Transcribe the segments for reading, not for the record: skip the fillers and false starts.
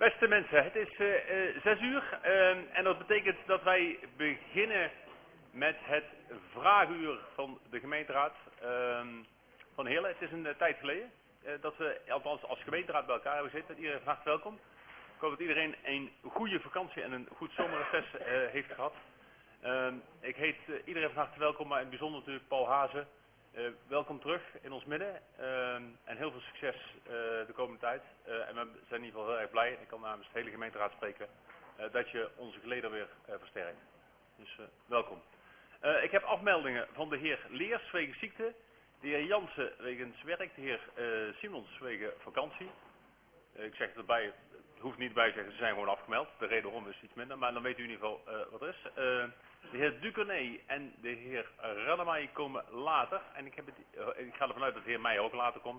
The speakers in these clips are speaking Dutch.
Beste mensen, het is 6 uur en dat betekent dat wij beginnen met het vraaguur van de gemeenteraad van Heerlen. Het is een tijd geleden dat we althans als gemeenteraad bij elkaar hebben gezeten. Iedereen van harte welkom. Ik hoop dat iedereen een goede vakantie en een goed zomerreces heeft gehad. Ik heet iedereen van harte welkom, maar in het bijzonder natuurlijk Paul Hazen. Welkom terug in ons midden en heel veel succes de komende tijd. En we zijn in ieder geval heel erg blij, ik kan namens de hele gemeenteraad spreken, dat je onze geleden weer versterkt. Dus welkom. Ik heb afmeldingen van de heer Leers wegens ziekte, de heer Jansen wegens werk, de heer Simons wegens vakantie. Ik zeg erbij, het hoeft niet bij te zeggen, ze zijn gewoon afgemeld. De reden waarom is iets minder, maar dan weet u in ieder geval wat er is. De heer Ducornet en de heer Rademaay komen later. En ik ga ervan uit dat de heer Meijer ook later komt.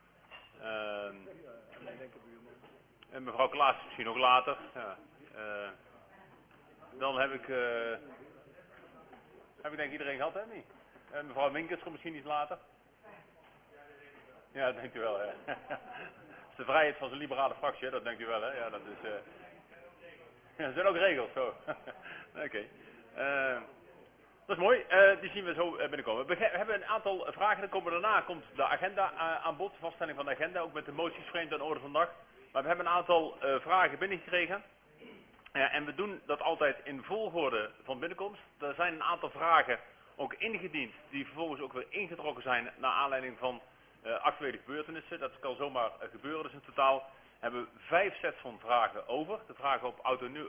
En mevrouw Klaas misschien ook later. Ja. Dan heb ik denk iedereen gehad, hè? Niet? Mevrouw Winkers komt misschien iets later. Ja, dat denkt u wel, hè? Dat is de vrijheid van zijn liberale fractie, hè? Dat denkt u wel, hè? Ja, dat is... Ja, er zijn ook regels, zo. Oké. Dat is mooi, die zien we zo binnenkomen. We hebben een aantal vragen, daarna komt de agenda aan bod, de vaststelling van de agenda, ook met de moties vreemd aan orde van de dag. Maar we hebben een aantal vragen binnengekregen. En we doen dat altijd in volgorde van binnenkomst. Er zijn een aantal vragen ook ingediend, die vervolgens ook weer ingetrokken zijn naar aanleiding van actuele gebeurtenissen. Dat kan zomaar gebeuren, dus in totaal hebben we 5 sets van vragen over. De vragen op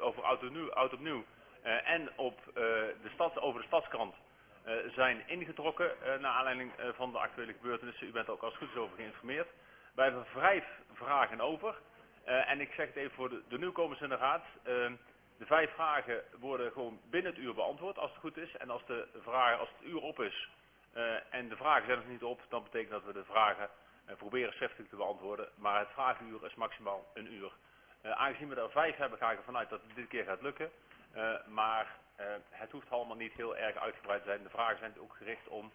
oud opnieuw en over de stadskrant zijn ingetrokken naar aanleiding van de actuele gebeurtenissen. U bent er ook als het goed is over geïnformeerd. Wij hebben 5 vragen over. En ik zeg het even voor de nieuwkomers in de raad. De 5 vragen worden gewoon binnen het uur beantwoord als het goed is. En als het uur op is en de vragen zijn nog niet op, dan betekent dat we de vragen proberen schriftelijk te beantwoorden. Maar het vragenuur is maximaal 1 uur. Aangezien we er 5 hebben, ga ik ervan uit dat het dit keer gaat lukken. Maar het hoeft allemaal niet heel erg uitgebreid te zijn. De vragen zijn ook gericht om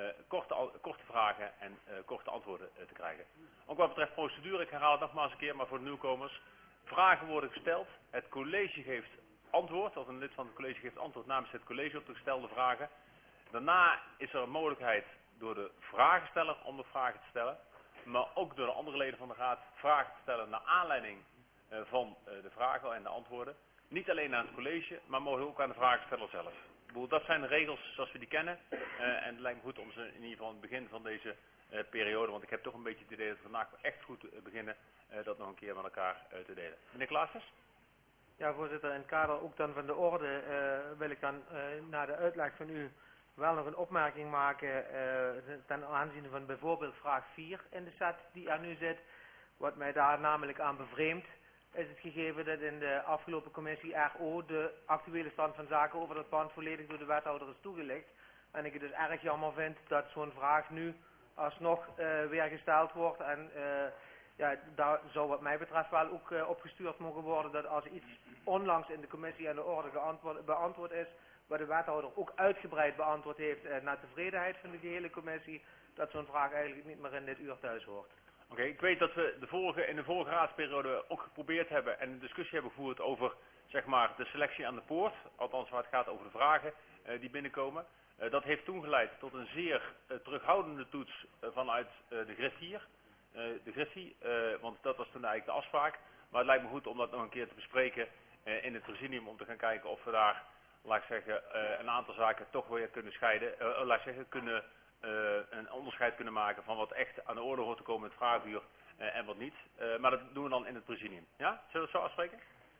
korte vragen en korte antwoorden te krijgen. Ook wat betreft procedure, ik herhaal het nogmaals een keer, maar voor de nieuwkomers. Vragen worden gesteld, het college geeft antwoord, of een lid van het college geeft antwoord namens het college op de gestelde vragen. Daarna is er een mogelijkheid door de vragensteller om de vragen te stellen, maar ook door de andere leden van de raad vragen te stellen naar aanleiding van de vragen en de antwoorden. Niet alleen aan het college, maar mogelijk ook aan de vragensteller zelf. Dat zijn de regels zoals we die kennen. En het lijkt me goed om ze in ieder geval in het begin van deze periode, want ik heb toch een beetje het idee dat we vandaag echt goed beginnen, dat nog een keer met elkaar te delen. Meneer Klaasers? Ja, voorzitter, in het kader ook dan van de orde wil ik dan na de uitleg van u wel nog een opmerking maken ten aanzien van bijvoorbeeld vraag 4 in de set die er nu zit. Wat mij daar namelijk aan bevreemdt, is het gegeven dat in de afgelopen commissie RO de actuele stand van zaken over dat pand volledig door de wethouder is toegelicht. En ik het dus erg jammer vind dat zo'n vraag nu alsnog weer gesteld wordt. En ja, daar zou wat mij betreft wel ook opgestuurd mogen worden dat als iets onlangs in de commissie aan de orde beantwoord is, waar de wethouder ook uitgebreid beantwoord heeft naar tevredenheid van de gehele commissie, dat zo'n vraag eigenlijk niet meer in dit uur thuis hoort. Oké, ik weet dat we in de vorige raadsperiode ook geprobeerd hebben en een discussie hebben gevoerd over zeg maar, de selectie aan de poort. Althans waar het gaat over de vragen die binnenkomen. Dat heeft toen geleid tot een zeer terughoudende toets vanuit de griffier. De griffie, want dat was toen eigenlijk de afspraak. Maar het lijkt me goed om dat nog een keer te bespreken in het presidium om te gaan kijken of we daar, laat ik zeggen, een aantal zaken toch weer kunnen scheiden. Laat ik zeggen, een onderscheid kunnen maken van wat echt aan de orde hoort te komen in het vraaguur en wat niet. Maar dat doen we dan in het presidium. Ja? Zullen we het zo afspreken?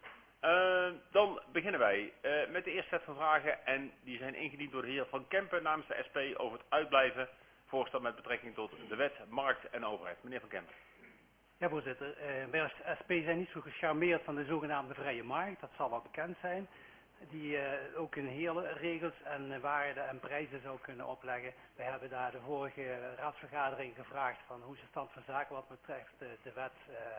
Dan beginnen wij met de eerste set van vragen en die zijn ingediend door de heer Van Kempen namens de SP over het uitblijven voorstel met betrekking tot de wet, markt en overheid. Meneer Van Kempen. Ja, voorzitter. Wij als SP zijn niet zo gecharmeerd van de zogenaamde vrije markt. Dat zal wel bekend zijn. Die ook een hele regels en waarden en prijzen zou kunnen opleggen. Wij hebben daar de vorige raadsvergadering gevraagd van hoe is de stand van zaken wat betreft de wet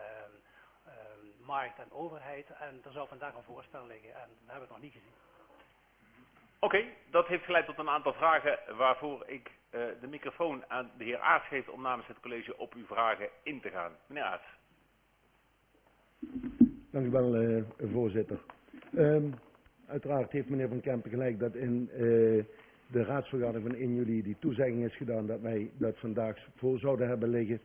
markt en overheid. En er zou vandaag een voorstel liggen en dat hebben we nog niet gezien. Oké, dat heeft geleid tot een aantal vragen waarvoor ik de microfoon aan de heer Aarts geef om namens het college op uw vragen in te gaan. Meneer Aarts. Dank u wel, voorzitter. Uiteraard heeft meneer Van Kempen gelijk dat in de raadsvergadering van 1 juli die toezegging is gedaan dat wij dat vandaag voor zouden hebben liggen.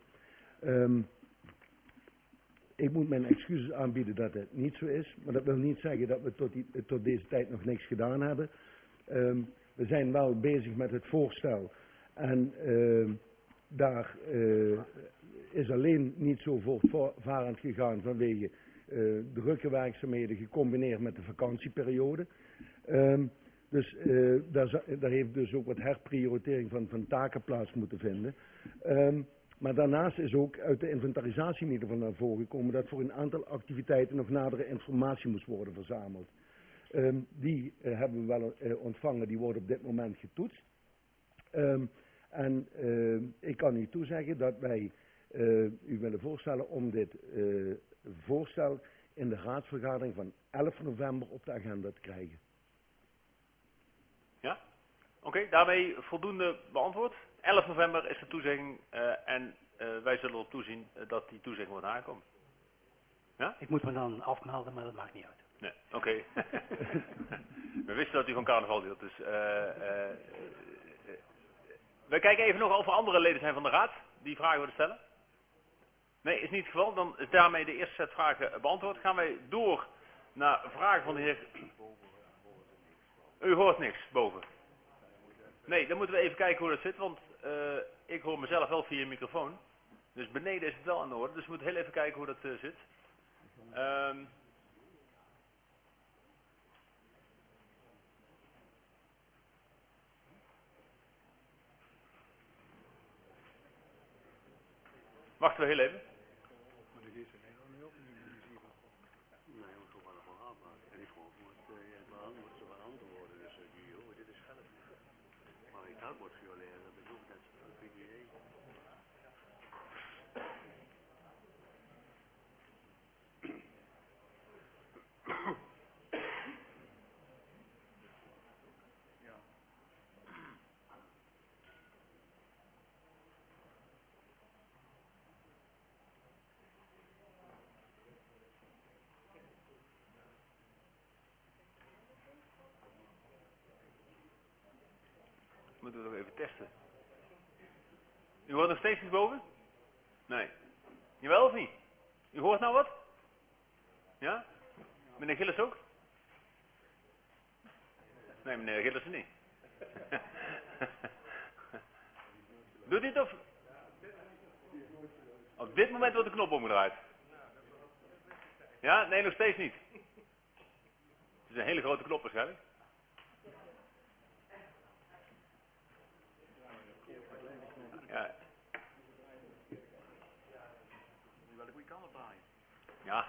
Ik moet mijn excuses aanbieden dat het niet zo is, maar dat wil niet zeggen dat we tot deze tijd nog niks gedaan hebben. We zijn wel bezig met het voorstel en daar is alleen niet zo voortvarend gegaan vanwege drukke werkzaamheden gecombineerd met de vakantieperiode. Dus daar heeft dus ook wat herprioritering van taken plaats moeten vinden. Maar daarnaast is ook uit de inventarisatie in ieder geval naar voren gekomen dat voor een aantal activiteiten nog nadere informatie moest worden verzameld. Die hebben we wel ontvangen, die worden op dit moment getoetst. Ik kan u toezeggen dat wij u willen voorstellen om dit voorstel in de raadsvergadering van 11 november op de agenda te krijgen. Ja? Oké, daarmee voldoende beantwoord. 11 november is de toezegging en wij zullen erop toezien dat die toezegging wordt aangekomen. Ja? Ik moet me dan afmelden, maar dat maakt niet uit. Nee, oké. We wisten dat u van carnaval hield, dus... we kijken even nog of er andere leden zijn van de raad die vragen willen stellen. Nee, is niet het geval. Dan is daarmee de eerste set vragen beantwoord. Gaan wij door naar vragen van de heer... U hoort niks boven. Nee, dan moeten we even kijken hoe dat zit, want ik hoor mezelf wel via een microfoon. Dus beneden is het wel aan de orde, dus we moeten heel even kijken hoe dat zit. Wachten we heel even. Moeten we nog even testen. U hoort nog steeds niet boven? Nee. Jawel of niet? U hoort nou wat? Ja? Meneer Gillis ook? Nee, meneer Gillis niet. Doet dit of? Op dit moment wordt de knop omgedraaid. Ja? Nee, nog steeds niet. Het is een hele grote knop waarschijnlijk. Ja. Ja.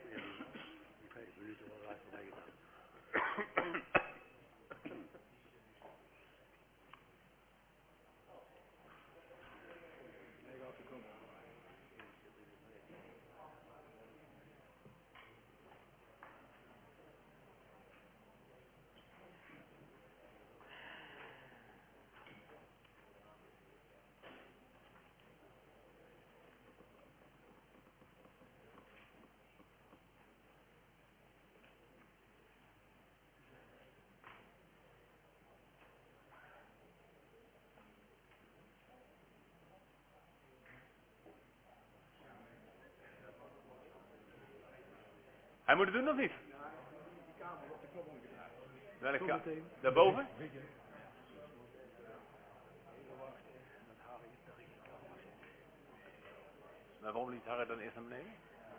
Hij moet het doen of niet? Welke? Daarboven? Maar waarom liet Harry dan eerst naar beneden?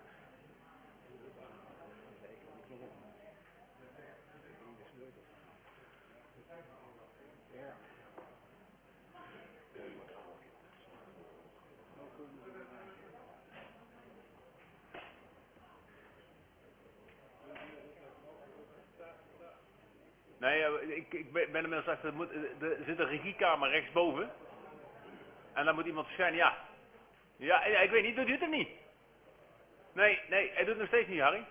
Nee, ik ben inmiddels achter, er zit een regiekamer rechtsboven. En dan moet iemand verschijnen, ja. Ja, ik weet niet, doet u het niet? Nee, hij doet het nog steeds niet, Harry.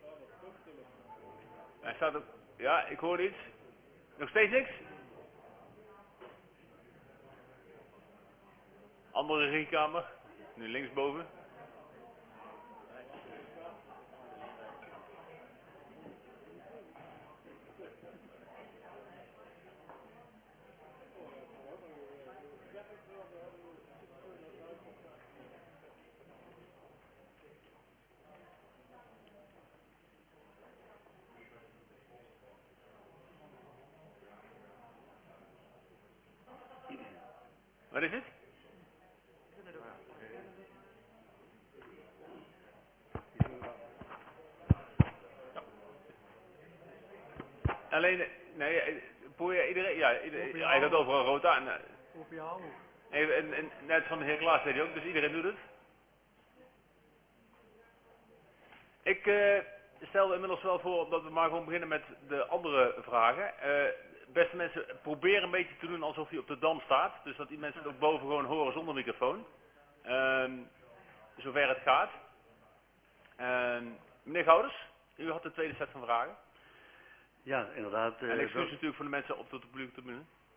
Hij staat op, ja, ik hoor iets. Nog steeds niks? Andere regiekamer, nu linksboven. Wat is het? Alleen, nee, probeer je iedereen, ja, hij gaat overal rood aan. En net van de heer Klaas zei hij ook, dus iedereen doet het. Ik stel inmiddels wel voor dat we maar gewoon beginnen met de andere vragen. Beste mensen, probeer een beetje te doen alsof je op de dam staat. Dus dat die mensen het ook boven gewoon horen zonder microfoon. Zover het gaat. Meneer Gouders, u had de tweede set van vragen. Ja, inderdaad. En excuus natuurlijk voor de mensen op de publieke tribune.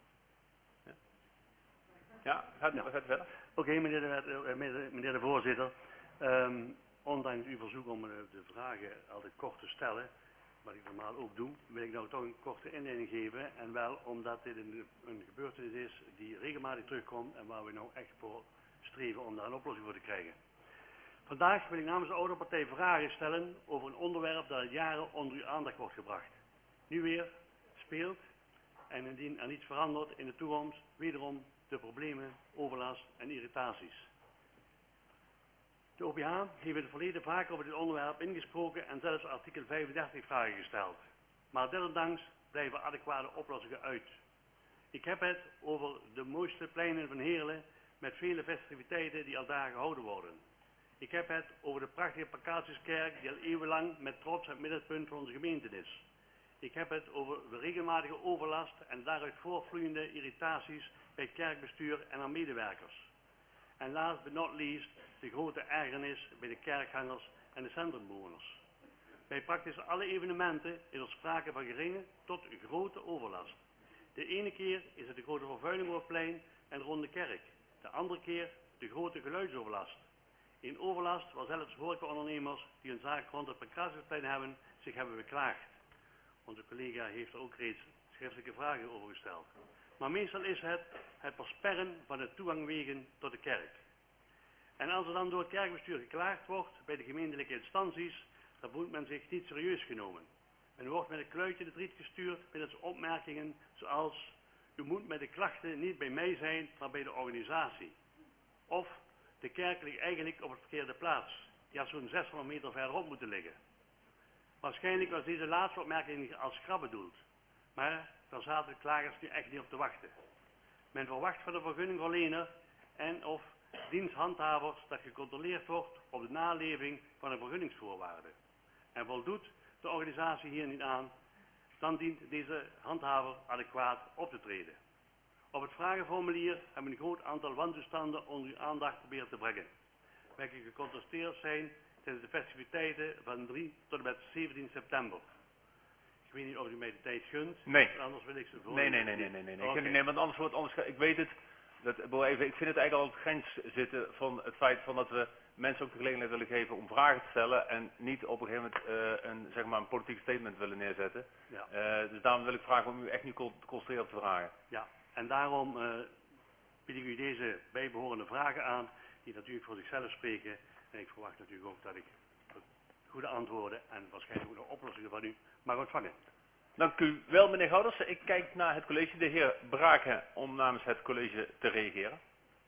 Ja, gaat verder. Oké, meneer de voorzitter. Ondanks uw verzoek om de vragen altijd kort te stellen, wat ik normaal ook doe, wil ik nou toch een korte inleiding geven. En wel omdat dit een gebeurtenis is die regelmatig terugkomt en waar we nou echt voor streven om daar een oplossing voor te krijgen. Vandaag wil ik namens de oude partij vragen stellen over een onderwerp dat al jaren onder uw aandacht wordt gebracht. Nu weer speelt en indien er niets verandert in de toekomst, wederom de problemen, overlast en irritaties. De OPH heeft in het verleden vaker over dit onderwerp ingesproken en zelfs artikel 35 vragen gesteld. Maar desondanks blijven adequate oplossingen uit. Ik heb het over de mooiste pleinen van Heerlen met vele festiviteiten die al daar gehouden worden. Ik heb het over de prachtige Pancratiuskerk die al eeuwenlang met trots het middelpunt van onze gemeente is. Ik heb het over de regelmatige overlast en daaruit voortvloeiende irritaties bij het kerkbestuur en aan medewerkers. En last but not least de grote ergernis bij de kerkgangers en de centrumbewoners. Bij praktisch alle evenementen is er sprake van geringe tot grote overlast. De ene keer is het de grote vervuiling op het plein en rond de kerk. De andere keer de grote geluidsoverlast. In overlast waar zelfs horecaondernemers die een zaak rond het Pancratiusplein hebben, zich hebben beklaagd. Onze collega heeft er ook reeds schriftelijke vragen over gesteld. Maar meestal is het versperren van de toegangwegen tot de kerk. En als er dan door het kerkbestuur geklaagd wordt bij de gemeentelijke instanties, dan voelt men zich niet serieus genomen. Men wordt met een kluitje de riet gestuurd met opmerkingen zoals: u moet met de klachten niet bij mij zijn, maar bij de organisatie. Of de kerk ligt eigenlijk op het verkeerde plaats. Die had zo'n 600 meter verderop moeten liggen. Waarschijnlijk was deze laatste opmerking als grap bedoeld. Maar daar zaten de klagers nu echt niet op te wachten. Men verwacht van de vergunningverlener en of diensthandhavers dat gecontroleerd wordt op de naleving van de vergunningsvoorwaarden. En voldoet de organisatie hier niet aan, dan dient deze handhaver adequaat op te treden. Op het vragenformulier hebben we een groot aantal wantoestanden onder uw aandacht proberen te brengen, welke geconstateerd zijn tijdens de festiviteiten van 3 tot en met 17 september. Ik weet niet of u mij de tijd gunt. Nee. Anders wil ik ze voor. Nee. Okay. Nee, want anders ik weet het. Ik vind het eigenlijk al op de grens zitten van het feit van dat we mensen ook de gelegenheid willen geven om vragen te stellen en niet op een gegeven moment een politiek statement willen neerzetten. Ja. Dus daarom wil ik vragen om u echt niet te concentreren op te vragen. Ja, en daarom bied ik u deze bijbehorende vragen aan, die natuurlijk voor zichzelf spreken. En ik verwacht natuurlijk ook dat ik goede antwoorden en waarschijnlijk ook nog oplossingen van u mag ontvangen. Dank u wel, meneer Gouders. Ik kijk naar het college, de heer Braken, om namens het college te reageren.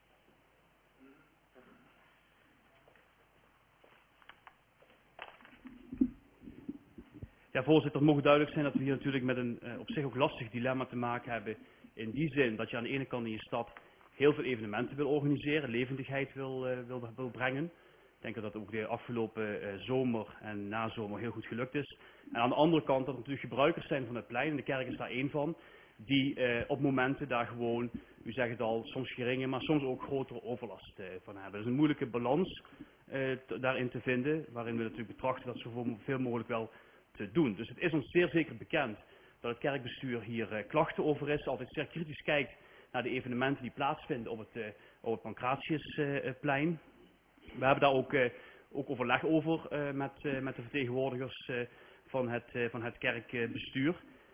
Ja, voorzitter, het mogen duidelijk zijn dat we hier natuurlijk met een op zich ook lastig dilemma te maken hebben. In die zin dat je aan de ene kant in je stad heel veel evenementen wil organiseren, levendigheid wil brengen. Ik denk dat dat ook de afgelopen zomer en nazomer heel goed gelukt is. En aan de andere kant dat er natuurlijk gebruikers zijn van het plein, en de kerk is daar één van, die op momenten daar gewoon, u zegt het al, soms geringe, maar soms ook grotere overlast van hebben. Dat is een moeilijke balans daarin te vinden, waarin we natuurlijk betrachten dat zoveel mogelijk wel te doen. Dus het is ons zeer zeker bekend dat het kerkbestuur hier klachten over is, altijd zeer kritisch kijkt naar de evenementen die plaatsvinden op het Pancratiusplein. We hebben daar ook overleg over met de vertegenwoordigers van het kerkbestuur.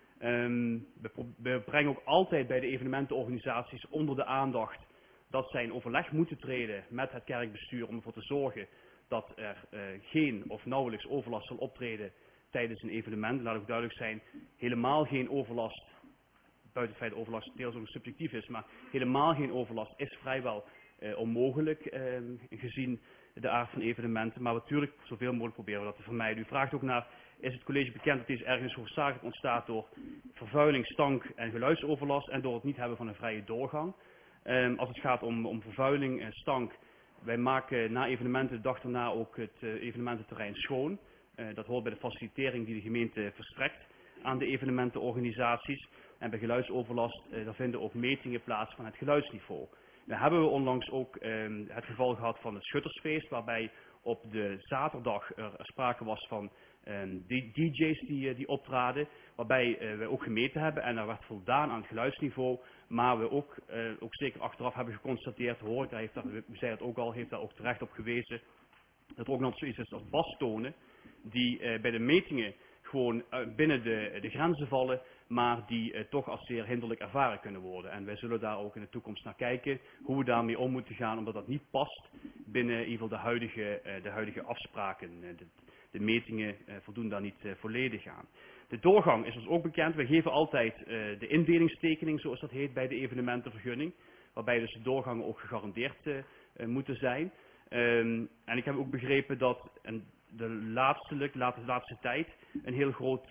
We brengen ook altijd bij de evenementenorganisaties onder de aandacht dat zij in overleg moeten treden met het kerkbestuur om ervoor te zorgen dat er geen of nauwelijks overlast zal optreden tijdens een evenement. Laat ook duidelijk zijn, helemaal geen overlast, buiten het feit dat overlast deels ook subjectief is, maar helemaal geen overlast is vrijwel onmogelijk gezien de aard van evenementen. Maar natuurlijk zoveel mogelijk proberen we dat te vermijden. U vraagt ook naar, is het college bekend dat deze ergernis hoofdzakelijk ontstaat door vervuiling, stank en geluidsoverlast en door het niet hebben van een vrije doorgang. Als het gaat om vervuiling en stank, wij maken na evenementen de dag daarna ook het evenemententerrein schoon. Dat hoort bij de facilitering die de gemeente verstrekt aan de evenementenorganisaties. En bij geluidsoverlast, daar vinden ook metingen plaats van het geluidsniveau. Dan hebben we onlangs ook het geval gehad van het Schuttersfeest, waarbij op de zaterdag er sprake was van DJ's die optraden, waarbij we ook gemeten hebben en er werd voldaan aan het geluidsniveau, maar we ook zeker achteraf hebben geconstateerd, horeca heeft daar, u zei het ook al, heeft daar ook terecht op gewezen, dat er ook nog zoiets is als bastonen, die bij de metingen gewoon binnen de grenzen vallen, maar die toch als zeer hinderlijk ervaren kunnen worden. En wij zullen daar ook in de toekomst naar kijken, hoe we daarmee om moeten gaan, omdat dat niet past binnen in ieder geval de huidige afspraken. De metingen voldoen daar niet volledig aan. De doorgang is ons ook bekend. We geven altijd de indelingstekening, zoals dat heet, bij de evenementenvergunning, waarbij dus de doorgangen ook gegarandeerd moeten zijn. En ik heb ook begrepen dat de laatste tijd een heel groot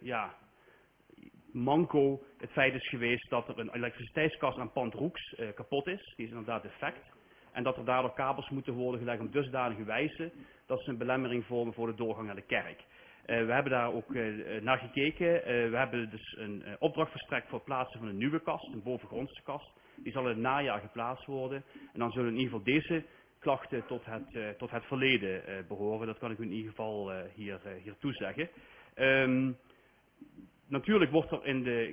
manco het feit is geweest dat er een elektriciteitskast aan pand Roeks kapot is. Die is inderdaad defect. En dat er daardoor kabels moeten worden gelegd op dusdanige wijze dat ze een belemmering vormen voor de doorgang naar de kerk. We hebben daar ook naar gekeken. We hebben dus een opdracht verstrekt voor het plaatsen van een nieuwe kast, een bovengrondse kast. Die zal in het najaar geplaatst worden. En dan zullen in ieder geval deze klachten tot het verleden behoren. Dat kan ik u in ieder geval hier toezeggen. Natuurlijk wordt er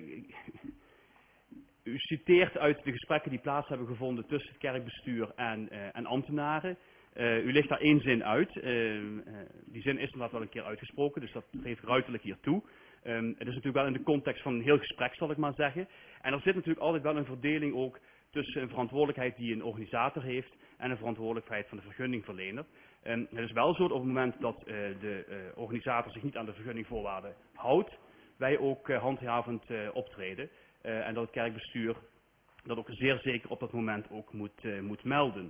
u citeert uit de gesprekken die plaats hebben gevonden tussen het kerkbestuur en ambtenaren. U legt daar één zin uit. Die zin is inderdaad wel een keer uitgesproken, dus dat geeft ruiterlijk hier toe. Het is natuurlijk wel in de context van een heel gesprek, zal ik maar zeggen. En er zit natuurlijk altijd wel een verdeling ook tussen een verantwoordelijkheid die een organisator heeft en een verantwoordelijkheid van de vergunningverlener. Het is wel zo dat op het moment dat de organisator zich niet aan de vergunningvoorwaarden houdt, wij ook handhavend optreden. En dat het kerkbestuur dat ook zeer zeker op dat moment ook moet melden.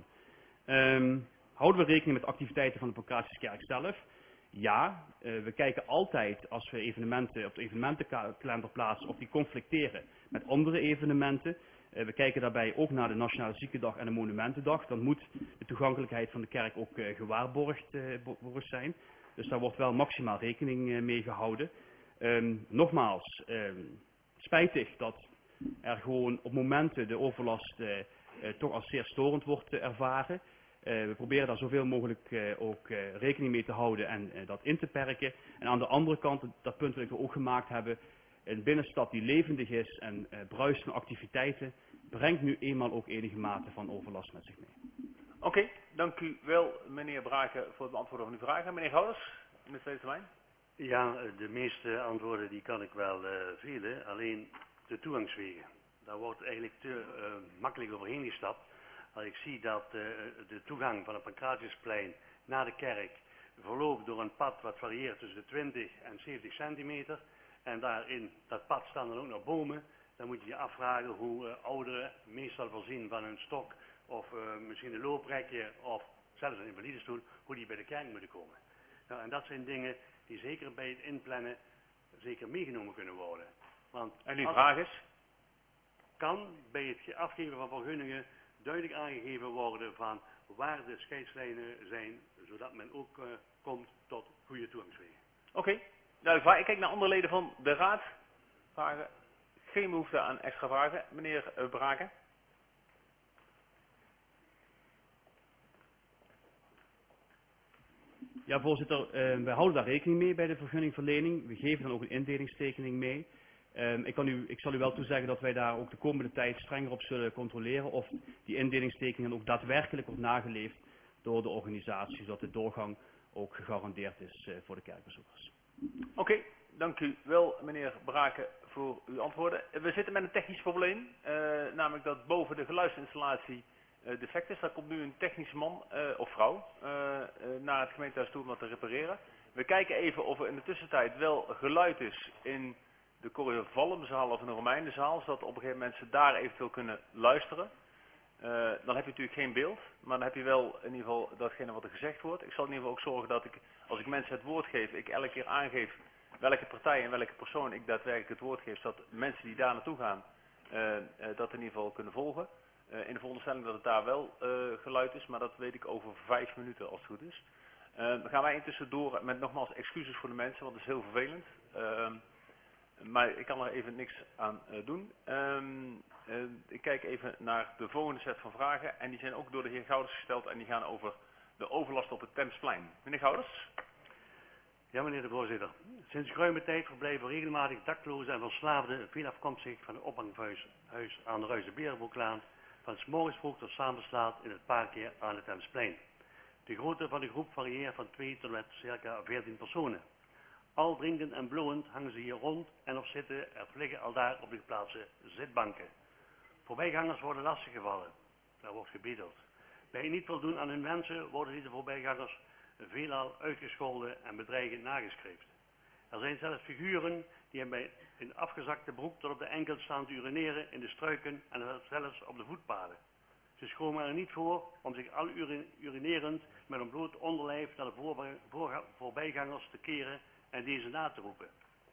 Houden we rekening met de activiteiten van de Pancratiuskerk zelf? Ja, we kijken altijd als we evenementen op de evenementenkalender plaatsen of die conflicteren met andere evenementen. We kijken daarbij ook naar de Nationale Ziekendag en de Monumentendag. Dan moet de toegankelijkheid van de kerk ook gewaarborgd zijn. Dus daar wordt wel maximaal rekening mee gehouden. Nogmaals, spijtig dat er gewoon op momenten de overlast toch als zeer storend wordt ervaren. We proberen daar zoveel mogelijk ook rekening mee te houden en dat in te perken. En aan de andere kant, dat punt dat we ook gemaakt hebben, een binnenstad die levendig is en bruist van activiteiten, brengt nu eenmaal ook enige mate van overlast met zich mee. Oké, dank u wel meneer Braken voor het beantwoorden van uw vragen. Meneer Gouders, in de tweede termijn. Ja, de meeste antwoorden die kan ik wel velen, alleen de toegangswegen. Daar wordt eigenlijk te makkelijk overheen gestapt. Als ik zie dat de toegang van het Pancratiusplein naar de kerk verloopt door een pad wat varieert tussen de 20 en 70 centimeter. En daarin dat pad staan dan ook nog bomen. Dan moet je je afvragen hoe ouderen, meestal voorzien van een stok of misschien een looprekje of zelfs een invalidestoel, hoe die bij de kerk moeten komen. Nou, en dat zijn dingen die zeker bij het inplannen zeker meegenomen kunnen worden. Want en uw vraag is? Kan bij het afgeven van vergunningen duidelijk aangegeven worden van waar de scheidslijnen zijn, zodat men ook komt tot goede toegangswegen. Oké, duidelijk. Ik kijk naar andere leden van de raad. Vragen? Geen behoefte aan extra vragen. Meneer Braken. Ja, voorzitter, wij houden daar rekening mee bij de vergunningverlening. We geven dan ook een indelingstekening mee. Ik zal u wel toezeggen dat wij daar ook de komende tijd strenger op zullen controleren of die indelingstekeningen ook daadwerkelijk wordt nageleefd door de organisatie, zodat de doorgang ook gegarandeerd is voor de kerkbezoekers. Oké, dank u wel meneer Braken voor uw antwoorden. We zitten met een technisch probleem, namelijk dat boven de geluidsinstallatie defect is. Daar komt nu een technisch man of vrouw naar het gemeentehuis toe om dat te repareren. We kijken even of er in de tussentijd wel geluid is in de Corrie Valmzaal of in de Romeinenzaal, zodat op een gegeven moment ze daar eventueel kunnen luisteren. Dan heb je natuurlijk geen beeld, maar dan heb je wel in ieder geval datgene wat er gezegd wordt. Ik zal in ieder geval ook zorgen dat ik, als ik mensen het woord geef, ik elke keer aangeef welke partij en welke persoon ik daadwerkelijk het woord geef, zodat mensen die daar naartoe gaan, dat in ieder geval kunnen volgen. In de veronderstelling dat het daar wel geluid is, maar dat weet ik over 5 minuten als het goed is. Dan gaan wij intussen door met nogmaals excuses voor de mensen, want het is heel vervelend. Maar ik kan er even niks aan doen. Ik kijk even naar de volgende set van vragen. En die zijn ook door de heer Gouders gesteld. En die gaan over de overlast op het Thameспlein. Meneer Gouders? Ja, meneer de voorzitter. Sinds geruime tijd verblijven regelmatig daklozen en verslaafden veel afkomstig van het opvanghuis aan de Ruizenberenbroeklaan van 's morgens vroeg tot 's avonds laat in het parkje aan het Thameспlein. De grootte van de groep varieert van 2 tot met circa 14 personen. Al drinkend en blowend hangen ze hier rond en of zitten of liggen al daar op de geplaatste zitbanken. Voorbijgangers worden lastiggevallen. Daar wordt gebedeld. Bij het niet voldoen aan hun wensen worden deze voorbijgangers veelal uitgescholden en bedreigend nageschreven. Er zijn zelfs figuren die hem bij een afgezakte broek tot op de enkel staan te urineren in de struiken en zelfs op de voetpaden. Ze schromen er niet voor om zich al urinerend met een bloot onderlijf naar de voorbijgangers te keren en deze na te roepen.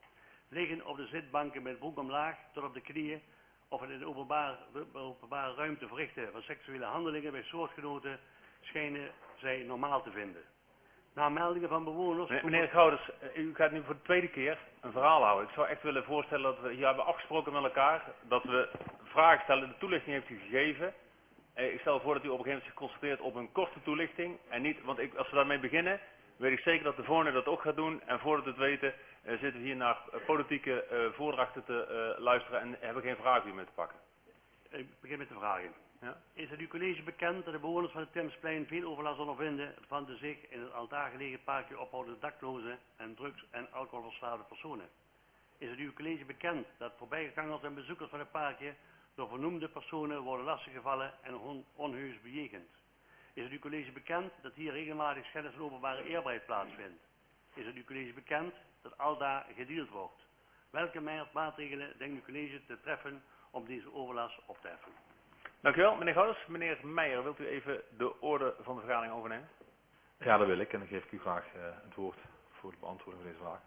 Liggen op de zitbanken met broek omlaag tot op de knieën of het in de openbare ruimte verrichten van seksuele handelingen bij soortgenoten schijnen zij normaal te vinden. Na meldingen van bewoners... Meneer Gouders, u gaat nu voor de tweede keer een verhaal houden. Ik zou echt willen voorstellen dat we hier hebben afgesproken met elkaar, dat we vragen stellen. De toelichting heeft u gegeven. Ik stel voor dat u op een gegeven moment zich concentreert op een korte toelichting. En niet, want als we daarmee beginnen, weet ik zeker dat de voorzitter dat ook gaat doen. En voordat we het weten, zitten we hier naar politieke voordrachten te luisteren en hebben geen vragen meer te pakken. Ik begin met de vragen. Ja? Is het uw college bekend dat de bewoners van het Thameспlein veel overlast ondervinden van de zich in het aldaar gelegen parkje ophoudende daklozen en drugs- en alcoholverslaafde personen? Is het uw college bekend dat voorbijgangers en bezoekers van het parkje door vernoemde personen worden lastiggevallen en onheus bejegend? Is het uw college bekend dat hier regelmatig schennis van openbare eerbaarheid plaatsvindt? Is het uw college bekend dat aldaar gedeeld wordt? Welke maatregelen denkt uw college te treffen om deze overlast op te heffen? Dank u wel, meneer Gouders. Meneer Meijer, wilt u even de orde van de vergadering overnemen? Ja, dat wil ik en dan geef ik u graag het woord voor de beantwoording van deze vraag.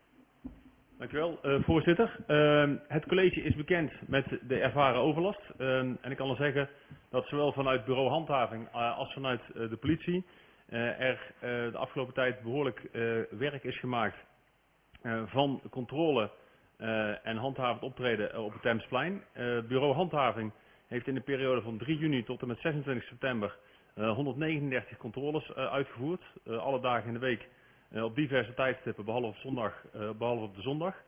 Dank u wel, voorzitter. Het college is bekend met de ervaren overlast. En ik kan al zeggen dat zowel vanuit bureau handhaving als vanuit de politie er de afgelopen tijd behoorlijk werk is gemaakt van controle en handhavend optreden op het Thameспlein. Bureau handhaving heeft in de periode van 3 juni tot en met 26 september 139 controles uitgevoerd. Alle dagen in de week op diverse tijdstippen, behalve op de zondag.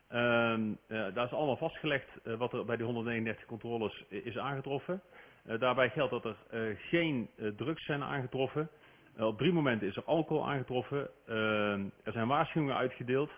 Daar is allemaal vastgelegd wat er bij die 139 controles is aangetroffen. Daarbij geldt dat er geen drugs zijn aangetroffen. Op 3 momenten is er alcohol aangetroffen. Er zijn waarschuwingen uitgedeeld.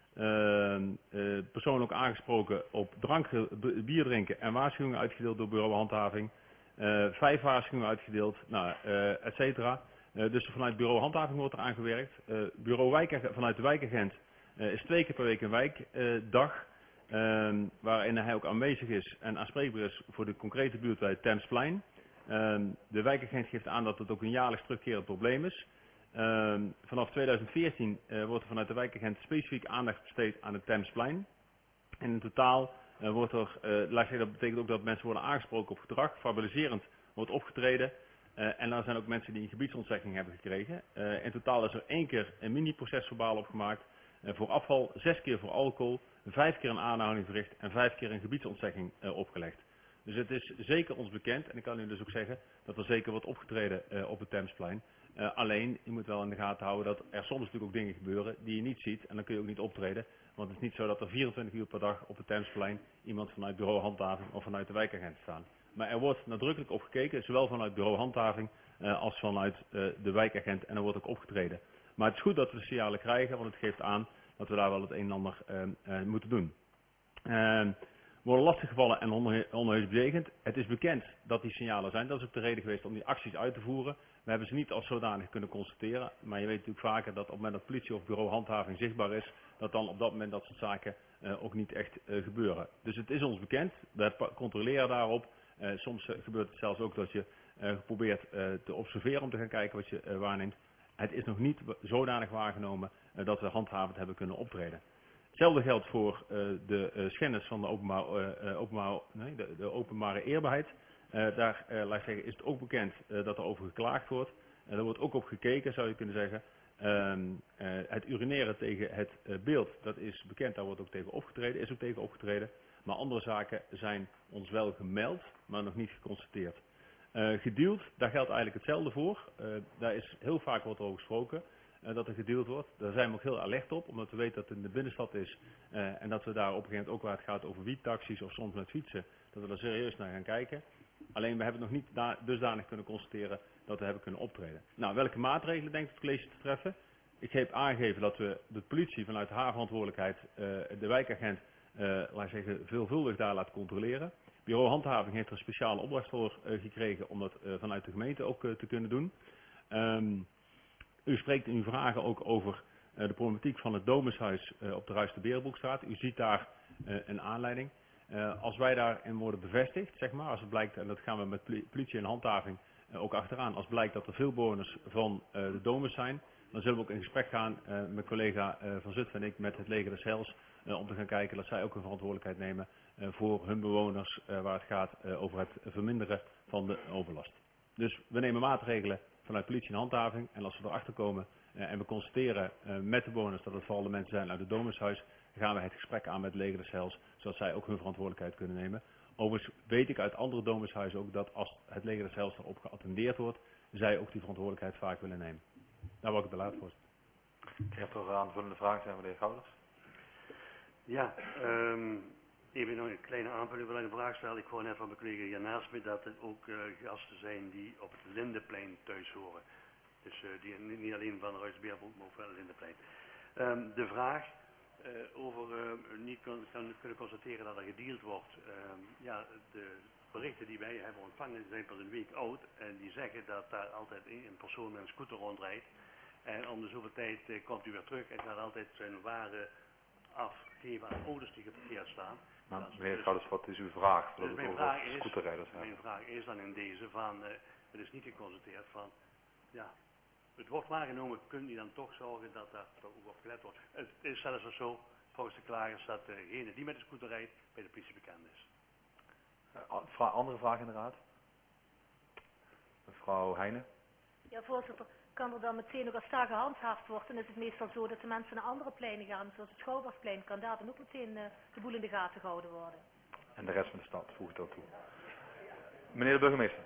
Personen ook aangesproken op bier drinken en waarschuwingen uitgedeeld door bureau handhaving. 5 waarschuwingen uitgedeeld, et cetera. Dus vanuit bureau handhaving wordt er aangewerkt. Vanuit de wijkagent is 2 keer per week een wijkdag. Waarin hij ook aanwezig is en aanspreekbaar is voor de concrete buurt bij het Thameспlein. De wijkagent geeft aan dat het ook een jaarlijks terugkerend probleem is. Vanaf 2014 wordt er vanuit de wijkagent specifiek aandacht besteed aan het Thameспlein. En in totaal wordt dat betekent ook dat mensen worden aangesproken op gedrag, verbaliserend wordt opgetreden. En dan zijn ook mensen die een gebiedsontzegging hebben gekregen. In totaal is er 1 keer een mini-procesverbaal opgemaakt. Voor afval, 6 keer voor alcohol, 5 keer een aanhouding verricht en 5 keer een gebiedsontzegging opgelegd. Dus het is zeker ons bekend, en ik kan u dus ook zeggen dat er zeker wordt opgetreden op het Thameспlein. Alleen, je moet wel in de gaten houden dat er soms natuurlijk ook dingen gebeuren die je niet ziet en dan kun je ook niet optreden. Want het is niet zo dat er 24 uur per dag op het Thameспlein iemand vanuit bureau handhaving of vanuit de wijkagent staan. Maar er wordt nadrukkelijk op gekeken, zowel vanuit bureau handhaving als vanuit de wijkagent, en er wordt ook opgetreden. Maar het is goed dat we de signalen krijgen, want het geeft aan dat we daar wel het een en ander moeten doen. We worden lastiggevallen en onheus bejegend. Het is bekend dat die signalen zijn. Dat is ook de reden geweest om die acties uit te voeren. We hebben ze niet als zodanig kunnen constateren. Maar je weet natuurlijk vaker dat op het moment dat politie of bureau handhaving zichtbaar is, dat dan op dat moment dat soort zaken ook niet echt gebeuren. Dus het is ons bekend. We controleren daarop. Soms gebeurt het zelfs ook dat je probeert te observeren om te gaan kijken wat je waarneemt. Het is nog niet zodanig waargenomen dat we handhavend hebben kunnen optreden. Hetzelfde geldt voor de schennis van de openbare eerbaarheid. Daar laat ik zeggen, is het ook bekend dat er over geklaagd wordt. Er wordt ook op gekeken, zou je kunnen zeggen. Het urineren tegen het beeld, dat is bekend, daar wordt ook tegen opgetreden, is ook tegen opgetreden. Maar andere zaken zijn ons wel gemeld, maar nog niet geconstateerd. Gedeeld, daar geldt eigenlijk hetzelfde voor. Daar is heel vaak wordt over gesproken. Dat er gedeeld wordt. Daar zijn we ook heel alert op, omdat we weten dat het in de binnenstad is en dat we daar op een gegeven moment ook waar het gaat over wietaxis of soms met fietsen, dat we daar serieus naar gaan kijken. Alleen we hebben nog niet dusdanig kunnen constateren dat we hebben kunnen optreden. Nou, welke maatregelen denkt het college te treffen? Ik heb aangegeven dat we de politie vanuit haar verantwoordelijkheid, de wijkagent, laat ik zeggen, veelvuldig daar laat controleren. Bureau handhaving heeft er een speciale opdracht voor gekregen om dat vanuit de gemeente ook te kunnen doen. U spreekt in uw vragen ook over de problematiek van het Domushuis op de Ruis de Berenbroekstraat. U ziet daar een aanleiding. Als wij daarin worden bevestigd, zeg maar, als het blijkt, en dat gaan we met politie en handhaving ook achteraan, als blijkt dat er veel bewoners van de Domus zijn, dan zullen we ook in gesprek gaan met collega Van Zutphen en ik met het leger des Heils om te gaan kijken dat zij ook een verantwoordelijkheid nemen voor hun bewoners waar het gaat over het verminderen van de overlast. Dus we nemen maatregelen vanuit politie en handhaving. En als we erachter komen en we constateren met de bewoners dat het vooral de mensen zijn uit het Domushuis, dan gaan we het gesprek aan met het leger des Heils, zodat zij ook hun verantwoordelijkheid kunnen nemen. Overigens weet ik uit andere Domushuizen ook dat als het leger des Heils erop geattendeerd wordt, zij ook die verantwoordelijkheid vaak willen nemen. Daar wil ik het belaten voor. Ik heb er aanvullende vragen zijn, meneer Gouders. Ja, even nog een kleine aanvulling wil ik een vraag stellen. Ik hoor net van mijn collega hier naast me dat er ook gasten zijn die op het Lindeplein thuis horen. Dus die niet alleen van Ruis de Berenbroek, maar ook van het Lindeplein. De vraag over niet kunnen constateren dat er gedeeld wordt. Ja, de berichten die wij hebben ontvangen zijn pas een week oud. En die zeggen dat daar altijd een persoon met een scooter rondrijdt. En om de zoveel tijd komt hij weer terug en gaat altijd zijn waren afgeven aan auto's die geparkeerd staan. Maar meneer Gouders, wat is uw vraag? Dus mijn vraag is dan in deze van, het is niet geconstateerd van, ja, het wordt waargenomen, kunt u dan toch zorgen dat daar ook op gelet wordt. Het is zelfs wel zo, volgens de klagers, dat degene die met de scooter rijdt, bij de politie bekend is. Andere vraag in de raad? Mevrouw Heijnen. Ja, voorzitter. Kan er dan meteen ook als daar gehandhaafd wordt, dan is het meestal zo dat de mensen naar andere pleinen gaan, zoals het Schouwburgplein, kan daar dan ook meteen de boel in de gaten gehouden worden. En de rest van de stad voegt dat toe. Meneer de burgemeester.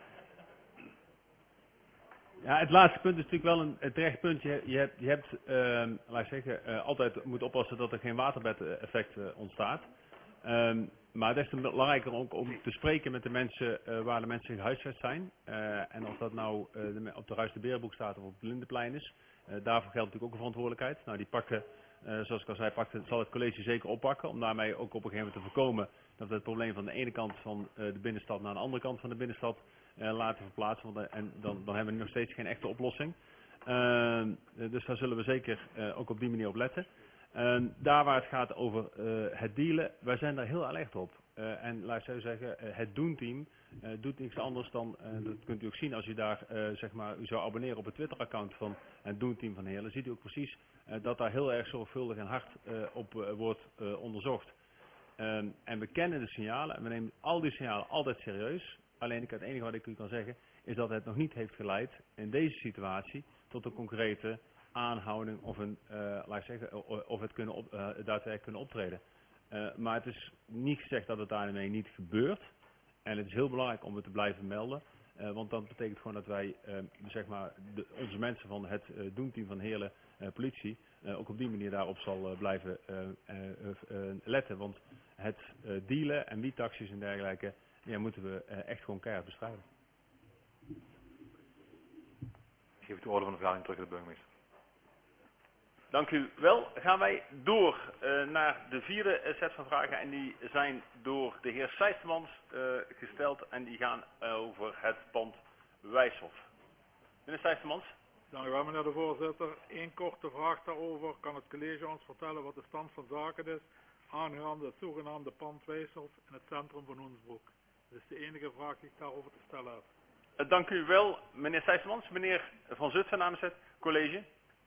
Ja, het laatste punt is natuurlijk wel een terecht punt. Je hebt laat ik zeggen, altijd moet oppassen dat er geen waterbed-effect ontstaat. Maar des te belangrijker ook om te spreken met de mensen waar de mensen gehuisvest zijn. En of dat nou op de Ruis de Berenbroek staat of op het Lindeplein is. Daarvoor geldt natuurlijk ook een verantwoordelijkheid. Nou, die pakken, zoals ik al zei, zal het college zeker oppakken. Om daarmee ook op een gegeven moment te voorkomen dat we het probleem van de ene kant van de binnenstad naar de andere kant van de binnenstad laten verplaatsen. Want, en dan hebben we nog steeds geen echte oplossing. Dus daar zullen we zeker ook op die manier op letten. Daar waar het gaat over het dealen, wij zijn daar heel alert op. En laat ik zo zeggen, het Doen-team doet niks anders dan, dat kunt u ook zien als u daar, zeg maar, u zou abonneren op het Twitter-account van het Doen-team van Heerlen, ziet u ook precies dat daar heel erg zorgvuldig en hard op wordt onderzocht. En we kennen de signalen en we nemen al die signalen altijd serieus. Alleen het enige wat ik u kan zeggen is dat het nog niet heeft geleid in deze situatie tot een concrete aanhouding of een, laat ik zeggen, of het daadwerkelijk kunnen optreden. Maar het is niet gezegd dat het daarmee niet gebeurt. En het is heel belangrijk om het te blijven melden. Want dat betekent gewoon dat wij, zeg maar, onze mensen van het Doen-team van Heerlen politie ook op die manier daarop zal blijven letten. Want het dealen en wietaxis en dergelijke, ja, moeten we echt gewoon keihard bestrijden. Ik geef de orde van de vergadering terug aan de burgemeester. Dank u wel. Gaan wij door naar de vierde set van vragen. En die zijn door de heer Sijstermans gesteld. En die gaan over het pand Wijshof. Meneer Sijstermans. Dank u wel, meneer de voorzitter. Eén korte vraag daarover. Kan het college ons vertellen wat de stand van zaken is aangaande het zogenaamde pand Wijshof in het centrum van Hoensbroek? Dat is de enige vraag die ik daarover te stellen heb. Dank u wel, meneer Sijstermans. Meneer Van Zutphen namens het college.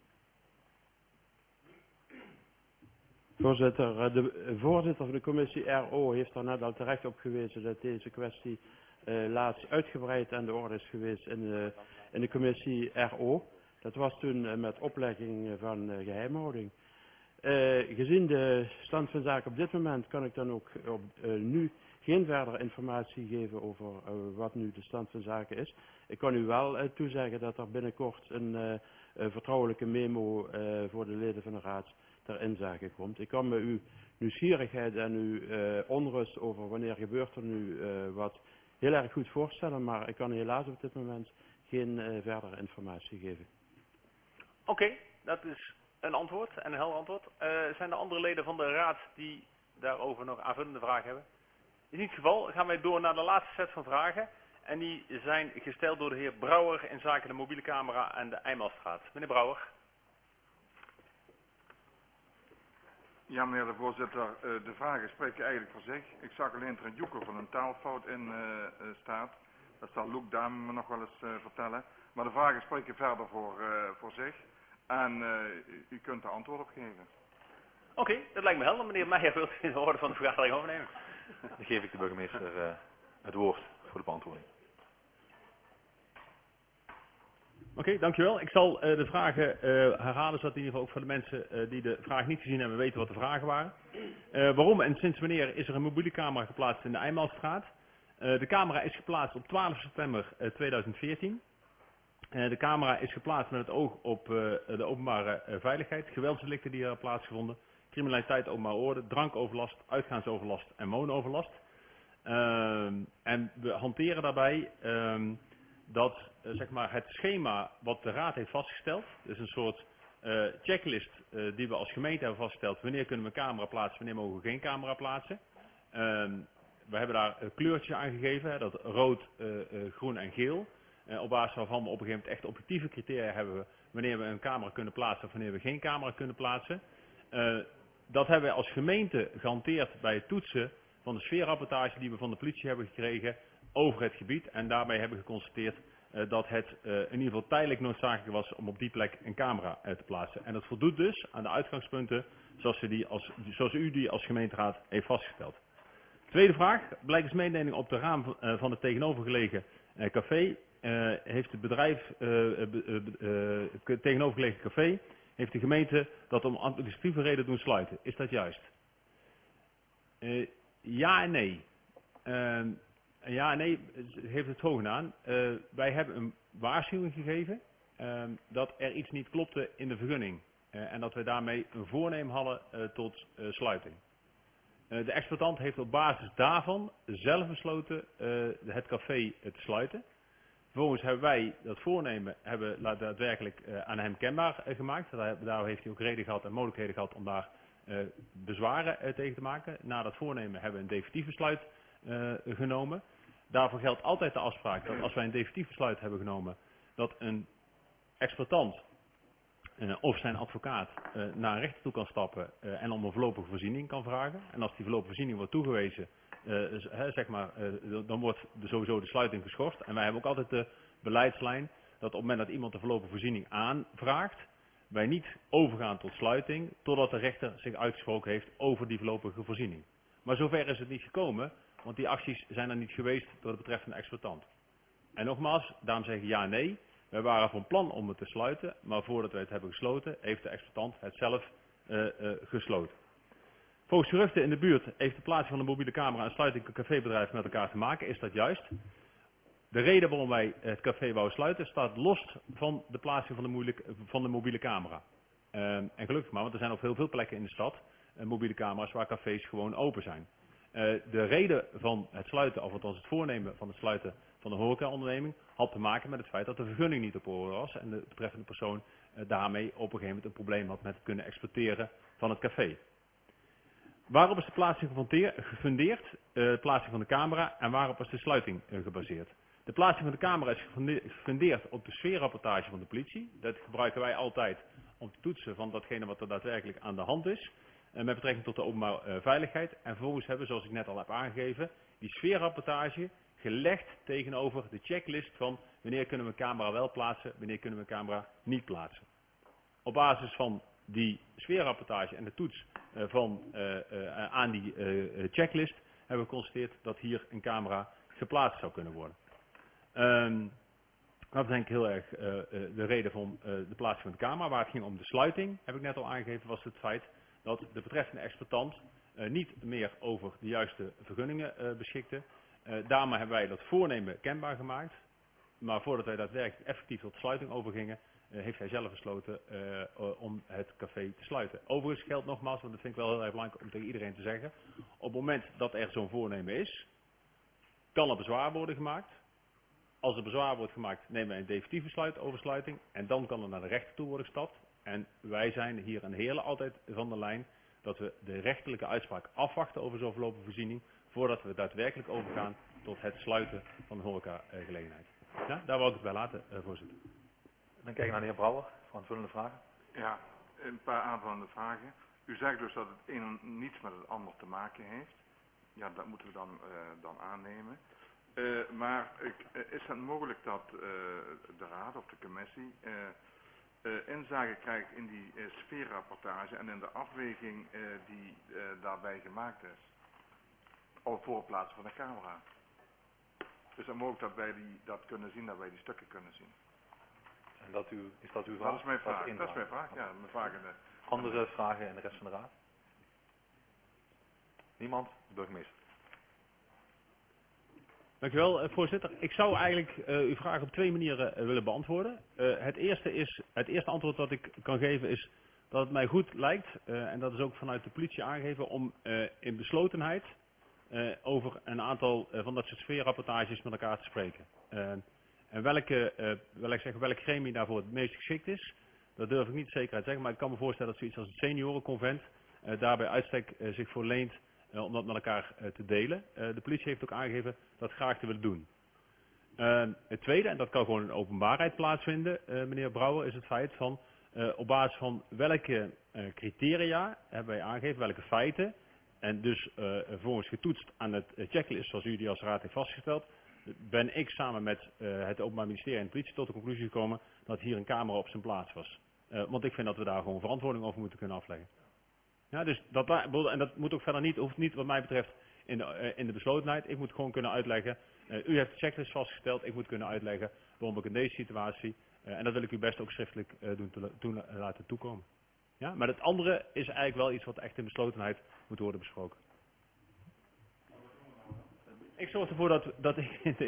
Voorzitter, de voorzitter van de commissie RO heeft er net al terecht op gewezen dat deze kwestie laatst uitgebreid aan de orde is geweest in de commissie RO. Dat was toen met oplegging van geheimhouding. Gezien de stand van zaken op dit moment kan ik dan ook nu geen verdere informatie geven over wat nu de stand van zaken is. Ik kan u wel toezeggen dat er binnenkort een vertrouwelijke memo voor de leden van de raad ter inzage komt. Ik kan me uw nieuwsgierigheid en uw onrust over wanneer gebeurt er nu wat heel erg goed voorstellen, maar ik kan helaas op dit moment geen verdere informatie geven. Oké, dat is een antwoord en een helder antwoord. Zijn er andere leden van de raad die daarover nog aanvullende vragen hebben? In dit geval gaan wij door naar de laatste set van vragen. En die zijn gesteld door de heer Brouwer in zaken de mobiele camera en de Eimelstraat. Meneer Brouwer. Ja, meneer de voorzitter, de vragen spreken eigenlijk voor zich. Ik zag alleen dat er een joeker van een taalfout in staat. Dat zal Loek Dame me nog wel eens vertellen. Maar de vragen spreken verder voor zich. En u kunt er antwoord op geven. Oké, dat lijkt me helder. Meneer Meijer wilt u de orde van de vergadering overnemen. Dan geef ik de burgemeester het woord voor de beantwoording. Oké, dankjewel. Ik zal de vragen herhalen, zodat in ieder geval ook voor de mensen die de vraag niet gezien hebben weten wat de vragen waren. Waarom en sinds wanneer is er een mobiele camera geplaatst in de Eimelstraat? De camera is geplaatst op 12 september 2014. De camera is geplaatst met het oog op de openbare veiligheid, geweldsdelicten die er hebben plaatsgevonden, criminaliteit, openbare orde, drankoverlast, uitgaansoverlast en woonoverlast. En we hanteren daarbij dat zeg maar het schema wat de raad heeft vastgesteld, dus een soort checklist die we als gemeente hebben vastgesteld, wanneer kunnen we een camera plaatsen, wanneer mogen we geen camera plaatsen. We hebben daar kleurtjes aangegeven, hè, dat rood, groen en geel. Op basis waarvan we op een gegeven moment echt objectieve criteria hebben wanneer we een camera kunnen plaatsen of wanneer we geen camera kunnen plaatsen. Dat hebben we als gemeente gehanteerd bij het toetsen van de sfeerrapportage die we van de politie hebben gekregen over het gebied. En daarbij hebben we geconstateerd dat het in ieder geval tijdelijk noodzakelijk was om op die plek een camera te plaatsen. En dat voldoet dus aan de uitgangspunten zoals u die als gemeenteraad heeft vastgesteld. Tweede vraag, blijkens mededeling op de raam van het tegenovergelegen café. Heeft het bedrijf, het tegenovergelegen café, heeft de gemeente dat om administratieve reden doen sluiten. Is dat juist? Ja en nee. Ja en nee heeft het zo gedaan. Wij hebben een waarschuwing gegeven dat er iets niet klopte in de vergunning. En dat we daarmee een voornemen hadden tot sluiting. De exploitant heeft op basis daarvan zelf besloten het café te sluiten. Vervolgens hebben wij dat voornemen daadwerkelijk aan hem kenbaar gemaakt. Daar heeft hij ook reden gehad en mogelijkheden gehad om daar bezwaren tegen te maken. Na dat voornemen hebben we een definitief besluit genomen. Daarvoor geldt altijd de afspraak dat als wij een definitief besluit hebben genomen, dat een exploitant of zijn advocaat naar een rechter toe kan stappen en om een voorlopige voorziening kan vragen. En als die voorlopige voorziening wordt toegewezen, dan wordt sowieso de sluiting geschorst. En wij hebben ook altijd de beleidslijn dat op het moment dat iemand de voorlopige voorziening aanvraagt, wij niet overgaan tot sluiting totdat de rechter zich uitgesproken heeft over die voorlopige voorziening. Maar zover is het niet gekomen, want die acties zijn er niet geweest door de betreffende exploitant. En nogmaals, daarom zeggen ja en nee. Wij waren van plan om het te sluiten, maar voordat wij het hebben gesloten, heeft de exploitant het zelf gesloten. Volgens geruchten in de buurt heeft de plaatsing van de mobiele camera en sluiting van het cafébedrijf met elkaar te maken. Is dat juist? De reden waarom wij het café wou sluiten staat los van de plaatsing van de mobiele camera. En gelukkig maar, want er zijn op heel veel plekken in de stad mobiele camera's waar cafés gewoon open zijn. De reden van het sluiten, of althans het voornemen van het sluiten van de horecaonderneming, had te maken met het feit dat de vergunning niet op orde was en de betreffende persoon daarmee op een gegeven moment een probleem had met het kunnen exploiteren van het café. Waarop is de plaatsing gefundeerd, de plaatsing van de camera, en waarop is de sluiting gebaseerd? De plaatsing van de camera is gefundeerd op de sfeerrapportage van de politie. Dat gebruiken wij altijd om te toetsen van datgene wat er daadwerkelijk aan de hand is. Met betrekking tot de openbare veiligheid. En vervolgens hebben we, zoals ik net al heb aangegeven, die sfeerrapportage gelegd tegenover de checklist van wanneer kunnen we een camera wel plaatsen, wanneer kunnen we een camera niet plaatsen. Op basis van die sfeerrapportage en de toets aan die checklist hebben we geconstateerd dat hier een camera geplaatst zou kunnen worden. Dat is denk ik heel erg de reden van de plaatsing van de camera. Waar het ging om de sluiting, heb ik net al aangegeven, was het feit dat de betreffende exploitant niet meer over de juiste vergunningen beschikte. Daarmee hebben wij dat voornemen kenbaar gemaakt. Maar voordat wij daadwerkelijk effectief tot sluiting overgingen, heeft hij zelf besloten om het café te sluiten. Overigens geldt nogmaals, want dat vind ik wel heel erg belangrijk om tegen iedereen te zeggen. Op het moment dat er zo'n voornemen is, kan er bezwaar worden gemaakt. Als er bezwaar wordt gemaakt, nemen wij een definitief besluit over sluiting. En dan kan er naar de rechter toe worden gestapt. En wij zijn hier een Heerlen altijd van de lijn dat we de rechterlijke uitspraak afwachten over zo'n voorlopige voorziening, voordat we daadwerkelijk overgaan tot het sluiten van de horecagelegenheid. Ja, daar wou ik het bij laten, voorzitter. Dan kijk ik naar de heer Brouwer voor aanvullende vragen. Ja, een paar aanvullende vragen. U zegt dus dat het een niets met het ander te maken heeft. Ja, dat moeten we dan aannemen. Maar is het mogelijk dat de raad of de commissie inzage krijgt in die sfeerrapportage en in de afweging die daarbij gemaakt is? Of voor het plaatsen van de camera? Is het mogelijk dat wij dat kunnen zien, dat wij die stukken kunnen zien? En is dat uw vraag? Dat is mijn vraag. Dat is mijn vraag, ja. Mijn vraag in de... Andere vragen in de rest van de raad? Niemand? De burgemeester. Dankjewel, voorzitter. Ik zou eigenlijk uw vraag op twee manieren willen beantwoorden. Het eerste antwoord dat ik kan geven is dat het mij goed lijkt, en dat is ook vanuit de politie aangegeven, om in beslotenheid over een aantal van dat soort sfeerrapportages met elkaar te spreken. En welk gremium daarvoor het meest geschikt is, dat durf ik niet zeker te zeggen, maar ik kan me voorstellen dat zoiets als het seniorenconvent daarbij uitstek zich voor leent om dat met elkaar te delen. De politie heeft ook aangegeven dat graag te willen doen. Het tweede, en dat kan gewoon in openbaarheid plaatsvinden, meneer Brouwer, is het feit van op basis van welke criteria hebben wij aangegeven, welke feiten, en dus vervolgens getoetst aan het checklist zoals u die als raad heeft vastgesteld, ben ik samen met het Openbaar Ministerie en de politie tot de conclusie gekomen dat hier een camera op zijn plaats was. Want ik vind dat we daar gewoon verantwoording over moeten kunnen afleggen. Ja, dus en dat moet ook verder niet, hoeft niet wat mij betreft in de beslotenheid. Ik moet gewoon kunnen uitleggen, u heeft de checklist vastgesteld, ik moet kunnen uitleggen waarom ik in deze situatie, en dat wil ik u best ook schriftelijk laten toekomen. Ja, maar het andere is eigenlijk wel iets wat echt in beslotenheid moet worden besproken. Ik zorg ervoor dat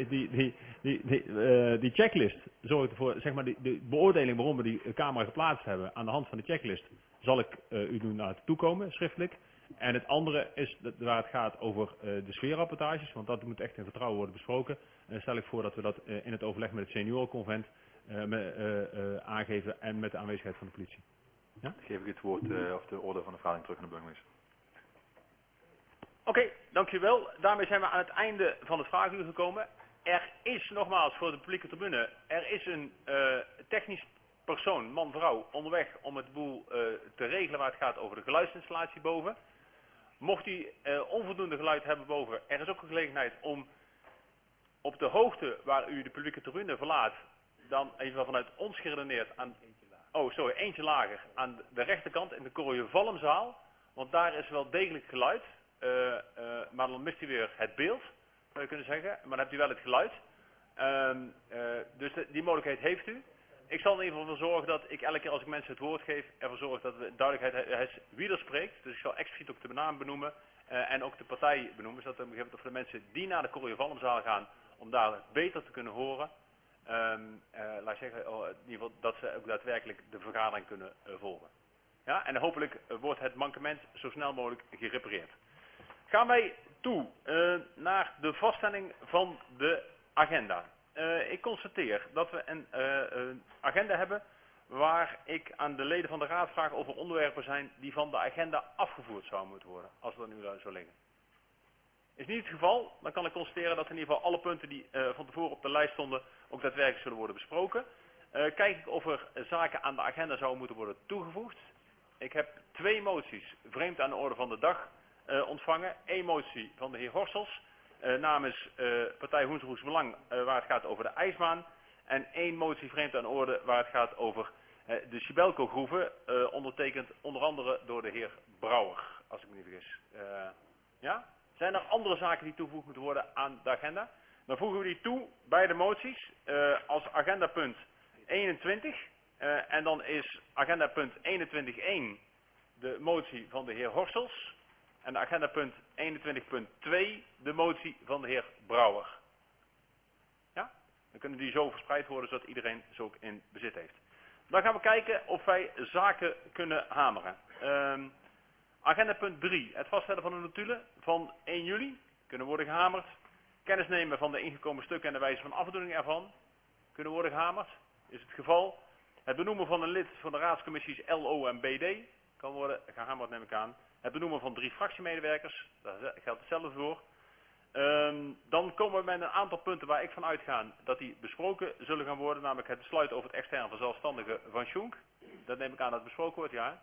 die checklist, zorg ervoor, zeg maar de beoordeling waarom we die camera geplaatst hebben aan de hand van de checklist, zal ik u doen laten toekomen, schriftelijk. En het andere is waar het gaat over de sfeerrapportages, want dat moet echt in vertrouwen worden besproken. En dan stel ik voor dat we dat in het overleg met het seniorenconvent aangeven en met de aanwezigheid van de politie. Ja? Dan geef ik het woord of de orde van de vergadering terug aan de burgemeester. Oké, dankjewel. Daarmee zijn we aan het einde van het vraaguur gekomen. Er is nogmaals voor de publieke tribune, er is een technisch persoon, man, vrouw, onderweg om het boel te regelen waar het gaat over de geluidsinstallatie boven. Mocht u onvoldoende geluid hebben boven, er is ook een gelegenheid om op de hoogte waar u de publieke tribune verlaat, dan even vanuit ons geredeneerd aan, eentje lager, aan de rechterkant in de Corrie-Valmzaal, want daar is wel degelijk geluid. Maar dan mist u weer het beeld, zou je kunnen zeggen. Maar dan hebt u wel het geluid. Dus die mogelijkheid heeft u. Ik zal in ieder geval ervoor zorgen dat ik elke keer als ik mensen het woord geef, ervoor zorg dat we duidelijkheid is wie er spreekt. Dus ik zal expliciet ook de naam benoemen en ook de partij benoemen. Zodat we voor de mensen die naar de Corrie-Valmzaal gaan, om daar beter te kunnen horen. Laat ik zeggen, in ieder geval dat ze ook daadwerkelijk de vergadering kunnen volgen. Ja, en hopelijk wordt het mankement zo snel mogelijk gerepareerd. Gaan wij toe naar de vaststelling van de agenda. Ik constateer dat we een agenda hebben waar ik aan de leden van de raad vraag of er onderwerpen zijn die van de agenda afgevoerd zouden moeten worden, als dat nu zo liggen. Is niet het geval, dan kan ik constateren dat in ieder geval alle punten die van tevoren op de lijst stonden ook daadwerkelijk zullen worden besproken. Kijk ik of er zaken aan de agenda zouden moeten worden toegevoegd. Ik heb 2 moties vreemd aan de orde van de dag ontvangen. 1 motie van de heer Horstels namens partij Hoensbroeks Belang waar het gaat over de ijsbaan. En 1 motie vreemd aan de orde waar het gaat over de Sibelco-groeven, ondertekend onder andere door de heer Brouwer, als ik me niet vergis. Ja? Zijn er andere zaken die toegevoegd moeten worden aan de agenda? Dan voegen we die toe bij de moties als agendapunt 21. En dan is agendapunt 21.1 de motie van de heer Horstels. En de agendapunt 21.2 de motie van de heer Brouwer. Ja? Dan kunnen die zo verspreid worden zodat iedereen ze ook in bezit heeft. Dan gaan we kijken of wij zaken kunnen hameren. Agendapunt 3. Het vaststellen van de notulen van 1 juli. Kunnen worden gehamerd. Kennis nemen van de ingekomen stukken en de wijze van afdoening ervan. Kunnen worden gehamerd. Is het geval. Het benoemen van een lid van de raadscommissies LO en BD. Kan worden gehamerd, neem ik aan. Het benoemen van 3 fractiemedewerkers. Daar geldt hetzelfde voor. Dan komen we met een aantal punten waar ik van uitga dat die besproken zullen gaan worden. Namelijk het besluit over het extern verzelfstandigen van Schunk. Dat neem ik aan dat besproken wordt, ja.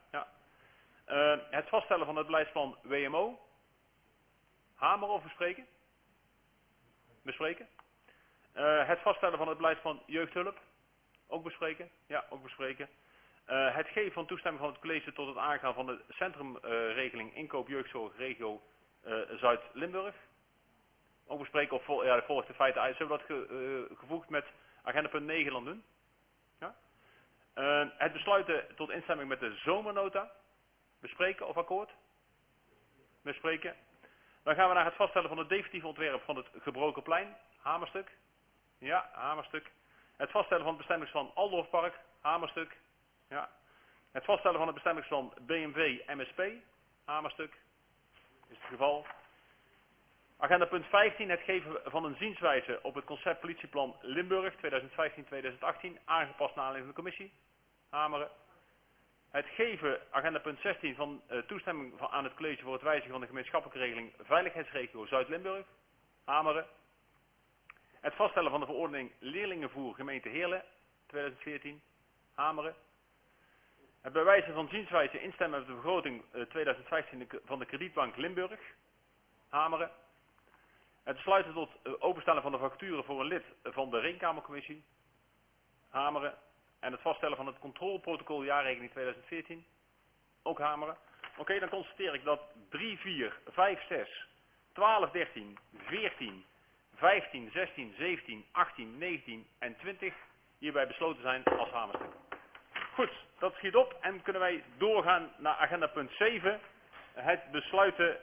Het vaststellen van het beleidsplan WMO. Hameren of bespreken? Bespreken. Het vaststellen van het beleidsplan jeugdhulp. Ook bespreken? Ja, ook bespreken. Het geven van toestemming van het college tot het aangaan van de centrumregeling inkoop jeugdzorg regio Zuid-Limburg. Ook bespreken of volgt de feiten uit. Zullen we dat gevoegd met agenda punt 9 dan doen? Ja? Het besluiten tot instemming met de zomernota. Bespreken of akkoord? Bespreken. Dan gaan we naar het vaststellen van het definitieve ontwerp van het gebroken plein. Hamerstuk. Ja, hamerstuk. Het vaststellen van het bestemmingsplan Aldorfpark. Hamerstuk. Ja. Het vaststellen van het bestemmingsplan BMW MSP. Hamerstuk. Is het geval. Agenda punt 15. Het geven van een zienswijze op het concept politieplan Limburg 2015-2018. Aangepast naar aanleiding van de commissie. Hameren. Het geven, agenda punt 16, van toestemming aan het college voor het wijzigen van de gemeenschappelijke regeling Veiligheidsregio Zuid-Limburg. Hameren. Het vaststellen van de verordening leerlingenvoer gemeente Heerlen 2014. Hameren. Het bij wijze van zienswijze instemmen met de begroting 2015 van de kredietbank Limburg. Hameren. Het besluiten tot openstellen van de vacature voor een lid van de Rekenkamercommissie. Hameren. En het vaststellen van het controleprotocol jaarrekening 2014. Ook hameren. Oké, dan constateer ik dat 3, 4, 5, 6, 12, 13, 14, 15, 16, 17, 18, 19 en 20 hierbij besloten zijn als hamerstukken. Goed, dat schiet op en kunnen wij doorgaan naar agenda punt 7. Het besluiten,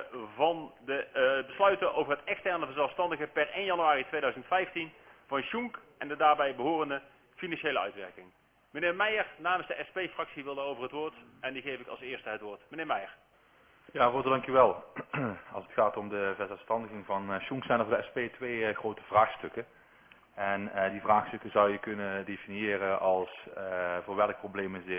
besluiten over het externe verzelfstandigen per 1 januari 2015 van Schunk en de daarbij behorende financiële uitwerking. Meneer Meijer namens de SP-fractie wil daarover het woord en die geef ik als eerste het woord. Meneer Meijer. Ja, voorzitter, dank u wel. Als het gaat om de verzelfstandiging van Schunk zijn er voor de SP 2 grote vraagstukken. En die vraagstukken zou je kunnen definiëren als voor welk probleem is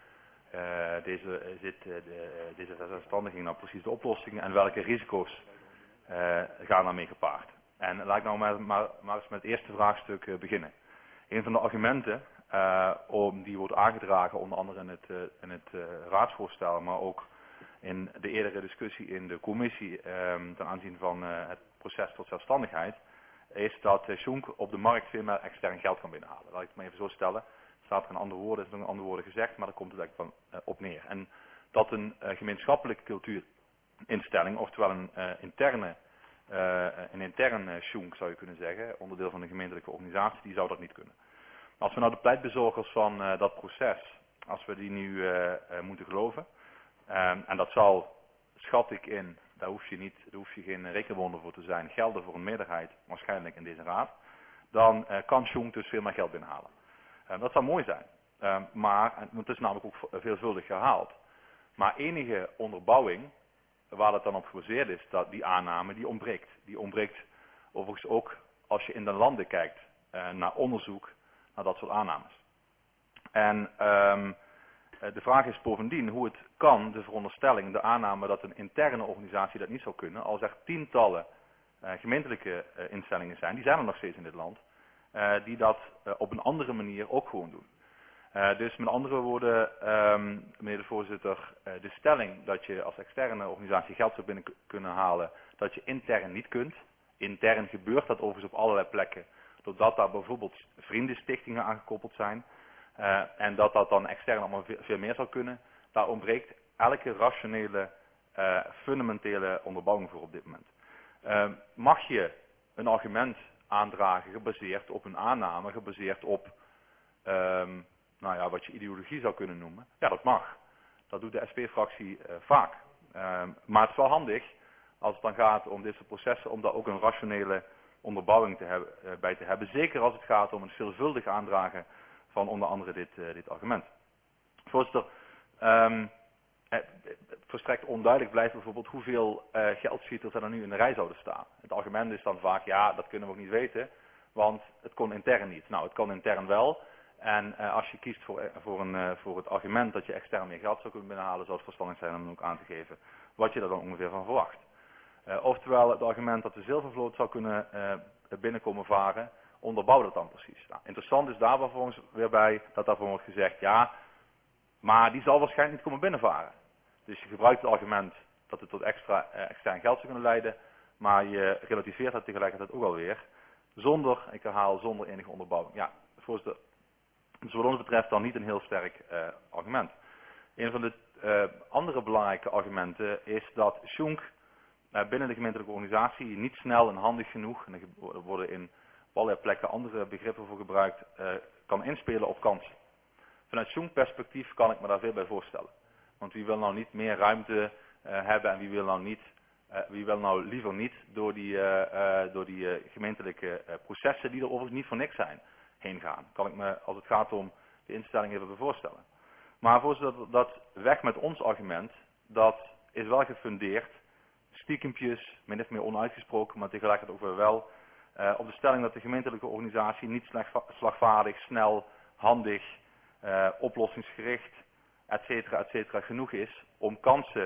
deze verzelfstandiging nou precies de oplossing en welke risico's gaan daarmee gepaard. En laat ik nou maar eens met het eerste vraagstuk beginnen. Een van de argumenten die wordt aangedragen onder andere in het raadsvoorstel, maar ook in de eerdere discussie in de commissie ten aanzien van het proces tot zelfstandigheid, is dat Schunk op de markt veel meer extern geld kan binnenhalen. Laat ik het maar even zo stellen. Het staat er in andere woorden, is nog in andere woorden gezegd, maar daar komt het eigenlijk op neer. En dat een gemeenschappelijke cultuurinstelling, oftewel een interne Schunk zou je kunnen zeggen, onderdeel van een gemeentelijke organisatie, die zou dat niet kunnen. Als we nou de pleitbezorgers van dat proces, als we die nu moeten geloven, en dat zal, schat ik in, daar hoef je geen rekenwonder voor te zijn, gelden voor een meerderheid waarschijnlijk in deze raad, dan kan Schunk dus veel meer geld binnenhalen. Dat zou mooi zijn. Maar het is namelijk ook veelvuldig herhaald. Maar enige onderbouwing waar het dan op gebaseerd is, dat die aanname, die ontbreekt. Die ontbreekt overigens ook als je in de landen kijkt naar onderzoek naar dat soort aannames. En de vraag is bovendien hoe het kan, de veronderstelling, de aanname dat een interne organisatie dat niet zou kunnen, als er tientallen gemeentelijke instellingen zijn, die zijn er nog steeds in dit land, die dat op een andere manier ook gewoon doen. Dus met andere woorden, meneer de voorzitter, de stelling dat je als externe organisatie geld zou binnen kunnen halen, dat je intern niet kunt. Intern gebeurt dat overigens op allerlei plekken, doordat daar bijvoorbeeld vriendenstichtingen aangekoppeld zijn. En dat dat dan extern allemaal veel meer zou kunnen. Daar ontbreekt elke rationele, fundamentele onderbouwing voor op dit moment. Mag je een argument aandragen gebaseerd op een aanname, gebaseerd op nou ja, wat je ideologie zou kunnen noemen? Ja, dat mag. Dat doet de SP-fractie vaak. Maar het is wel handig, als het dan gaat om dit soort processen, om daar ook een rationele onderbouwing bij te hebben. Zeker als het gaat om een veelvuldig aandragen van onder andere dit argument. Voorzitter, volstrekt onduidelijk blijft bijvoorbeeld hoeveel geldschieters er nu in de rij zouden staan. Het argument is dan vaak, ja, dat kunnen we ook niet weten, want het kon intern niet. Nou, het kan intern wel. En als je kiest voor het argument dat je extern meer geld zou kunnen binnenhalen, zou het verstandig zijn om ook aan te geven wat je er dan ongeveer van verwacht. Oftewel, het argument dat de zilvervloot zou kunnen binnenkomen varen, onderbouw dat dan precies. Nou, interessant is daar vervolgens weer bij dat daarvan wordt gezegd, ja, maar die zal waarschijnlijk niet komen binnenvaren. Dus je gebruikt het argument dat het tot extern geld zou kunnen leiden, maar je relativeert dat tegelijkertijd ook alweer, zonder, ik herhaal, zonder enige onderbouwing. Ja, voorzitter, dus wat ons betreft dan niet een heel sterk argument. Een van de andere belangrijke argumenten is dat Schunk binnen de gemeentelijke organisatie niet snel en handig genoeg, en er worden in op allerlei plekken andere begrippen voor gebruikt, kan inspelen op kansen. Vanuit Schunk perspectief kan ik me daar veel bij voorstellen. Want wie wil nou niet meer ruimte hebben en wie wil nou liever niet door die gemeentelijke processen, die er overigens niet voor niks zijn, heen gaan. Kan ik me, als het gaat om de instellingen, even bij voorstellen. Maar voorzitter, dat weg met ons argument, dat is wel gefundeerd, stiekempjes, min of meer onuitgesproken, maar tegelijkertijd ook wel op de stelling dat de gemeentelijke organisatie niet slagvaardig, snel, handig, oplossingsgericht, et cetera, genoeg is om kansen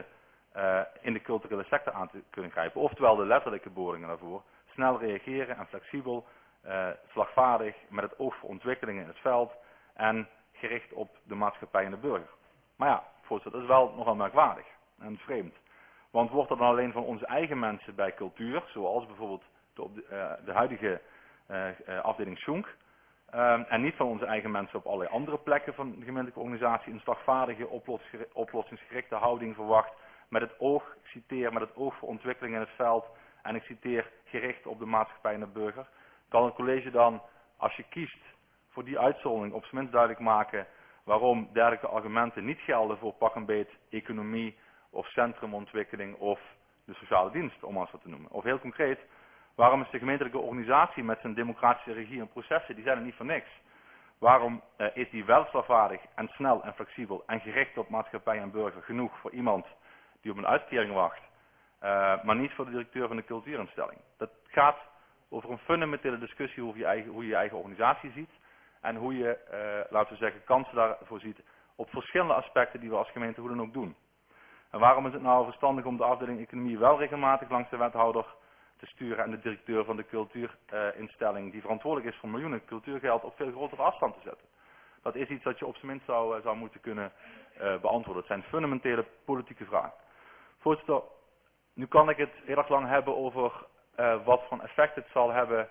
in de culturele sector aan te kunnen grijpen. Oftewel de letterlijke bewoordingen daarvoor, snel reageren en flexibel, slagvaardig, met het oog voor ontwikkelingen in het veld en gericht op de maatschappij en de burger. Maar ja, voorzitter, dat is wel nogal merkwaardig en vreemd. Want wordt er dan alleen van onze eigen mensen bij cultuur, zoals bijvoorbeeld de huidige afdeling Schunk, en niet van onze eigen mensen op allerlei andere plekken van de gemeentelijke organisatie, een slagvaardige, oplossingsgerichte houding verwacht, met het oog, ik citeer, met het oog voor ontwikkeling in het veld, en ik citeer, gericht op de maatschappij en de burger, kan het college dan, als je kiest voor die uitzondering, op zijn minst duidelijk maken waarom dergelijke argumenten niet gelden voor pak en beet economie of centrumontwikkeling of de sociale dienst, om maar zo te noemen. Of heel concreet, waarom is de gemeentelijke organisatie met zijn democratische regie en processen, die zijn er niet voor niks. Waarom is die wel slagvaardig en snel en flexibel en gericht op maatschappij en burger genoeg voor iemand die op een uitkering wacht, maar niet voor de directeur van de cultuurinstelling. Dat gaat over een fundamentele discussie hoe je je eigen organisatie ziet en hoe je, laten we zeggen, kansen daarvoor ziet op verschillende aspecten die we als gemeente hoe dan ook doen. En waarom is het nou verstandig om de afdeling economie wel regelmatig langs de wethouder te sturen en de directeur van de cultuurinstelling die verantwoordelijk is voor miljoenen cultuurgeld op veel grotere afstand te zetten? Dat is iets dat je op zijn minst zou moeten kunnen beantwoorden. Het zijn fundamentele politieke vragen. Voorzitter, nu kan ik het heel erg lang hebben over wat voor effect het zal hebben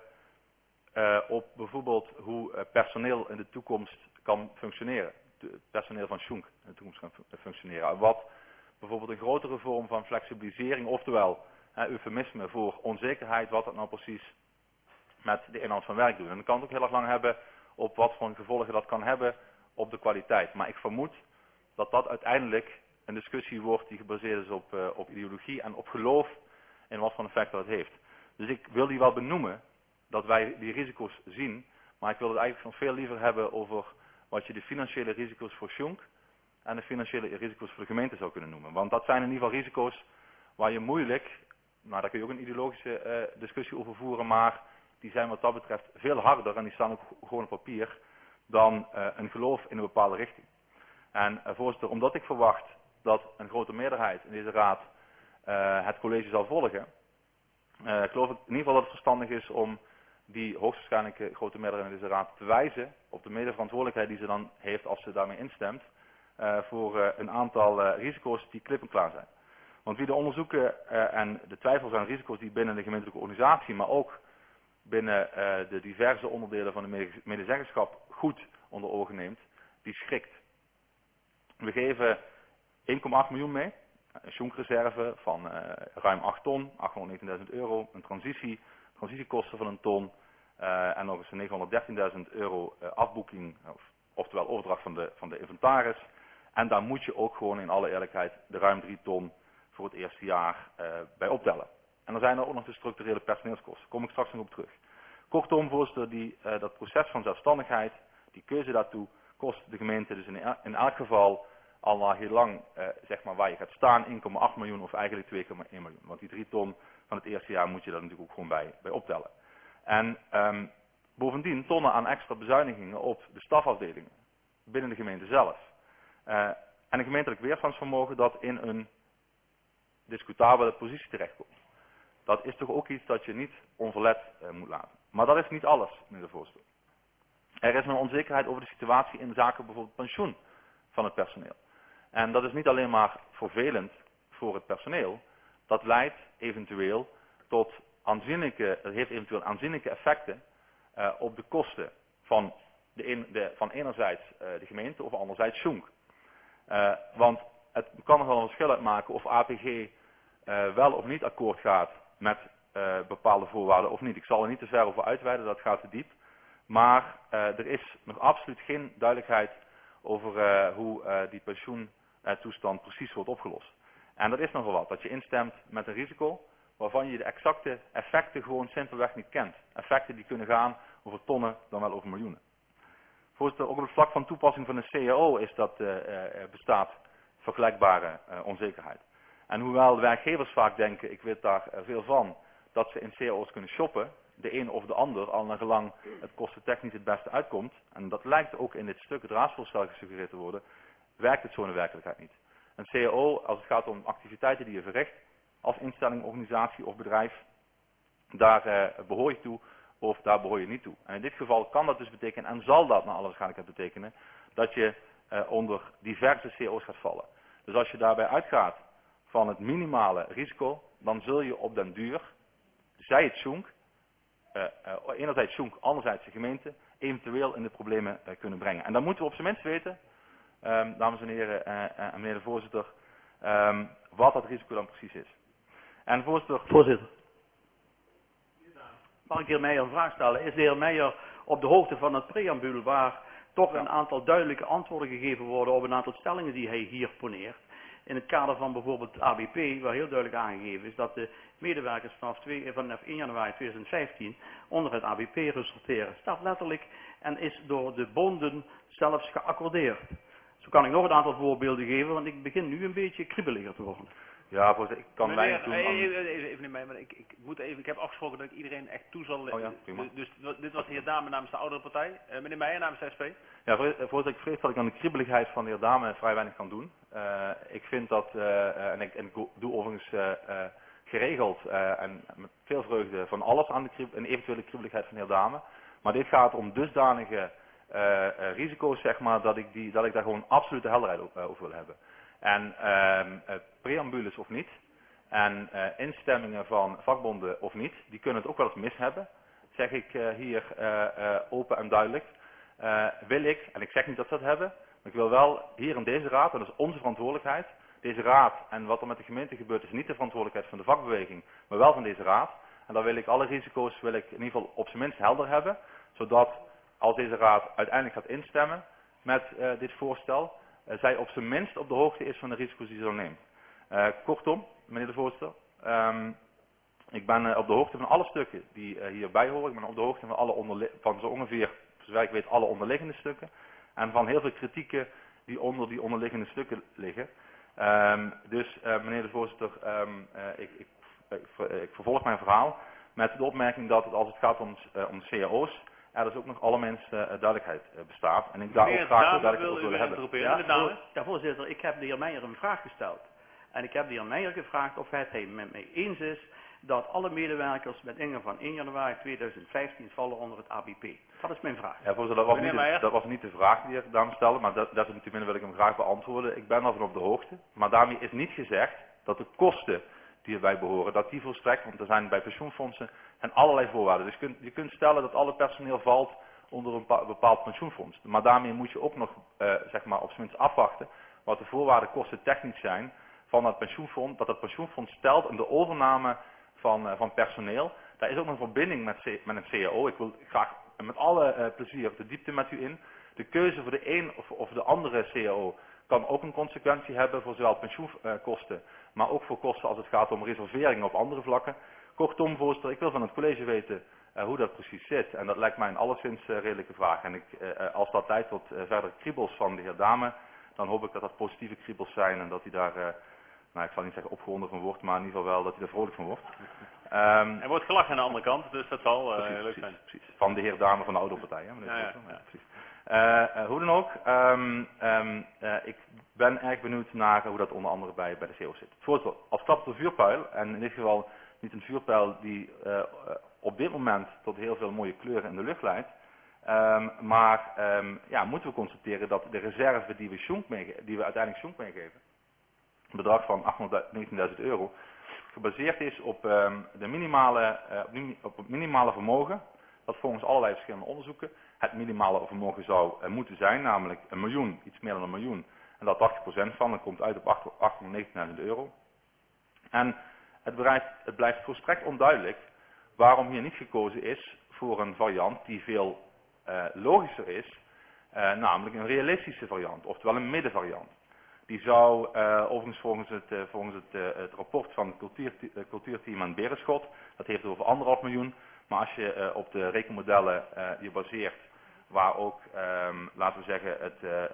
op bijvoorbeeld hoe personeel in de toekomst kan functioneren. Het personeel van Schunk in de toekomst kan functioneren. En wat bijvoorbeeld een grotere vorm van flexibilisering, oftewel eufemisme voor onzekerheid, wat dat nou precies met de inhoud van werk doen. En dan kan het ook heel erg lang hebben op wat voor gevolgen dat kan hebben op de kwaliteit. Maar ik vermoed dat dat uiteindelijk een discussie wordt die gebaseerd is op ideologie en op geloof in wat voor effect dat heeft. Dus ik wil die wel benoemen, dat wij die risico's zien, maar ik wil het eigenlijk nog veel liever hebben over wat je de financiële risico's voor Schunk en de financiële risico's voor de gemeente zou kunnen noemen. Want dat zijn in ieder geval risico's waar je moeilijk, nou daar kun je ook een ideologische discussie over voeren, maar die zijn wat dat betreft veel harder en die staan ook gewoon op papier dan een geloof in een bepaalde richting. En voorzitter, omdat ik verwacht dat een grote meerderheid in deze raad het college zal volgen, geloof ik in ieder geval dat het verstandig is om die hoogstwaarschijnlijk grote meerderheid in deze raad te wijzen op de medeverantwoordelijkheid die ze dan heeft als ze daarmee instemt voor een aantal risico's die klip en klaar zijn. Want wie de onderzoeken en de twijfels aan risico's die binnen de gemeentelijke organisatie, maar ook binnen de diverse onderdelen van de medezeggenschap goed onder ogen neemt, die schrikt. We geven 1,8 miljoen mee, een Schunk-reserve van ruim 8 ton, 819.000 euro, een transitiekosten van 1 ton en nog eens 913.000 euro afboeking, oftewel overdracht van de inventaris. En daar moet je ook gewoon in alle eerlijkheid de ruim 3 ton voor het eerste jaar bij optellen. En dan zijn er ook nog de structurele personeelskosten. Daar kom ik straks nog op terug. Kortom, voorzitter, dat proces van zelfstandigheid, die keuze daartoe, kost de gemeente dus in elk geval al naar heel lang, zeg maar, waar je gaat staan, 1,8 miljoen of eigenlijk 2,1 miljoen. Want die 3 ton van het eerste jaar moet je daar natuurlijk ook gewoon bij optellen. En bovendien tonnen aan extra bezuinigingen op de stafafdelingen binnen de gemeente zelf. En een gemeentelijk weerstandsvermogen dat in een discutabele positie terechtkomt. Dat is toch ook iets dat je niet onverlet moet laten. Maar dat is niet alles, meneer de voorzitter. Er is een onzekerheid over de situatie in zaken bijvoorbeeld pensioen van het personeel. En dat is niet alleen maar vervelend voor het personeel. Dat leidt eventueel tot aanzienlijke effecten op de kosten van enerzijds de gemeente of anderzijds Schunk. Want het kan nog wel een verschil uitmaken of APG wel of niet akkoord gaat met bepaalde voorwaarden of niet. Ik zal er niet te ver over uitweiden, dat gaat te diep. Maar er is nog absoluut geen duidelijkheid over hoe die pensioentoestand precies wordt opgelost. En dat is nogal wat, dat je instemt met een risico waarvan je de exacte effecten gewoon simpelweg niet kent. Effecten die kunnen gaan over tonnen, dan wel over miljoenen. Voorzitter, ook op het vlak van toepassing van een CAO bestaat vergelijkbare onzekerheid. En hoewel werkgevers vaak denken, ik weet daar veel van, dat ze in CAO's kunnen shoppen, de een of de ander, al naar gelang het kostentechnisch het beste uitkomt, en dat lijkt ook in dit stuk het raadsvoorstel gesuggereerd te worden, werkt het zo in de werkelijkheid niet. Een CAO, als het gaat om activiteiten die je verricht, als instelling, organisatie of bedrijf, daar behoor je toe of daar behoor je niet toe. En in dit geval kan dat dus betekenen, en zal dat naar alle waarschijnlijkheid betekenen, dat je onder diverse CAO's gaat vallen. Dus als je daarbij uitgaat van het minimale risico, dan zul je op den duur, zij het Schunk, enerzijds Schunk, anderzijds de gemeente, eventueel in de problemen kunnen brengen. En dan moeten we op zijn minst weten, dames en heren en meneer de voorzitter, wat dat risico dan precies is. En voorzitter. Mag ik de heer Meijer een vraag stellen? Is de heer Meijer op de hoogte van het preambule waar toch een aantal duidelijke antwoorden gegeven worden op een aantal stellingen die hij hier poneert? In het kader van bijvoorbeeld het ABP, waar heel duidelijk aangegeven is dat de medewerkers vanaf 1 januari 2015 onder het ABP resulteren. Staat letterlijk en is door de bonden zelfs geaccordeerd. Zo kan ik nog een aantal voorbeelden geven, want ik begin nu een beetje kriebeliger te worden. Ja, voorzitter, ik kan weinig doen. Even niet mee, maar ik heb afgesproken dat ik iedereen echt toe zal... Oh ja, prima. Dus dit was de heer Dame namens de oudere partij. Meneer Meijer namens de SP. Ja, voorzitter, ik vrees dat ik aan de kriebeligheid van de heer Dame vrij weinig kan doen. Ik vind dat, en ik doe overigens geregeld en met veel vreugde van alles aan een eventuele kriebeligheid van de heer Dame. Maar dit gaat om dusdanige risico's, zeg maar, dat ik daar gewoon absolute helderheid over wil hebben. En preambules of niet, en instemmingen van vakbonden of niet, die kunnen het ook wel eens mis hebben, zeg ik hier open en duidelijk. Wil ik, en ik zeg niet dat ze dat hebben, maar ik wil wel hier in deze raad, en dat is onze verantwoordelijkheid, deze raad en wat er met de gemeente gebeurt is niet de verantwoordelijkheid van de vakbeweging, maar wel van deze raad. En dan wil ik alle risico's in ieder geval op zijn minst helder hebben, zodat als deze raad uiteindelijk gaat instemmen met dit voorstel, zij op zijn minst op de hoogte is van de risico's die ze dan neemt. Kortom, meneer de voorzitter, ik ben op de hoogte van alle stukken die hierbij horen. Ik ben op de hoogte van, van zo ongeveer, zover ik weet, alle onderliggende stukken. en van heel veel kritieken die onder die onderliggende stukken liggen. Dus meneer de voorzitter, ik vervolg mijn verhaal met de opmerking dat het, als het gaat om cao's, er dus ook nog allerminst duidelijkheid bestaat. En ik daar ook graag duidelijk over willen hebben. Ja, voorzitter, ik heb de heer Meijer een vraag gesteld. En ik heb de heer Meijer gevraagd of hij het met mij eens is dat alle medewerkers met ingang van 1 januari 2015 vallen onder het ABP. Dat is mijn vraag. Ja, voorzitter, dat was niet de vraag die de heer Dam stelde, maar desalniettemin wil ik hem graag beantwoorden. Ik ben daarvan op de hoogte, maar daarmee is niet gezegd dat de kosten die erbij behoren, dat die volstrekt, want er zijn bij pensioenfondsen allerlei voorwaarden. Dus je kunt stellen dat alle personeel valt onder een bepaald pensioenfonds. Maar daarmee moet je ook nog, zeg maar, op zijn minst afwachten wat de voorwaarden kosten technisch zijn van het pensioenfonds, dat het pensioenfonds stelt in de overname van personeel. Daar is ook een verbinding met een CAO. Ik wil graag met alle plezier de diepte met u in. De keuze voor de een of de andere CAO kan ook een consequentie hebben voor zowel pensioenkosten, maar ook voor kosten als het gaat om reserveringen op andere vlakken. Kortom, voorzitter, ik wil van het college weten hoe dat precies zit. En dat lijkt mij een alleszins redelijke vraag. En als dat leidt tot verdere kriebels van de heer Dame, dan hoop ik dat dat positieve kriebels zijn en dat hij daar, nou ik zal niet zeggen opgewonden van wordt, maar in ieder geval wel dat hij er vrolijk van wordt. Er wordt gelachen aan de andere kant, dus dat zal leuk zijn. Precies. Van de heer Dame van de oude partij. Hè, precies. Hoe dan ook, ik ben erg benieuwd naar hoe dat onder andere bij de CO zit. Voorzitter, als stap op de vuurpijl, en in dit geval niet een vuurpijl die op dit moment tot heel veel mooie kleuren in de lucht leidt, maar moeten we constateren dat de reserve die we uiteindelijk Schunk meegeven, een bedrag van 819.000 euro, gebaseerd is op het minimale vermogen, dat volgens allerlei verschillende onderzoeken het minimale vermogen zou moeten zijn, namelijk 1 miljoen, iets meer dan 1 miljoen, en dat 80% van, dat komt uit op 819.000 euro. En het blijft volstrekt onduidelijk waarom hier niet gekozen is voor een variant die veel logischer is, namelijk een realistische variant, oftewel een middenvariant. Die zou overigens volgens het rapport van het cultuurteam aan Berenschot, dat heeft het over 1,5 miljoen, maar als je op de rekenmodellen je baseert, waar ook, laten we zeggen,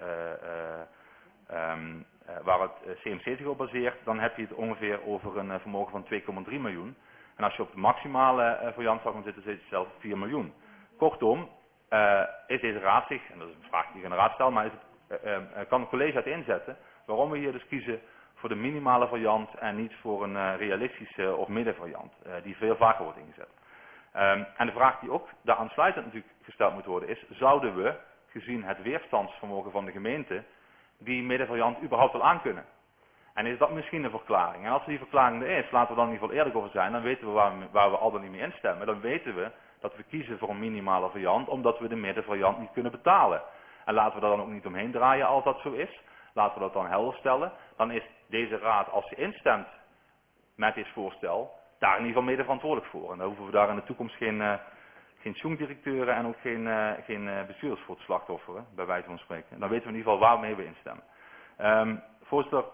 waar het CMC zich op baseert, dan heb je het ongeveer over een vermogen van 2,3 miljoen. En als je op de maximale variant zou gaan zitten, zit je zelfs 4 miljoen. Kortom, is deze raad zich, en dat is een vraag die ik aan de raad stel, maar kan het college het inzetten waarom we hier dus kiezen voor de minimale variant en niet voor een realistische of middenvariant, die veel vaker wordt ingezet. En de vraag die ook daar aansluitend natuurlijk gesteld moet worden is, zouden we, gezien het weerstandsvermogen van de gemeente, die middenvariant überhaupt wel aankunnen? En is dat misschien een verklaring? En als die verklaring er is, laten we dan in ieder geval eerlijk over zijn, dan weten we waar we al dan niet mee instemmen. Dan weten we dat we kiezen voor een minimale variant, omdat we de middenvariant niet kunnen betalen. En laten we daar dan ook niet omheen draaien als dat zo is. Laten we dat dan helder stellen. Dan is deze raad, als ze instemt met dit voorstel, daar in ieder geval mede verantwoordelijk voor. En dan hoeven we daar in de toekomst geen Schunk-directeuren en ook geen bestuurders voor te slachtofferen, bij wijze van spreken. Dan weten we in ieder geval waarmee we instemmen. Voorzitter,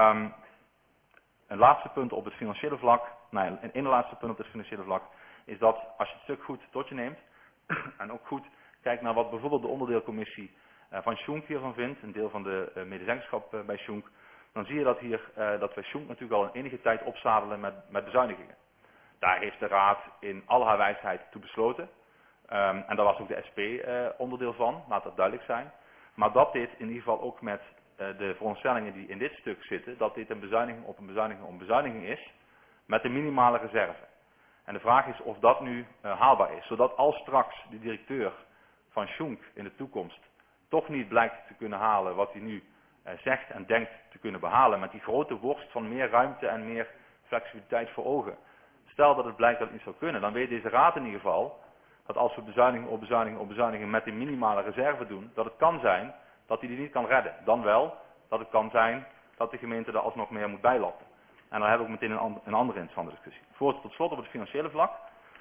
een laatste punt op het financiële vlak, een laatste punt op het financiële vlak, is dat als je het stuk goed tot je neemt, en ook goed kijkt naar wat bijvoorbeeld de onderdeelcommissie van Schunk hiervan vindt, een deel van de medezeggenschap bij Schunk, dan zie je dat wij Schunk natuurlijk al een enige tijd opzadelen met bezuinigingen. Daar heeft de raad in al haar wijsheid toe besloten. En daar was ook de SP onderdeel van, laat dat duidelijk zijn. Maar dat dit in ieder geval ook met de veronderstellingen die in dit stuk zitten, dat dit een bezuiniging op een bezuiniging op een bezuiniging is, met een minimale reserve. En de vraag is of dat nu haalbaar is, zodat als straks de directeur van Schunk in de toekomst toch niet blijkt te kunnen halen wat hij nu zegt en denkt te kunnen behalen, met die grote worst van meer ruimte en meer flexibiliteit voor ogen. Stel dat het blijkt dat het niet zou kunnen, dan weet deze raad in ieder geval dat als we bezuiniging op bezuiniging op bezuiniging met een minimale reserve doen, dat het kan zijn dat hij die niet kan redden. Dan wel dat het kan zijn dat de gemeente er alsnog meer moet bijlappen. En dan hebben we ook meteen een andere interessante discussie. Voorzitter, tot slot op het financiële vlak.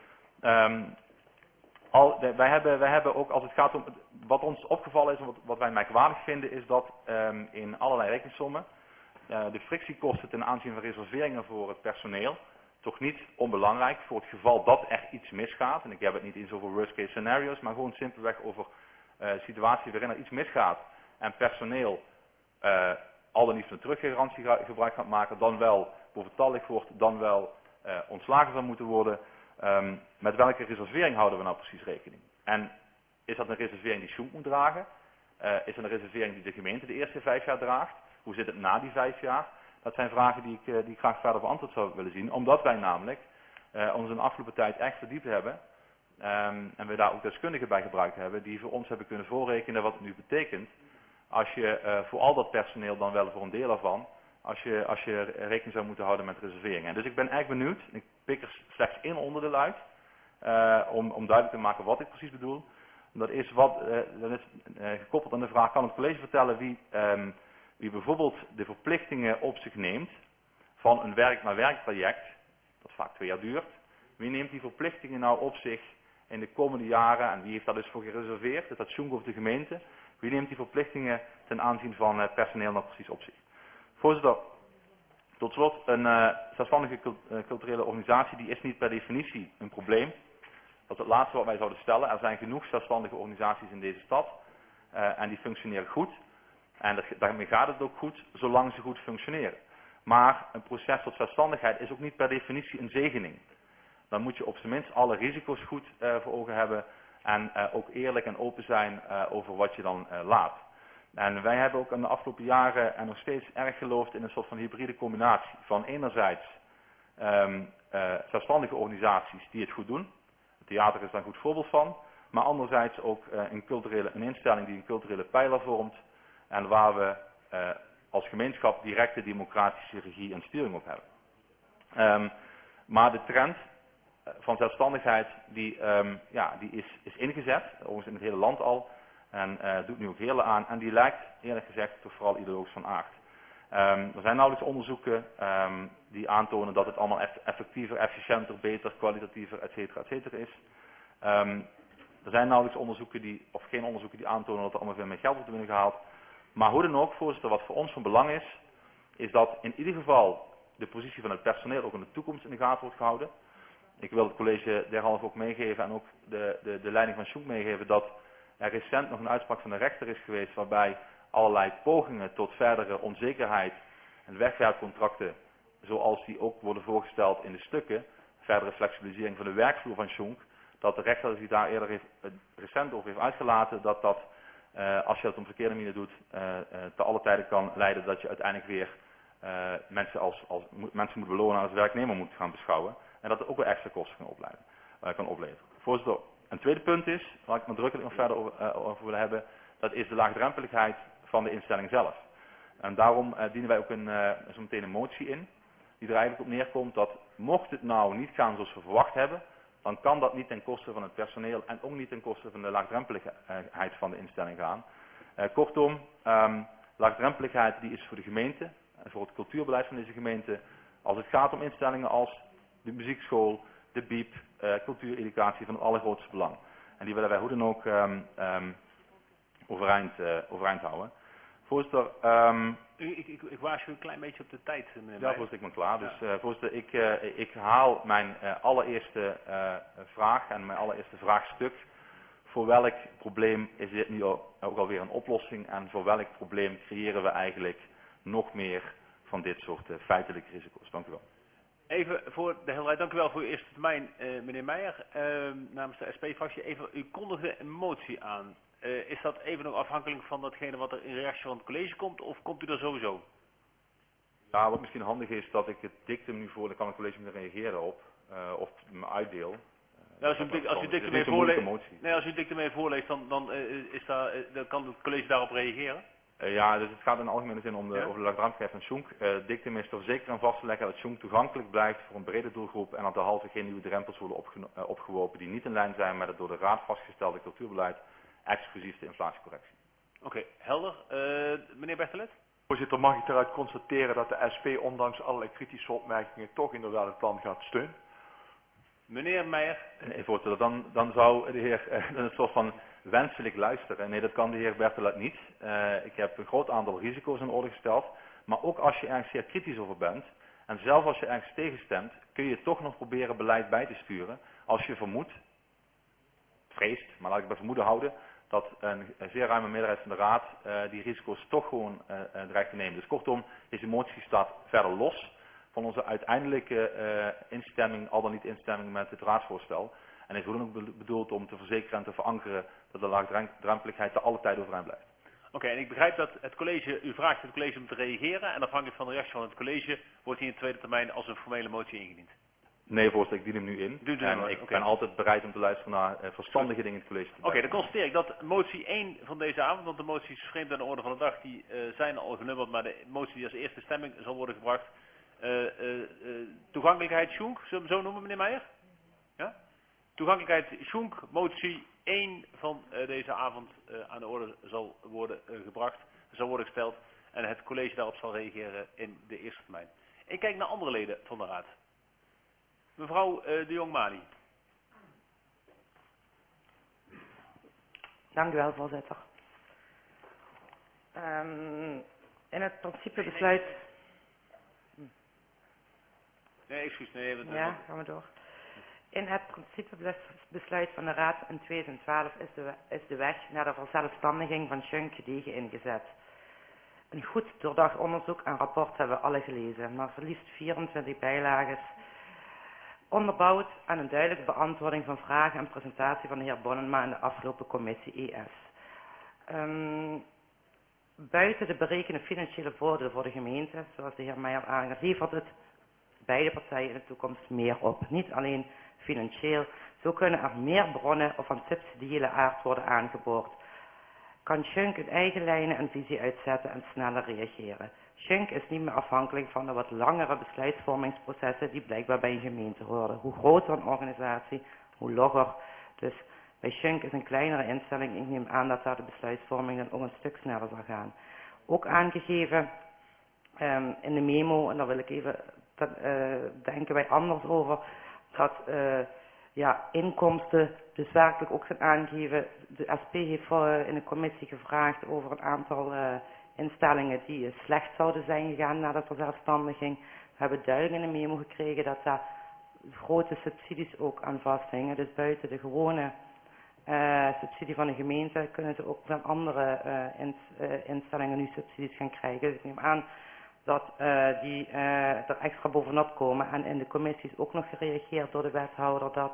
Wij hebben ook, als het gaat om, wat ons opgevallen is en wat wij merkwaardig vinden, is dat in allerlei rekensommen de frictiekosten ten aanzien van reserveringen voor het personeel, toch niet onbelangrijk voor het geval dat er iets misgaat. En ik heb het niet eens over worst case scenario's, maar gewoon simpelweg over situatie waarin er iets misgaat en personeel al dan niet van de teruggarantie gebruik gaat maken, dan wel boventallig wordt, dan wel ontslagen zou moeten worden. Met welke reservering houden we nou precies rekening? En is dat een reservering die Schunk moet dragen? Is dat een reservering die de gemeente de eerste 5 jaar draagt? Hoe zit het na die 5 jaar? Dat zijn vragen die ik graag verder beantwoord zou willen zien. Omdat wij namelijk ons in de afgelopen tijd echt verdiept hebben. En we daar ook deskundigen bij gebruikt hebben. Die voor ons hebben kunnen voorrekenen wat het nu betekent. Als je voor al dat personeel dan wel voor een deel ervan. Als je rekening zou moeten houden met reserveringen. Dus ik ben erg benieuwd. Ik pik er slechts 1 onderdeel uit. Om duidelijk te maken wat ik precies bedoel. Dat is gekoppeld aan de vraag, kan het college vertellen wie bijvoorbeeld de verplichtingen op zich neemt van een werk-naar-werk traject, dat vaak 2 jaar duurt. Wie neemt die verplichtingen nou op zich in de komende jaren en wie heeft daar dus voor gereserveerd? Is dat Schunk of de gemeente? Wie neemt die verplichtingen ten aanzien van personeel nou precies op zich? Voorzitter, tot slot, een zelfstandige culturele organisatie die is niet per definitie een probleem. Dat is het laatste wat wij zouden stellen. Er zijn genoeg zelfstandige organisaties in deze stad en die functioneren goed. En daarmee gaat het ook goed, zolang ze goed functioneren. Maar een proces tot zelfstandigheid is ook niet per definitie een zegening. Dan moet je op zijn minst alle risico's goed voor ogen hebben en ook eerlijk en open zijn over wat je dan laat. En wij hebben ook in de afgelopen jaren en nog steeds erg geloofd in een soort van hybride combinatie. Van enerzijds zelfstandige organisaties die het goed doen. Het theater is daar een goed voorbeeld van. Maar anderzijds ook een instelling die een culturele pijler vormt. En waar we als gemeenschap directe democratische regie en sturing op hebben. Maar de trend van zelfstandigheid die is ingezet. Overigens in het hele land al. En doet nu ook heel aan. En die lijkt eerlijk gezegd toch vooral ideologisch van aard. Er zijn nauwelijks onderzoeken die aantonen dat het allemaal effectiever, efficiënter, beter, kwalitatiever, et cetera is. Er zijn nauwelijks onderzoeken of geen onderzoeken die aantonen dat er allemaal veel meer geld wordt binnengehaald. Maar hoe dan ook, voorzitter, wat voor ons van belang is dat in ieder geval de positie van het personeel ook in de toekomst in de gaten wordt gehouden. Ik wil het college derhalve ook meegeven en ook de leiding van Schunk meegeven dat er recent nog een uitspraak van de rechter is geweest waarbij allerlei pogingen tot verdere onzekerheid en wegwerkcontracten, zoals die ook worden voorgesteld in de stukken, verdere flexibilisering van de werkvloer van Schunk, dat de rechter zich daar eerder recent over heeft uitgelaten dat als je dat op een verkeerde manier doet, te alle tijden kan leiden dat je uiteindelijk weer mensen moet belonen en als werknemer moet gaan beschouwen. En dat er ook weer extra kosten kan opleveren. Voorzitter, een tweede punt is, waar ik nadrukkelijk nog verder over wil hebben, dat is de laagdrempeligheid van de instelling zelf. En daarom dienen wij ook zo meteen een motie in, die er eigenlijk op neerkomt dat mocht het nou niet gaan zoals we verwacht hebben, dan kan dat niet ten koste van het personeel en ook niet ten koste van de laagdrempeligheid van de instelling gaan. Kortom, laagdrempeligheid die is voor de gemeente en voor het cultuurbeleid van deze gemeente, als het gaat om instellingen als de muziekschool, de BIEB, cultuureducatie van het allergrootste belang. En die willen wij hoe dan ook overeind houden. Voorzitter, ik waarschuw een klein beetje op de tijd, meneer ja, Meijer. voorzitter, ik ben klaar. Dus voorzitter, ik haal mijn allereerste vraag en mijn allereerste vraagstuk. Voor welk probleem is dit nu ook alweer een oplossing en voor welk probleem creëren we eigenlijk nog meer van dit soort feitelijke risico's? Dank u wel. Even voor de helderheid, dank u wel voor uw eerste termijn, meneer Meijer. Namens de SP-fractie, u kondigde een motie aan. Is dat even nog afhankelijk van datgene wat er in reactie van het college komt, of komt u er sowieso? Ja, wat misschien handig is dat ik het dictum nu voor, dan kan het college meteen reageren op, of me uitdeel. Nou, als u dictum mee voorleest, dan kan het college daarop reageren? Ja, dus het gaat in de algemene zin over de laagdrempeligheid van Schunk. Dictum is er zeker aan vast te leggen dat Schunk toegankelijk blijft voor een brede doelgroep en dat derhalve geen nieuwe drempels worden opgeworpen die niet in lijn zijn met het door de Raad vastgestelde cultuurbeleid, exclusief de inflatiecorrectie. Oké, helder. Meneer Bertelet? Voorzitter, mag ik daaruit constateren dat de SP ondanks allerlei kritische opmerkingen toch inderdaad het plan gaat steunen? Meneer Meijer? Nee, voorzitter, dan zou de heer een soort van wenselijk luisteren. Nee, dat kan de heer Bertelet niet. Ik heb een groot aantal risico's in orde gesteld. Maar ook als je ergens zeer kritisch over bent, en zelfs als je ergens tegenstemt, kun je toch nog proberen beleid bij te sturen. Als je vermoedt, vreest, maar laat ik bij vermoeden houden, dat een zeer ruime meerderheid van de Raad die risico's toch gewoon dreigt te nemen. Dus kortom, deze motie staat verder los van onze uiteindelijke instemming, al dan niet instemming met het raadsvoorstel. En is ook bedoeld om te verzekeren en te verankeren dat de laagdrempeligheid te alle tijden overeind blijft. Oké, en ik begrijp dat het college, u vraagt het college om te reageren en afhankelijk van de reactie van het college wordt hij in de tweede termijn als een formele motie ingediend. Nee, voorzitter, ik dien hem nu in. Ik ben altijd bereid om te luisteren naar verstandige dingen in het college. Oké, dan constateer ik dat motie 1 van deze avond, want de moties vreemd aan de orde van de dag, die zijn al genummerd, maar de motie die als eerste stemming zal worden gebracht, toegankelijkheid Schonk, zullen we hem zo noemen, meneer Meijer? Ja? Toegankelijkheid Schonk, motie 1 van deze avond aan de orde zal worden gebracht, zal worden gesteld en het college daarop zal reageren in de eerste termijn. Ik kijk naar andere leden van de Raad. Mevrouw de Jong-Mali. Dank u wel, voorzitter. In het principebesluit... Nee, excuus. Nee, ja, gaan we door. In het principebesluit van de Raad in 2012 is de weg naar de verzelfstandiging van Schunk gedegen ingezet. Een goed doordacht onderzoek en rapport hebben we alle gelezen, maar verliest 24 bijlagen. Onderbouwd aan een duidelijke beantwoording van vragen en presentatie van de heer Bonnenma in de afgelopen commissie ES. Buiten de berekende financiële voordelen voor de gemeente, zoals de heer Meijer aangaf, levert het beide partijen in de toekomst meer op. Niet alleen financieel, zo kunnen er meer bronnen of van subsidiële aard worden aangeboord. Kan Schunk in eigen lijnen een visie uitzetten en sneller reageren. Schunk is niet meer afhankelijk van de wat langere besluitvormingsprocessen die blijkbaar bij een gemeente horen. Hoe groter een organisatie, hoe logger. Dus bij Schunk is een kleinere instelling. Ik neem aan dat daar de besluitvorming dan ook een stuk sneller zal gaan. Ook aangegeven in de memo, en daar wil ik even, denken wij anders over, dat inkomsten dus werkelijk ook zijn aangegeven. De SP heeft in de commissie gevraagd over een aantal instellingen die slecht zouden zijn gegaan na de verzelfstandiging. We hebben duidelijk in de memo gekregen dat daar grote subsidies ook aan vasthingen. Dus buiten de gewone subsidie van de gemeente kunnen ze ook van andere instellingen nu subsidies gaan krijgen. Dus ik neem aan dat die er extra bovenop komen. En in de commissie is ook nog gereageerd door de wethouder dat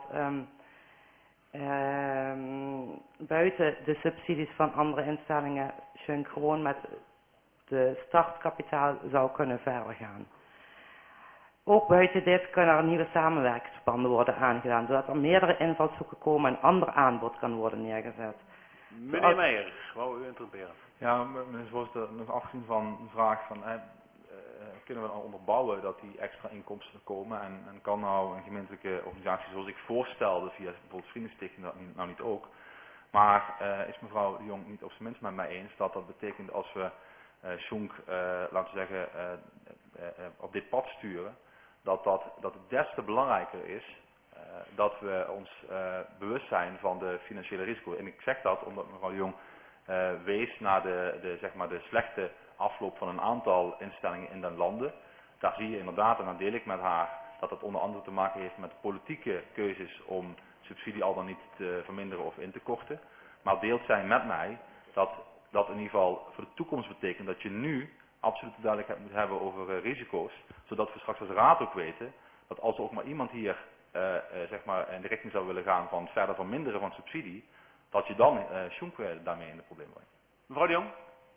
buiten de subsidies van andere instellingen Schunk gewoon met de startkapitaal zou kunnen verder gaan. Ook buiten dit kunnen er nieuwe samenwerkingsverbanden worden aangedaan, zodat er meerdere invalshoeken komen en ander aanbod kan worden neergezet. Meneer Meijer, wou u interpreteren? Ja, meneer voorzitter, nog afgezien van een vraag van kunnen we al onderbouwen dat die extra inkomsten komen en kan nou een gemeentelijke organisatie zoals ik voorstelde via bijvoorbeeld Vriendenstichting dat nou niet ook. Maar is mevrouw de Jong niet op zijn minst met mij eens dat betekent als we Schunk, laten we zeggen, op dit pad sturen, dat het des te belangrijker is dat we ons bewust zijn van de financiële risico. En ik zeg dat omdat mevrouw de Jong wees naar de slechte afloop van een aantal instellingen in den landen. Daar zie je inderdaad, en dan deel ik met haar, dat het onder andere te maken heeft met politieke keuzes om subsidie al dan niet te verminderen of in te korten. Maar deelt zij met mij dat in ieder geval voor de toekomst betekent dat je nu absolute duidelijkheid moet hebben over risico's, zodat we straks als raad ook weten dat als er ook maar iemand hier zeg maar in de richting zou willen gaan van verder verminderen van subsidie, dat je dan Schunk daarmee in de problemen brengt. Mevrouw de Jong?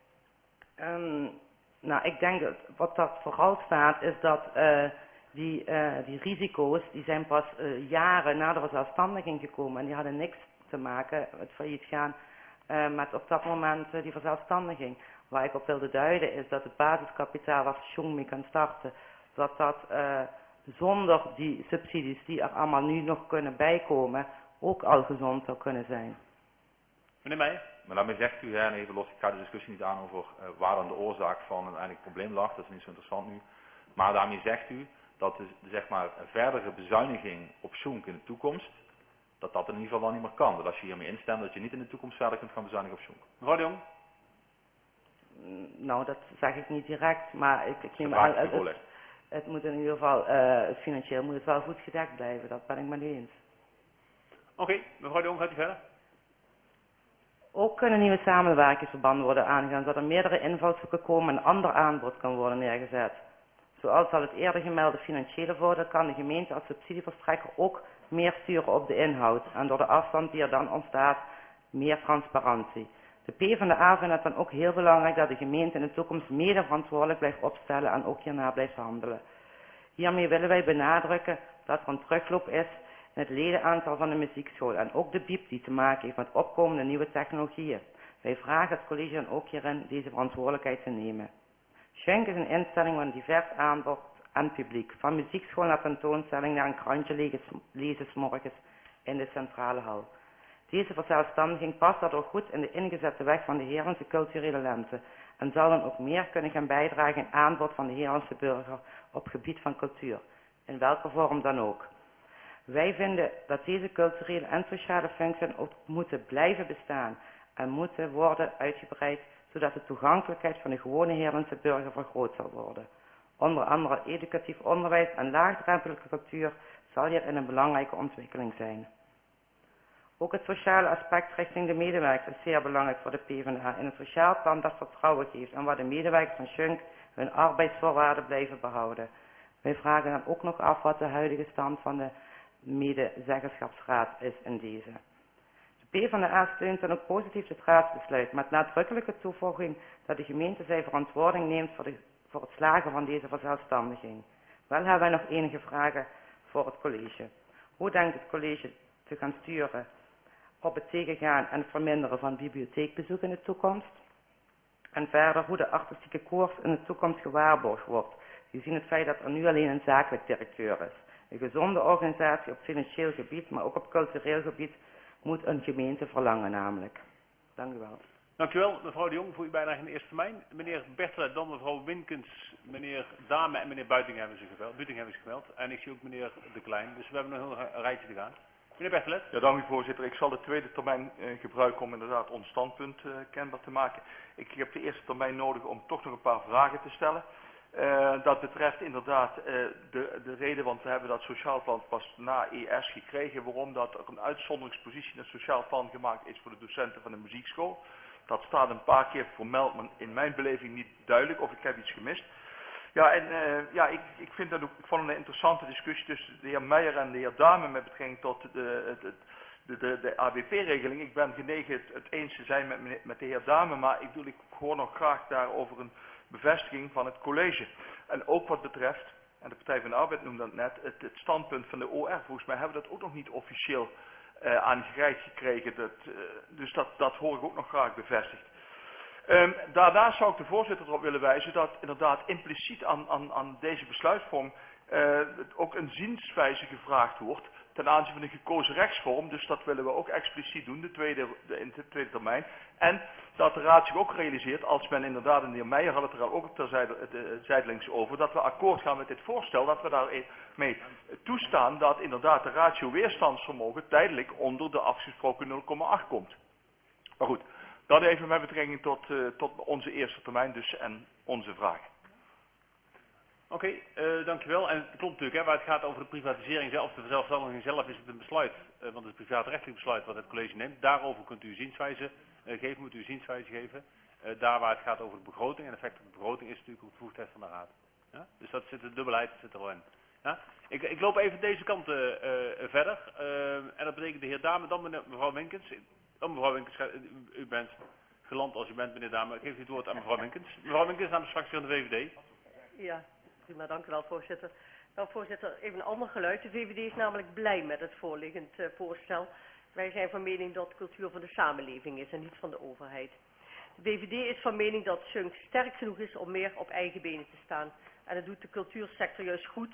Nou, ik denk dat wat dat vooral staat is dat die risico's, die zijn pas jaren na de verzelfstandiging gekomen en die hadden niks te maken, het failliet gaan, met op dat moment die verzelfstandiging. Waar ik op wilde duiden is dat het basiskapitaal waar Schunk mee kan starten, dat zonder die subsidies die er allemaal nu nog kunnen bijkomen, ook al gezond zou kunnen zijn. Meneer Meijer? Maar daarmee zegt u, en even los, ik ga de discussie niet aan over waar dan de oorzaak van een eigenlijk probleem lag, dat is niet zo interessant nu. Maar daarmee zegt u dat de zeg maar verdere bezuiniging op Schunk in de toekomst, dat in ieder geval dan niet meer kan. Dat als je hiermee instemt, dat je niet in de toekomst verder kunt gaan bezuinigen op Schunk. Mevrouw de Jong? Nou, dat zeg ik niet direct, maar ik neem aan, het moet in ieder geval, financieel moet het wel goed gedekt blijven, dat ben ik met u eens. Oké, mevrouw de Jong, gaat u verder? Ook kunnen nieuwe samenwerkingsverbanden worden aangegaan, zodat er meerdere invalshoeken komen en een ander aanbod kan worden neergezet. Zoals al het eerder gemelde financiële voordeel kan de gemeente als subsidieverstrekker ook meer sturen op de inhoud en door de afstand die er dan ontstaat meer transparantie. De PvdA vindt het dan ook heel belangrijk dat de gemeente in de toekomst mede verantwoordelijk blijft opstellen en ook hierna blijft handelen. Hiermee willen wij benadrukken dat er een terugloop is in het ledenaantal van de muziekschool en ook de BIEB die te maken heeft met opkomende nieuwe technologieën. Wij vragen het college dan ook hierin deze verantwoordelijkheid te nemen. Schunk is een instelling met een divers aanbod aan publiek, van muziekschool naar tentoonstelling naar een krantje lezen 's morgens in de centrale hal. Deze verzelfstandiging past daardoor goed in de ingezette weg van de Heerlandse culturele lente en zal dan ook meer kunnen gaan bijdragen in aanbod van de Heerlandse burger op gebied van cultuur, in welke vorm dan ook. Wij vinden dat deze culturele en sociale functies ook moeten blijven bestaan en moeten worden uitgebreid, zodat de toegankelijkheid van de gewone Heerlandse burger vergroot zal worden. Onder andere educatief onderwijs en laagdrempelige cultuur zal hierin een belangrijke ontwikkeling zijn. Ook het sociale aspect richting de medewerkers is zeer belangrijk voor de PvdA in een sociaal plan dat vertrouwen geeft en waar de medewerkers van Schunk hun arbeidsvoorwaarden blijven behouden. Wij vragen dan ook nog af wat de huidige stand van de medezeggenschapsraad is in deze. De PvdA steunt dan ook positief het raadsbesluit met nadrukkelijke toevoeging dat de gemeente zijn verantwoording neemt voor het slagen van deze verzelfstandiging. Wel hebben wij nog enige vragen voor het college. Hoe denkt het college te gaan sturen op het tegengaan en verminderen van bibliotheekbezoek in de toekomst? En verder hoe de artistieke koers in de toekomst gewaarborgd wordt, gezien het feit dat er nu alleen een zakelijk directeur is. Een gezonde organisatie op financieel gebied, maar ook op cultureel gebied, moet een gemeente verlangen namelijk. Dank u wel. Dank u wel, mevrouw de Jong, voor uw bijdrage in de eerste termijn. Meneer Bertelet, dan mevrouw Winkens, meneer Dame en meneer Buiting hebben zich gemeld. En ik zie ook meneer De Klein, dus we hebben nog een rijtje te gaan. Meneer Bertelet. Ja, dank u voorzitter. Ik zal de tweede termijn gebruiken om inderdaad ons standpunt kenbaar te maken. Ik heb de eerste termijn nodig om toch nog een paar vragen te stellen. Dat betreft inderdaad de reden, want we hebben dat sociaal plan pas na ES gekregen, waarom dat er een uitzonderingspositie in het sociaal plan gemaakt is voor de docenten van de muziekschool. Dat staat een paar keer vermeld, maar in mijn beleving niet duidelijk, of ik heb iets gemist. Ja, en ik vind dat ook, ik vond een interessante discussie tussen de heer Meijer en de heer Dame met betrekking tot de ABP-regeling. Ik ben genegen het eens te zijn met de heer Dame, maar ik hoor nog graag daarover een bevestiging van het college. En ook wat betreft, en de Partij van de Arbeid noemde dat net, het standpunt van de OR. Volgens mij hebben we dat ook nog niet officieel aangereikt gekregen. Dus dat hoor ik ook nog graag bevestigd. Daarnaast zou ik de voorzitter erop willen wijzen dat inderdaad impliciet aan deze besluitvorm ook een zienswijze gevraagd wordt ten aanzien van de gekozen rechtsvorm. Dus dat willen we ook expliciet doen, in de tweede termijn. En dat de raad zich ook realiseert, als men inderdaad, en de heer Meijer had het er al ook zijdelings over, dat we akkoord gaan met dit voorstel, dat we daarmee toestaan dat inderdaad de ratio weerstandsvermogen tijdelijk onder de afgesproken 0,8 komt. Maar goed, dat even met betrekking tot onze eerste termijn dus en onze vragen. Oké, dankjewel. En het klopt natuurlijk, hè, waar het gaat over de privatisering zelf, de verzelfstandiging zelf, is het een besluit, want het is een privaatrechtelijk besluit wat het college neemt. Daarover kunt u zienswijze geven, moet u zienswijze geven. Daar waar het gaat over de begroting en effect op de begroting is natuurlijk op de bevoegdheid van de raad. Ja? Dus dat zit de dubbelheid zit er wel in. Ja? Ik loop even deze kant verder. En dat betekent de heer Dame, dan mevrouw Winkens. Dan mevrouw Winkens, u bent geland als u bent, meneer Dame. Ik geef u het woord aan mevrouw Winkens. Mevrouw Winkens namens de fractie van de VVD. Ja, prima, dank u wel, voorzitter. Nou, voorzitter, even een ander geluid. De VVD is namelijk blij met het voorliggend voorstel. Wij zijn van mening dat cultuur van de samenleving is en niet van de overheid. De VVD is van mening dat Schunk sterk genoeg is om meer op eigen benen te staan. En het doet de cultuursector juist goed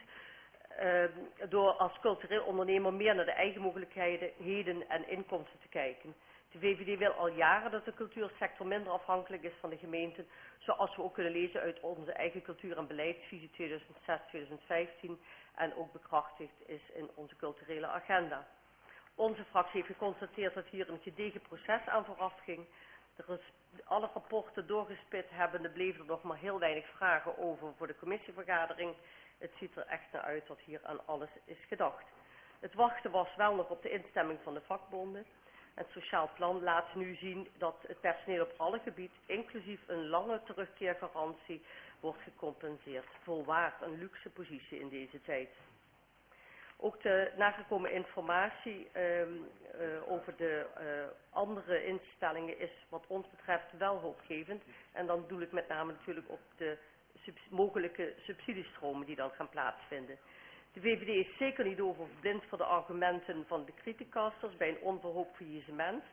door als cultureel ondernemer meer naar de eigen mogelijkheden en inkomsten te kijken. De VVD wil al jaren dat de cultuursector minder afhankelijk is van de gemeenten, zoals we ook kunnen lezen uit onze eigen cultuur- en beleidsvisie 2006-2015 en ook bekrachtigd is in onze culturele agenda. Onze fractie heeft geconstateerd dat hier een gedegen proces aan vooraf ging. Alle rapporten doorgespit hebbende bleven er nog maar heel weinig vragen over voor de commissievergadering. Het ziet er echt naar uit dat hier aan alles is gedacht. Het wachten was wel nog op de instemming van de vakbonden. En het sociaal plan laat nu zien dat het personeel op alle gebieden, inclusief een lange terugkeergarantie, wordt gecompenseerd. Volwaar een luxe positie in deze tijd. Ook de nagekomen informatie over de andere instellingen is wat ons betreft wel hoopgevend. En dan doe ik met name natuurlijk op de mogelijke subsidiestromen die dan gaan plaatsvinden. De VVD is zeker niet overblind voor de argumenten van de criticasters bij een onverhoopt faillissement.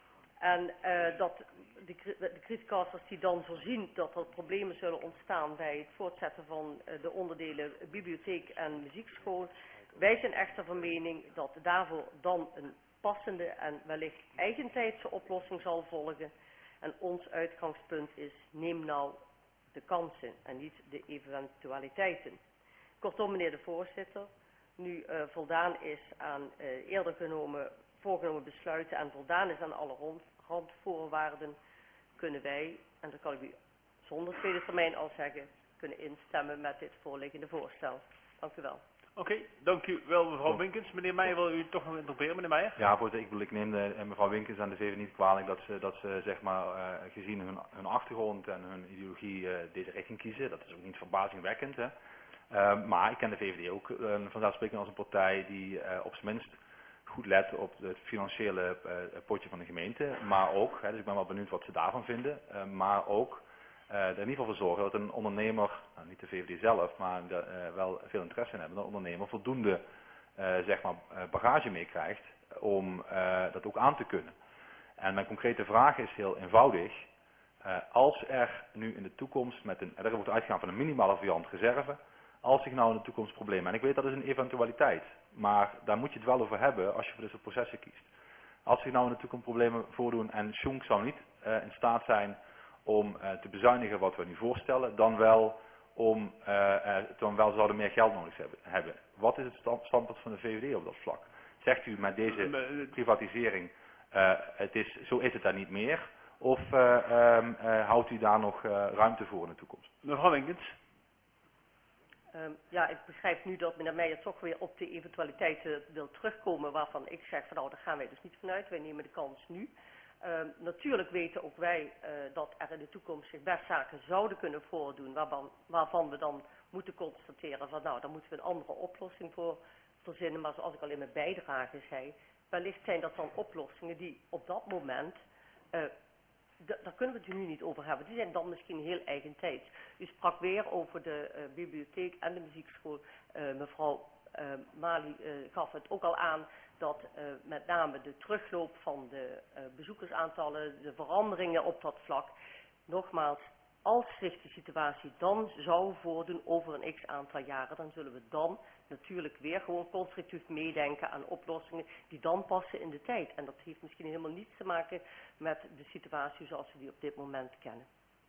En dat de criticasters die dan voorzien dat er problemen zullen ontstaan bij het voortzetten van de onderdelen bibliotheek en muziekschool. Wij zijn echter van mening dat daarvoor dan een passende en wellicht eigentijdse oplossing zal volgen. En ons uitgangspunt is, neem nou de kansen en niet de eventualiteiten. Kortom, meneer de voorzitter, nu voldaan is aan eerder voorgenomen besluiten en voldaan is aan alle randvoorwaarden, kunnen wij, en dat kan ik u zonder tweede termijn al zeggen, kunnen instemmen met dit voorliggende voorstel. Dank u wel. Oké, dank u wel mevrouw Winkens. Meneer Meijer, wil u toch nog interpreteren, meneer Meijer? Ja, voorzitter, ik neem mevrouw Winkens en de VVD niet kwalijk dat ze zeg maar, gezien hun achtergrond en hun ideologie deze richting kiezen. Dat is ook niet verbazingwekkend. Hè. Maar ik ken de VVD ook vanzelfsprekend als een partij die op zijn minst goed let op het financiële potje van de gemeente. Maar ook, dus ik ben wel benieuwd wat ze daarvan vinden, maar ook er in ieder geval voor zorgen dat een ondernemer, nou, niet de VVD zelf, maar wel veel interesse in hebben, dat een ondernemer voldoende zeg maar, bagage meekrijgt om dat ook aan te kunnen. En mijn concrete vraag is heel eenvoudig. Als er nu in de toekomst er wordt uitgegaan van een minimale variant reserve, als zich nou in de toekomst problemen, en ik weet dat is een eventualiteit, maar daar moet je het wel over hebben als je voor dit soort processen kiest. Als zich nou in de toekomst problemen voordoen en Schunk zou niet in staat zijn om te bezuinigen wat we nu voorstellen, dan wel zouden meer geld nodig hebben. Wat is het standpunt van de VVD op dat vlak? Zegt u met deze privatisering, zo is het daar niet meer, of houdt u daar nog ruimte voor in de toekomst? Mevrouw Winkens. Ja, ik begrijp nu dat meneer Meijer toch weer op de eventualiteiten wil terugkomen waarvan ik zeg van nou, daar gaan wij dus niet vanuit, wij nemen de kans nu. Natuurlijk weten ook wij dat er in de toekomst zich best zaken zouden kunnen voordoen waarvan we dan moeten constateren van nou, daar moeten we een andere oplossing voor verzinnen. Maar zoals ik al in mijn bijdrage zei, wellicht zijn dat dan oplossingen die op dat moment, daar kunnen we het nu niet over hebben. Die zijn dan misschien heel eigentijds. U sprak weer over de bibliotheek en de muziekschool. Mevrouw Mali gaf het ook al aan dat met name de terugloop van de bezoekersaantallen, de veranderingen op dat vlak, nogmaals, als zich de situatie dan zou voordoen over een x aantal jaren, dan zullen we dan natuurlijk weer gewoon constructief meedenken aan oplossingen die dan passen in de tijd. En dat heeft misschien helemaal niets te maken met de situatie zoals we die op dit moment kennen.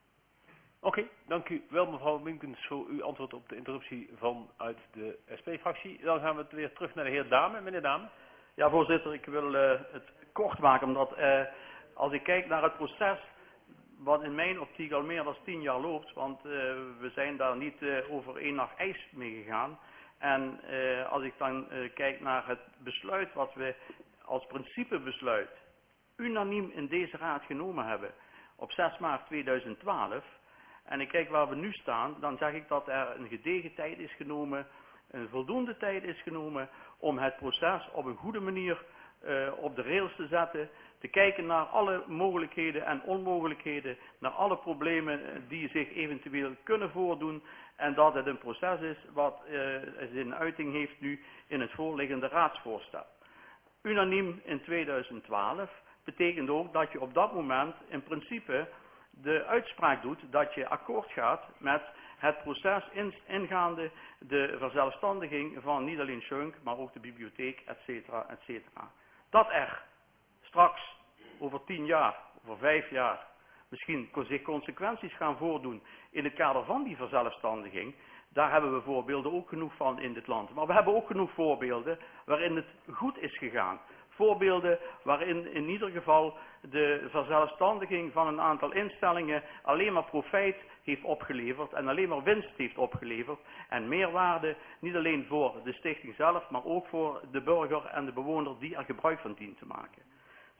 Oké, dank u wel mevrouw Winkens voor uw antwoord op de interruptie vanuit de SP-fractie. Dan gaan we het weer terug naar de heer Dame. Meneer Dame. Ja, voorzitter, ik wil het kort maken, omdat als ik kijk naar het proces, wat in mijn optiek al meer dan 10 jaar loopt, want we zijn daar niet over 1 nacht ijs mee gegaan. En als ik dan kijk naar het besluit wat we als principebesluit unaniem in deze raad genomen hebben op 6 maart 2012, en ik kijk waar we nu staan, dan zeg ik dat er een gedegen tijd is genomen, een voldoende tijd is genomen om het proces op een goede manier op de rails te zetten, te kijken naar alle mogelijkheden en onmogelijkheden, naar alle problemen die zich eventueel kunnen voordoen en dat het een proces is wat zijn uiting heeft nu in het voorliggende raadsvoorstel. Unaniem in 2012 betekent ook dat je op dat moment in principe de uitspraak doet dat je akkoord gaat met het proces ingaande de verzelfstandiging van niet alleen Schunk, maar ook de bibliotheek, et cetera, et cetera. Dat er straks over 10 jaar, over 5 jaar, misschien zich consequenties gaan voordoen in het kader van die verzelfstandiging, daar hebben we voorbeelden ook genoeg van in dit land. Maar we hebben ook genoeg voorbeelden waarin het goed is gegaan. Voorbeelden waarin in ieder geval de verzelfstandiging van een aantal instellingen alleen maar profijt heeft opgeleverd en alleen maar winst heeft opgeleverd en meerwaarde niet alleen voor de stichting zelf, maar ook voor de burger en de bewoner die er gebruik van dient te maken.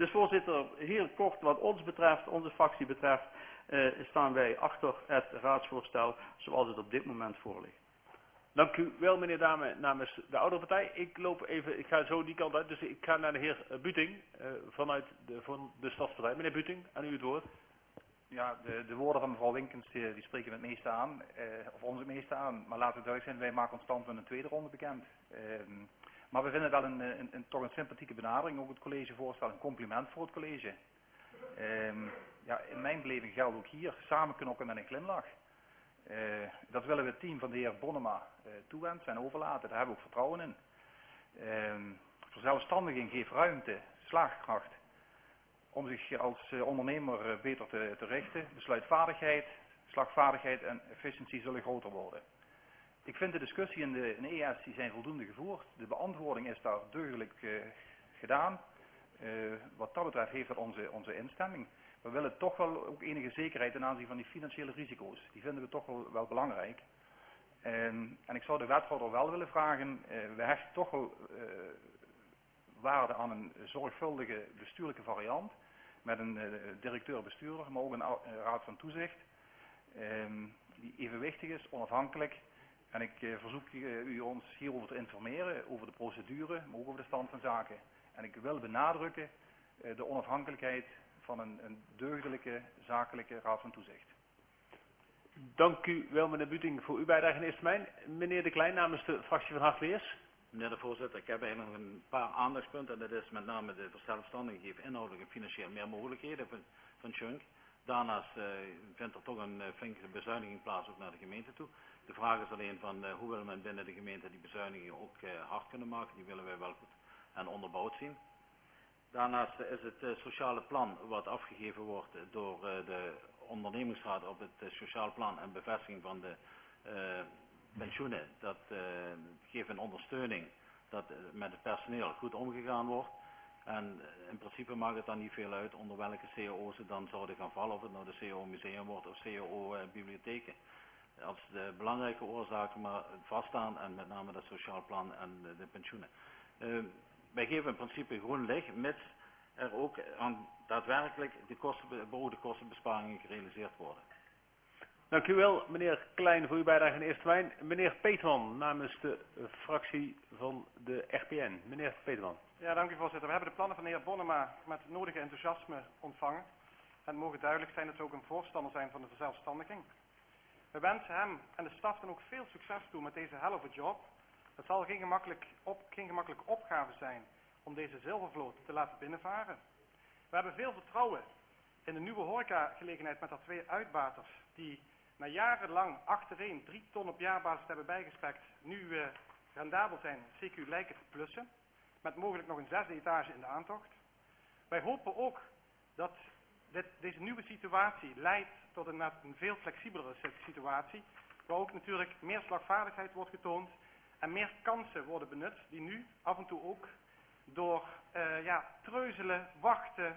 Dus voorzitter, heel kort wat ons betreft, onze fractie betreft, staan wij achter het raadsvoorstel zoals het op dit moment voor ligt. Dank u wel, meneer Dame, namens de oudere partij. Ik ga zo die kant uit, dus ik ga naar de heer Buting vanuit van de Stadspartij. Meneer Buting, aan u het woord. Ja, de woorden van mevrouw Winkens die spreken het meeste aan, of ons het meeste aan. Maar laten we duidelijk zijn, wij maken ons standpunt in de tweede ronde bekend. Maar we vinden het wel toch een sympathieke benadering, ook het collegevoorstel, een compliment voor het college. Ja, in mijn beleving geldt ook hier, samen knokken met een glimlach. Dat willen we het team van de heer Bonnema toewensen en overlaten, daar hebben we ook vertrouwen in. Verzelfstandiging geeft ruimte, slaagkracht, om zich als ondernemer beter te richten. Besluitvaardigheid, slagvaardigheid en efficiëntie zullen groter worden. Ik vind de discussie in de ES die zijn voldoende gevoerd. De beantwoording is daar deugdelijk gedaan. Wat dat betreft heeft dat onze instemming. We willen toch wel ook enige zekerheid ten aanzien van die financiële risico's. Die vinden we toch wel belangrijk. En ik zou de wethouder wel willen vragen, we hechten toch wel waarde aan een zorgvuldige bestuurlijke variant. Met een directeur-bestuurder, maar ook een raad van toezicht. Die evenwichtig is, onafhankelijk. En ik verzoek u ons hierover te informeren, over de procedure, maar ook over de stand van zaken. En ik wil benadrukken de onafhankelijkheid van een deugdelijke, zakelijke raad van toezicht. Dank u wel, meneer Buting, voor uw bijdrage in eerste termijn. Meneer De Klein, namens de fractie van Hart-Leers. Meneer de voorzitter, ik heb eigenlijk nog een paar aandachtspunten. En dat is met name de verzelfstandiging geeft inhoudelijk en financieel meer mogelijkheden van Schunk. Daarnaast vindt er toch een flinke bezuiniging plaats ook naar de gemeente toe. De vraag is alleen van hoe wil men binnen de gemeente die bezuinigingen ook hard kunnen maken. Die willen wij wel goed en onderbouwd zien. Daarnaast is het sociale plan wat afgegeven wordt door de ondernemingsraad op het sociaal plan en bevestiging van de pensioenen. Dat geeft een ondersteuning dat met het personeel goed omgegaan wordt. En in principe maakt het dan niet veel uit onder welke CO's ze dan zouden gaan vallen. Of het nou de CO museum wordt of CO bibliotheken. Als de belangrijke oorzaken maar vaststaan en met name dat sociaal plan en de pensioenen. Wij geven in principe groen licht, mits er ook aan daadwerkelijk de beoogde kostenbesparingen gerealiseerd worden. Dank u wel, meneer Klein, voor uw bijdrage in eerste termijn. Meneer Peterman, namens de fractie van de RPN. Meneer Peterman. Ja, dank u voorzitter. We hebben de plannen van de heer Bonnema met het nodige enthousiasme ontvangen. En het mogen duidelijk zijn dat we ook een voorstander zijn van de verzelfstandiging. We wensen hem en de staf dan ook veel succes toe met deze hell of a job. Het zal geen gemakkelijke opgave zijn om deze zilvervloot te laten binnenvaren. We hebben veel vertrouwen in de nieuwe horecagelegenheid met haar 2 uitbaters die na jarenlang achtereen 3 ton op jaarbasis hebben bijgespekt, nu rendabel zijn, CQ lijken te plussen, met mogelijk nog een 6e etage in de aantocht. Wij hopen ook dat deze nieuwe situatie leidt tot een veel flexibelere situatie, waar ook natuurlijk meer slagvaardigheid wordt getoond en meer kansen worden benut, die nu af en toe ook door treuzelen, wachten,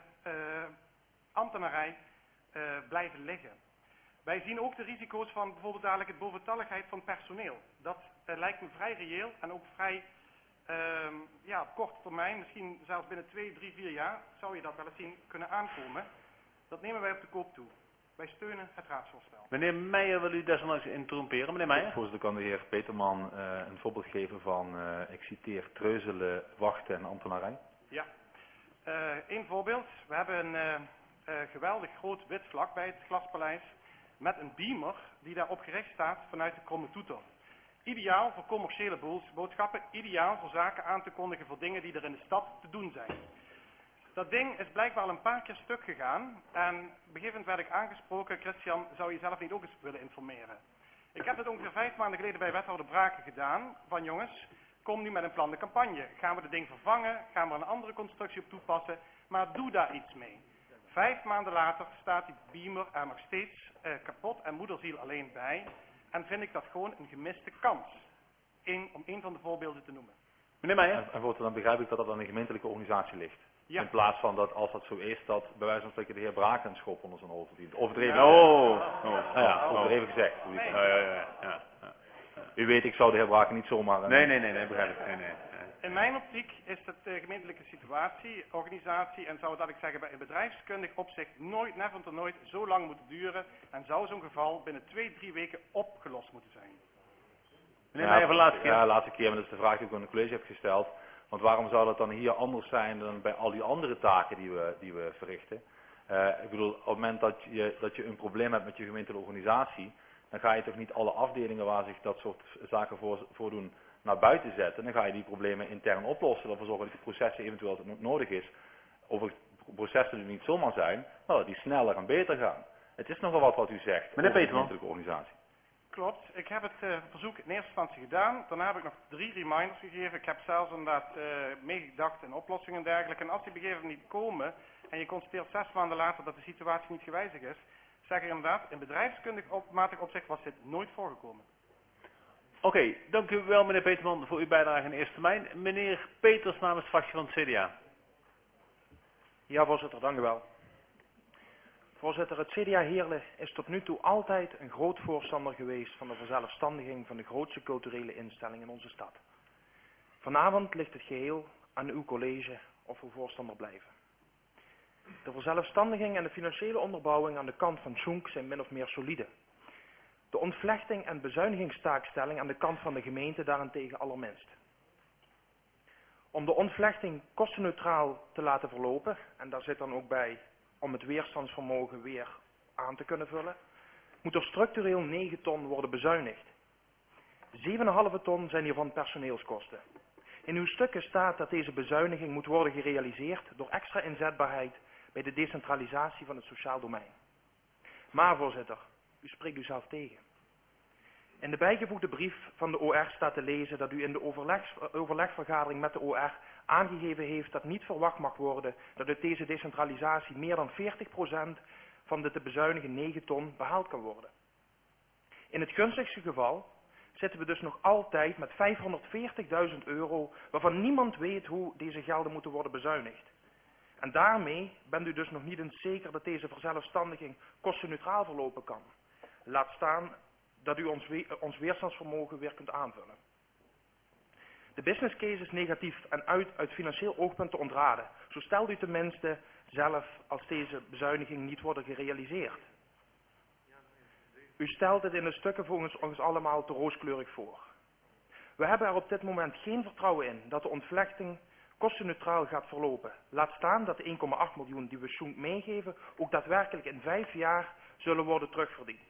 ambtenarij blijven liggen. Wij zien ook de risico's van bijvoorbeeld dadelijk het boventalligheid van personeel. Dat lijkt me vrij reëel en ook vrij op korte termijn, misschien zelfs binnen 2, 3, 4 jaar, zou je dat wel eens zien kunnen aankomen. Dat nemen wij op de koop toe. Wij steunen het raadsvoorstel. Meneer Meijer, wil u desondanks interromperen? Meneer Meijer? Voorzitter, kan de heer Peterman een voorbeeld geven van, ik citeer, treuzelen, wachten en ambtenarij? Ja. Eén voorbeeld. We hebben een geweldig groot wit vlak bij het Glaspaleis met een beamer die daarop gericht staat vanuit de Kromme Toeter. Ideaal voor commerciële boodschappen, ideaal voor zaken aan te kondigen voor dingen die er in de stad te doen zijn. Dat ding is blijkbaar al een paar keer stuk gegaan en op een gegeven moment werd ik aangesproken, Christian, zou je zelf niet ook eens willen informeren? Ik heb het ongeveer 5 maanden geleden bij wethouder Braken gedaan, van jongens, kom nu met een plan de campagne. Gaan we het ding vervangen, gaan we er een andere constructie op toepassen, maar doe daar iets mee. 5 maanden later staat die beamer er nog steeds kapot en moederziel alleen bij en vind ik dat gewoon een gemiste kans, om een van de voorbeelden te noemen. Meneer Meijer? En voorzitter, dan begrijp ik dat dat aan een gemeentelijke organisatie ligt. Ja. In plaats van dat, als dat zo is, dat bij wijze van spreken de heer Braken een schop onder zijn ogen verdient. Overdreven. Overdreven gezegd. Ja. U weet, ik zou de heer Braken niet zomaar... Nee, begrijp ik. Nee. In mijn optiek is het de gemeentelijke situatie, organisatie en zou dat ik zeggen bij een bedrijfskundig opzicht nooit, never nooit zo lang moeten duren en zou zo'n geval binnen 2-3 weken opgelost moeten zijn. Meneer Meijer van laatste keer. Ja, laatste keer, maar dat is de vraag die ik ook aan het college heb gesteld. Want waarom zou dat dan hier anders zijn dan bij al die andere taken die we verrichten? Ik bedoel, op het moment dat je een probleem hebt met je gemeentelijke organisatie, dan ga je toch niet alle afdelingen waar zich dat soort zaken voordoen naar buiten zetten. Dan ga je die problemen intern oplossen, ervoor zorgen dat die processen eventueel wat nodig is. Over processen die niet zomaar zijn, maar dat die sneller en beter gaan. Het is nogal wat u zegt Meneer over de Peterman. gemeentelijke organisatie. Klopt, ik heb het verzoek in eerste instantie gedaan. Daarna heb ik nog 3 reminders gegeven. Ik heb zelfs inderdaad meegedacht in oplossingen en dergelijke. En als die begeven niet komen en je constateert 6 maanden later dat de situatie niet gewijzigd is, zeg ik inderdaad, in bedrijfskundig matig opzicht was dit nooit voorgekomen. Oké, dank u wel meneer Peterman voor uw bijdrage in de eerste termijn. Meneer Peters namens de fractie van het CDA. Ja, voorzitter, dank u wel. Voorzitter, het CDA Heerlen is tot nu toe altijd een groot voorstander geweest van de verzelfstandiging van de grootste culturele instelling in onze stad. Vanavond ligt het geheel aan uw college of we voorstander blijven. De verzelfstandiging en de financiële onderbouwing aan de kant van Schoenk zijn min of meer solide. De ontvlechting en bezuinigingstaakstelling aan de kant van de gemeente daarentegen allerminst. Om de ontvlechting kostenneutraal te laten verlopen, en daar zit dan ook bij om het weerstandsvermogen weer aan te kunnen vullen, moet er structureel 9 ton worden bezuinigd. 7,5 ton zijn hiervan personeelskosten. In uw stukken staat dat deze bezuiniging moet worden gerealiseerd door extra inzetbaarheid bij de decentralisatie van het sociaal domein. Maar voorzitter, u spreekt uzelf tegen. In de bijgevoegde brief van de OR staat te lezen dat u in de overlegvergadering met de OR aangegeven heeft dat niet verwacht mag worden dat uit deze decentralisatie meer dan 40% van de te bezuinigen 9 ton behaald kan worden. In het gunstigste geval zitten we dus nog altijd met 540.000 euro waarvan niemand weet hoe deze gelden moeten worden bezuinigd. En daarmee bent u dus nog niet eens zeker dat deze verzelfstandiging kostenneutraal verlopen kan. Laat staan dat u ons weerstandsvermogen weer kunt aanvullen. De business case is negatief en uit financieel oogpunt te ontraden. Zo stelt u tenminste zelf als deze bezuiniging niet wordt gerealiseerd. U stelt het in de stukken volgens ons allemaal te rooskleurig voor. We hebben er op dit moment geen vertrouwen in dat de ontvlechting kostenneutraal gaat verlopen. Laat staan dat de 1,8 miljoen die we Schoenk meegeven ook daadwerkelijk in 5 jaar zullen worden terugverdiend.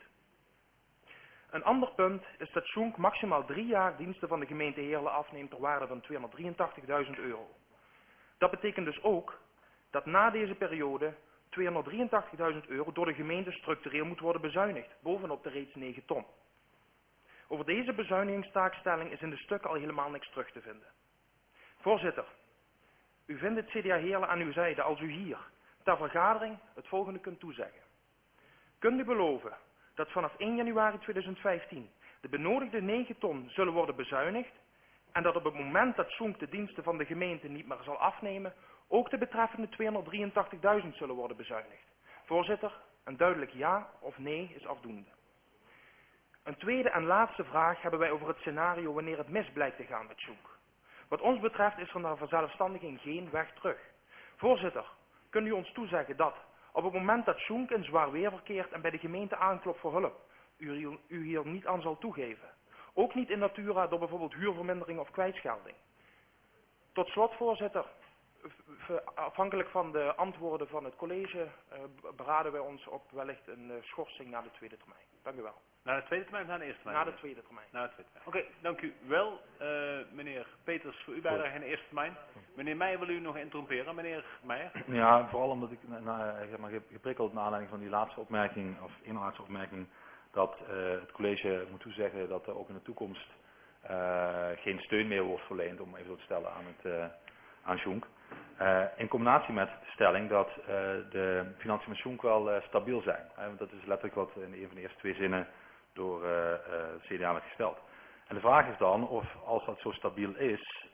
Een ander punt is dat Schoenk maximaal 3 jaar diensten van de gemeente Heerlen afneemt ter waarde van 283.000 euro. Dat betekent dus ook dat na deze periode 283.000 euro door de gemeente structureel moet worden bezuinigd, bovenop de reeds 9 ton. Over deze bezuinigingstaakstelling is in de stukken al helemaal niks terug te vinden. Voorzitter, u vindt het CDA Heerlen aan uw zijde als u hier ter vergadering het volgende kunt toezeggen. Kunt u beloven dat vanaf 1 januari 2015 de benodigde 9 ton zullen worden bezuinigd en dat op het moment dat Schoenk de diensten van de gemeente niet meer zal afnemen, ook de betreffende 283.000 zullen worden bezuinigd? Voorzitter, een duidelijk ja of nee is afdoende. Een tweede en laatste vraag hebben wij over het scenario wanneer het mis blijkt te gaan met Schoenk. Wat ons betreft is er naar verzelfstandiging geen weg terug. Voorzitter, kunt u ons toezeggen dat op het moment dat Schoenk in zwaar weer verkeert en bij de gemeente aanklopt voor hulp, u hier niet aan zal toegeven? Ook niet in natura door bijvoorbeeld huurvermindering of kwijtschelding. Tot slot, voorzitter, afhankelijk van de antwoorden van het college beraden wij ons op wellicht een schorsing na de tweede termijn. Dank u wel. Na de tweede termijn of na de eerste termijn? Na de tweede termijn. Na de tweede termijn. Oké, dank u wel, meneer Peters, voor uw bijdrage in de eerste termijn. Meneer Meijer wil u nog interromperen. Meneer Meijer? Ja, vooral omdat ik geprikkeld naar aanleiding van die laatste opmerking, of één laatste opmerking, dat het college moet toezeggen dat er ook in de toekomst geen steun meer wordt verleend, om even zo te stellen, aan Schoenk. In combinatie met de stelling dat de financiën met Schoenk wel stabiel zijn. Want dat is letterlijk wat in een van de eerste 2 zinnen door het CDA werd gesteld. En de vraag is dan of, als dat zo stabiel is,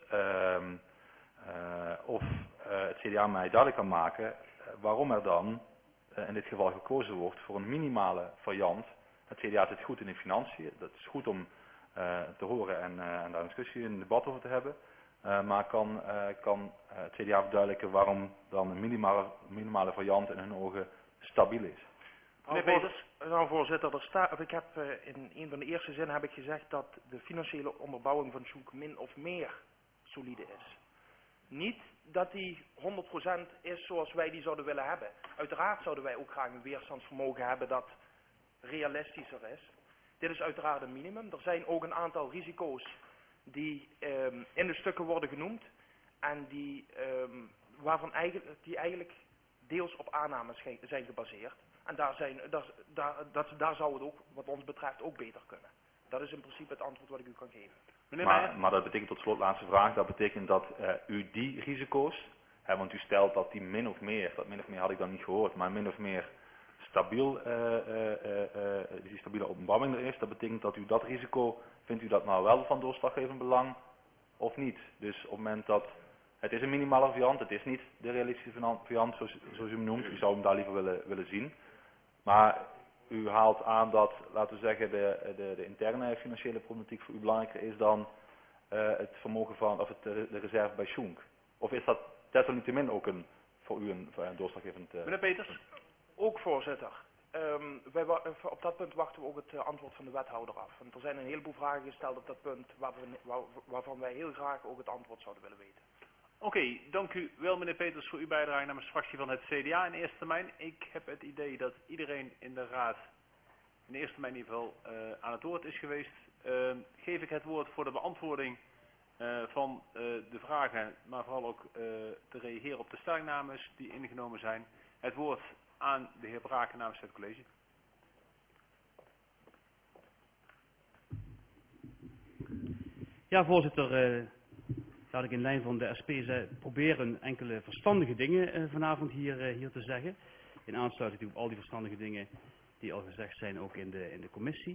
of het CDA mij duidelijk kan maken waarom er dan in dit geval gekozen wordt voor een minimale variant. Het CDA zit goed in de financiën, dat is goed om te horen en daar een discussie, een debat over te hebben. Maar kan het CDA verduidelijken waarom dan een minimale variant in hun ogen stabiel is? Meneer Peters. Nou voorzitter, ik heb in een van de eerste zinnen heb ik gezegd dat de financiële onderbouwing van Sjoenk min of meer solide is. Niet dat die 100% is zoals wij die zouden willen hebben. Uiteraard zouden wij ook graag een weerstandsvermogen hebben dat realistischer is. Dit is uiteraard een minimum. Er zijn ook een aantal risico's die in de stukken worden genoemd en die eigenlijk deels op aannames zijn gebaseerd. En daar zou het ook, wat ons betreft, ook beter kunnen. Dat is in principe het antwoord wat ik u kan geven. Maar dat betekent, tot slot laatste vraag, dat betekent dat u die risico's, want u stelt dat die min of meer had ik dan niet gehoord, maar min of meer stabiel, die stabiele openbouwing er is, dat betekent dat u dat risico, vindt u dat nou wel van doorslaggevend belang of niet? Dus op het moment dat, het is een minimale variant, het is niet de realistische variant zoals u hem noemt, u zou hem daar liever willen zien. Maar u haalt aan dat, laten we zeggen, de interne financiële problematiek voor u belangrijker is dan het vermogen van, of de reserve bij Sjoenk. Of is dat desalniettemin ook voor u een doorslaggevend... Meneer Peters, ook voorzitter. Op dat punt wachten we ook het antwoord van de wethouder af. Want er zijn een heleboel vragen gesteld op dat punt waarvan wij heel graag ook het antwoord zouden willen weten. Oké, dank u wel meneer Peters voor uw bijdrage namens de fractie van het CDA in eerste termijn. Ik heb het idee dat iedereen in de raad in de eerste termijn in ieder geval aan het woord is geweest. Geef ik het woord voor de beantwoording van de vragen, maar vooral ook te reageren op de stellingnames die ingenomen zijn. Het woord aan de heer Braken namens het college. Ja, voorzitter. Laat ik in lijn van de SP proberen enkele verstandige dingen vanavond hier te zeggen. In aansluiting op al die verstandige dingen die al gezegd zijn, ook in de commissie.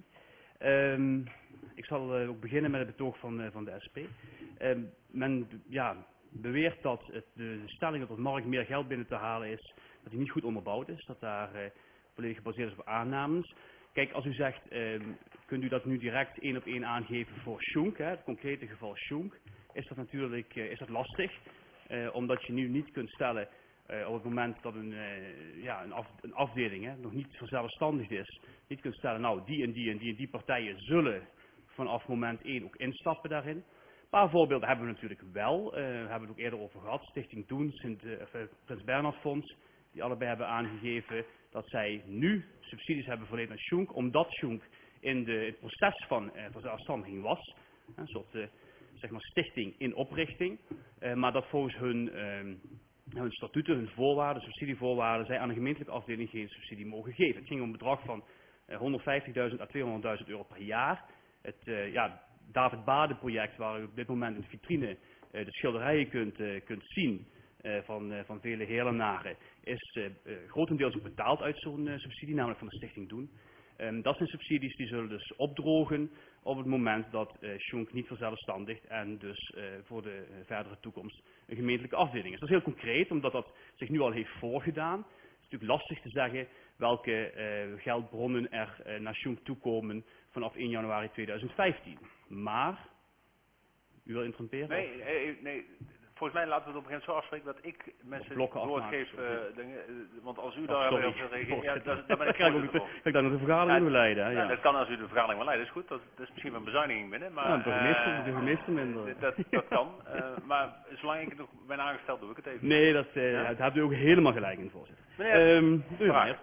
Ik zal ook beginnen met het betoog van de SP. Men beweert dat de stelling dat op de markt meer geld binnen te halen is, dat die niet goed onderbouwd is, dat daar volledig gebaseerd is op aannames. Kijk, als u zegt, kunt u dat nu direct 1 op 1 aangeven voor Sjoenk, het concrete geval Sjoenk, is dat natuurlijk lastig, omdat je nu niet kunt stellen op het moment dat een afdeling nog niet verzelfstandigd is, niet kunt stellen, nou die en die en die en die partijen zullen vanaf moment 1 ook instappen daarin. Een paar voorbeelden hebben we natuurlijk wel, daar hebben we het ook eerder over gehad, Stichting Doen, Prins Bernhard Fonds, die allebei hebben aangegeven dat zij nu subsidies hebben verleend aan Sjoenk, omdat Sjoenk in het proces van verzelfstandiging was, een soort stichting in oprichting, maar dat volgens hun statuten, hun voorwaarden, subsidievoorwaarden, zij aan een gemeentelijke afdeling geen subsidie mogen geven. Het ging om een bedrag van 150.000 à 200.000 euro per jaar. Het David Bade project, waar u op dit moment in de vitrine de schilderijen kunt zien van vele heerlenaren, is grotendeels ook betaald uit zo'n subsidie, namelijk van de Stichting Doen. Dat zijn subsidies die zullen dus opdrogen op het moment dat Sjoenk niet verzelfstandigt en dus voor de verdere toekomst een gemeentelijke afdeling is. Dat is heel concreet, omdat dat zich nu al heeft voorgedaan. Het is natuurlijk lastig te zeggen welke geldbronnen er naar Sjoenk toekomen vanaf 1 januari 2015. Maar, u wil interromperen? Nee. Volgens mij laten we het op een gegeven moment zo afspreken dat ik mensen het woord geef. Want als u daar heel veel reageert, dan ben ik voorzitter voor. Ik daar nog de vergadering wil leiden. Ja, dat kan als u de vergadering wil leiden, dat is goed. Dat is misschien wel een bezuiniging binnen. Maar, de gemeeste minder. Dat kan. Maar zolang ik het nog ben aangesteld, doe ik het even. Nee, daar hebt u ook helemaal gelijk in, voorzitter. Meneer,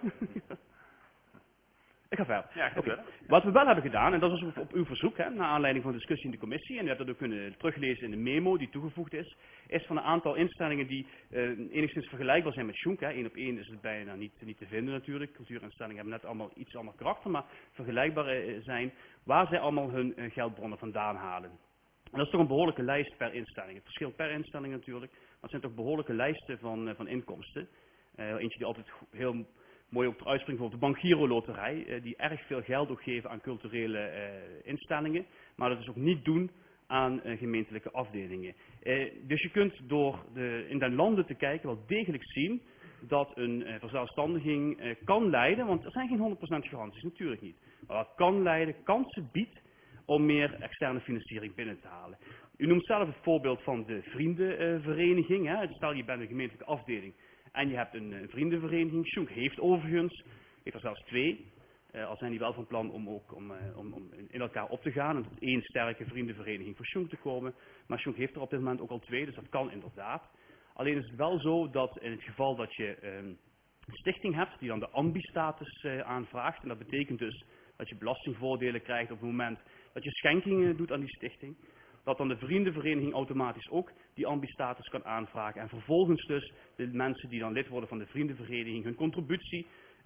ik ga verder. Ja, okay. Wat we wel hebben gedaan, en dat is op uw verzoek, naar aanleiding van de discussie in de commissie, en u hebt dat ook kunnen teruglezen in de memo die toegevoegd is van een aantal instellingen die enigszins vergelijkbaar zijn met Sjoenk. 1 op 1 is het bijna niet te vinden natuurlijk. Cultuurinstellingen hebben net allemaal iets ander karakter, maar vergelijkbaar zijn waar zij allemaal hun geldbronnen vandaan halen. En dat is toch een behoorlijke lijst per instelling. Het verschilt per instelling natuurlijk, maar het zijn toch behoorlijke lijsten van inkomsten. Eentje die altijd heel mooi ook uitspringt, bijvoorbeeld de Bank Giro Loterij, die erg veel geld ook geven aan culturele instellingen, maar dat is ook niet doen aan gemeentelijke afdelingen. Dus je kunt door in den landen te kijken wel degelijk zien dat een verzelfstandiging kan leiden, want er zijn geen 100% garanties, natuurlijk niet, maar dat kan leiden, kansen biedt om meer externe financiering binnen te halen. U noemt zelf het voorbeeld van de vriendenvereniging. Stel je bent een gemeentelijke afdeling en je hebt een vriendenvereniging. Schunk heeft overigens, heeft er zelfs 2. Al zijn die wel van plan om in elkaar op te gaan en tot 1 sterke vriendenvereniging voor Schunk te komen. Maar Schunk heeft er op dit moment ook al 2, dus dat kan inderdaad. Alleen is het wel zo dat in het geval dat je een stichting hebt die dan de ambi-status aanvraagt, en dat betekent dus dat je belastingvoordelen krijgt op het moment dat je schenkingen doet aan die stichting, dat dan de vriendenvereniging automatisch ook die ambi-status kan aanvragen en vervolgens dus de mensen die dan lid worden van de vriendenvereniging hun contributie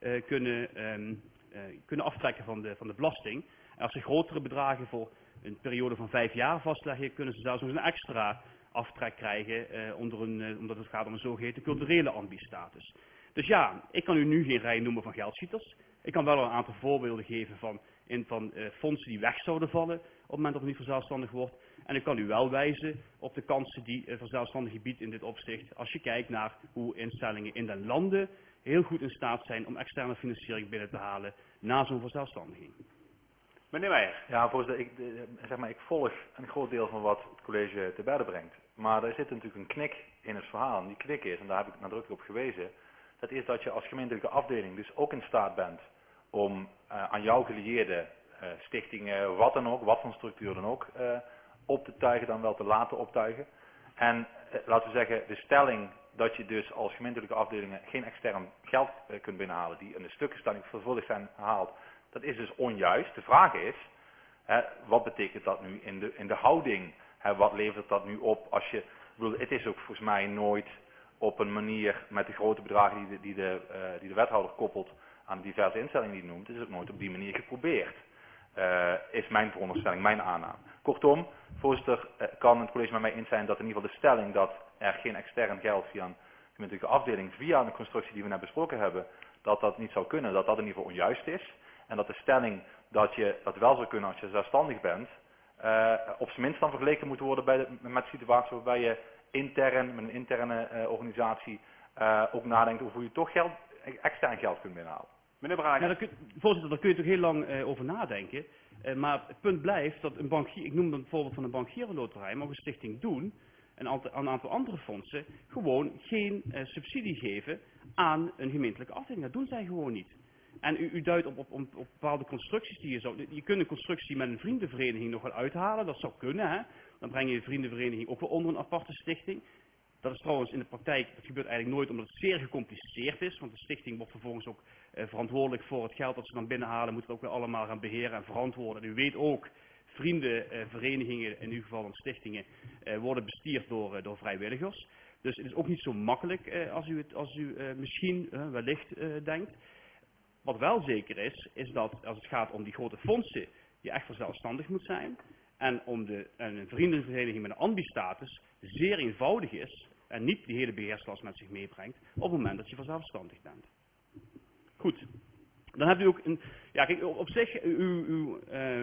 kunnen aftrekken van de belasting. En als ze grotere bedragen voor een periode van 5 jaar vastleggen, kunnen ze zelfs nog een extra aftrek krijgen omdat het gaat om een zogeheten culturele ambi-status. Dus ja, ik kan u nu geen rij noemen van geldschieters. Ik kan wel een aantal voorbeelden geven van fondsen die weg zouden vallen op het moment dat het niet verzelfstandig wordt. En ik kan u wel wijzen op de kansen die verzelfstandiging biedt in dit opzicht, als je kijkt naar hoe instellingen in de landen heel goed in staat zijn om externe financiering binnen te halen na zo'n verzelfstandiging. Meneer Meijer. Ja, voorzitter, ik volg een groot deel van wat het college te berde brengt. Maar er zit natuurlijk een knik in het verhaal. En die knik is, en daar heb ik nadrukkelijk op gewezen, dat is dat je als gemeentelijke afdeling dus ook in staat bent om aan jou gelieerde stichtingen, wat dan ook, wat voor structuur dan ook, op te tuigen, dan wel te laten optuigen. En laten we zeggen, de stelling dat je dus als gemeentelijke afdelingen geen extern geld kunt binnenhalen, die in de stukkenstelling vervuldig zijn gehaald, dat is dus onjuist. De vraag is, wat betekent dat nu in de houding? Wat levert dat nu op als je, het is ook volgens mij nooit op een manier met de grote bedragen die de wethouder koppelt aan de diverse instellingen die hij noemt, is het nooit op die manier geprobeerd. Is mijn veronderstelling, mijn aanname. Kortom, voorzitter, kan het college met mij eens zijn dat in ieder geval de stelling dat er geen extern geld via een gemeentelijke afdeling, via een constructie die we net besproken hebben, dat dat niet zou kunnen, dat dat in ieder geval onjuist is. En dat de stelling dat je dat wel zou kunnen als je zelfstandig bent, op zijn minst dan vergeleken moet worden met de situatie waarbij je intern, met een interne organisatie, ook nadenkt over hoe je toch extern geld kunt binnenhalen. Meneer Braak. Ja, voorzitter, daar kun je toch heel lang over nadenken. Maar het punt blijft dat een bankier, ik noem dan het voorbeeld van een bankierenloterij, mag een stichting doen, en een aantal andere fondsen, gewoon geen subsidie geven aan een gemeentelijke afdeling. Dat doen zij gewoon niet. En u duidt op bepaalde constructies die je kunt een constructie met een vriendenvereniging nog wel uithalen, dat zou kunnen. Hè? Dan breng je de vriendenvereniging ook wel onder een aparte stichting. Dat is trouwens in de praktijk, dat gebeurt eigenlijk nooit omdat het zeer gecompliceerd is, want de stichting wordt vervolgens ook verantwoordelijk voor het geld dat ze dan binnenhalen, moeten we ook weer allemaal gaan beheren en verantwoorden. En u weet ook, vriendenverenigingen, in ieder geval dan stichtingen, worden bestierd door vrijwilligers. Dus het is ook niet zo makkelijk als u misschien wellicht denkt. Wat wel zeker is dat als het gaat om die grote fondsen die echt zelfstandig moet zijn, en om een vriendenvereniging met een ambi-status zeer eenvoudig is en niet die hele beheerslast met zich meebrengt op het moment dat je verzelfstandigd bent. Goed. Dan hebt u ook kijk, op zich uw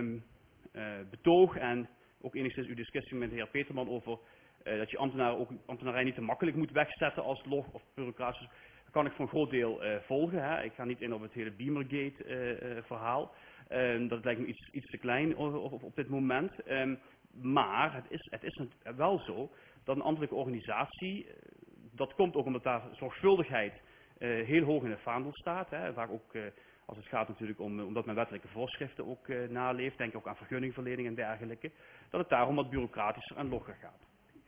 betoog en ook enigszins uw discussie met de heer Peterman over dat je ambtenarij niet te makkelijk moet wegzetten als log of bureaucratisch. Dat kan ik voor een groot deel volgen. Hè. Ik ga niet in op het hele Beamergate verhaal. Dat lijkt me iets te klein op dit moment. Maar het is wel zo dat een ambtelijke organisatie, dat komt ook omdat daar zorgvuldigheid heel hoog in het vaandel staat. Hè. Vaak ook als het gaat natuurlijk omdat men wettelijke voorschriften ook naleeft, denk ook aan vergunningverlening en dergelijke, dat het daarom wat bureaucratischer en logger gaat.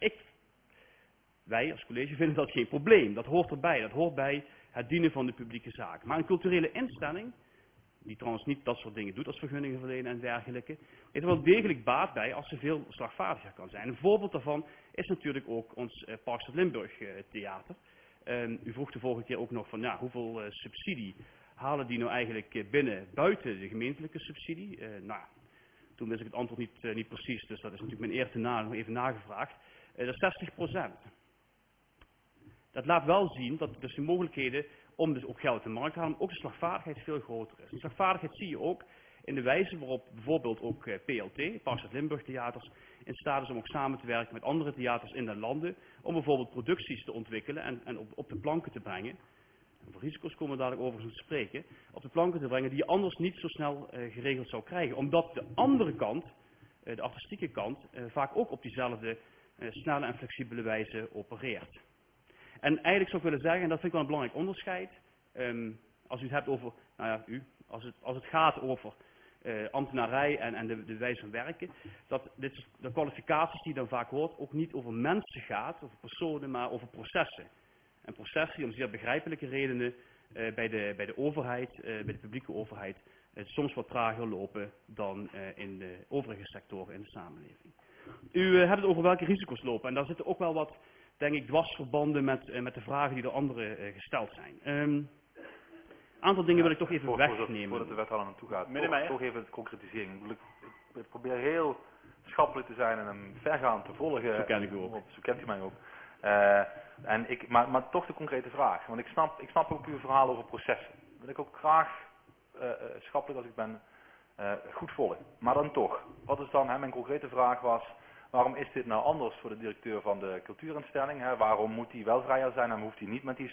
Wij als college vinden dat geen probleem. Dat hoort erbij. Dat hoort bij het dienen van de publieke zaak. Maar een culturele instelling, die trouwens niet dat soort dingen doet als vergunningen verlenen en dergelijke, heeft er wel degelijk baat bij als ze veel slagvaardiger kan zijn. Een voorbeeld daarvan is natuurlijk ook ons Parkstad Limburg theater. U vroeg de vorige keer ook nog van hoeveel subsidie halen die nou eigenlijk binnen buiten de gemeentelijke subsidie. Toen wist ik het antwoord niet precies, dus dat is natuurlijk mijn eer te nog even nagevraagd. Dat is 60%. Dat laat wel zien dat dus de mogelijkheden om dus ook geld te markt te halen, ook de slagvaardigheid veel groter is. De slagvaardigheid zie je ook in de wijze waarop bijvoorbeeld ook PLT, Parkstad Limburg Theaters, in staat is om ook samen te werken met andere theaters in de landen, om bijvoorbeeld producties te ontwikkelen en op de planken te brengen. Over risico's komen we dadelijk overigens te spreken, op de planken te brengen die je anders niet zo snel geregeld zou krijgen. Omdat de andere kant de artistieke kant, vaak ook op diezelfde snelle en flexibele wijze opereert. En eigenlijk zou ik willen zeggen, en dat vind ik wel een belangrijk onderscheid, als u het hebt over, als het gaat over ambtenarij en de wijze van werken, dat de kwalificaties die je dan vaak hoort ook niet over mensen gaat, over personen, maar over processen. En processen die om zeer begrijpelijke redenen bij de overheid, bij de publieke overheid, soms wat trager lopen dan in de overige sectoren in de samenleving. U hebt het over welke risico's lopen en daar zitten ook wel wat, denk ik, dwarsverbanden met de vragen die door anderen gesteld zijn. Een aantal dingen wil ik toch even wegnemen. Voordat de wethouder naartoe gaat, Meneer Meijer. toch even de concretisering. Ik probeer heel schappelijk te zijn en hem vergaand te volgen. Zo ken ik u ook. Zo kent u mij ook. Maar toch de concrete vraag. Want ik snap ook uw verhaal over processen. Dat wil ik ook graag schappelijk als ik ben goed volgen. Maar dan toch, wat is dan, mijn concrete vraag was, waarom is dit nou anders voor de directeur van de cultuurinstelling? Waarom moet hij wel vrijer zijn en hoeft hij niet met die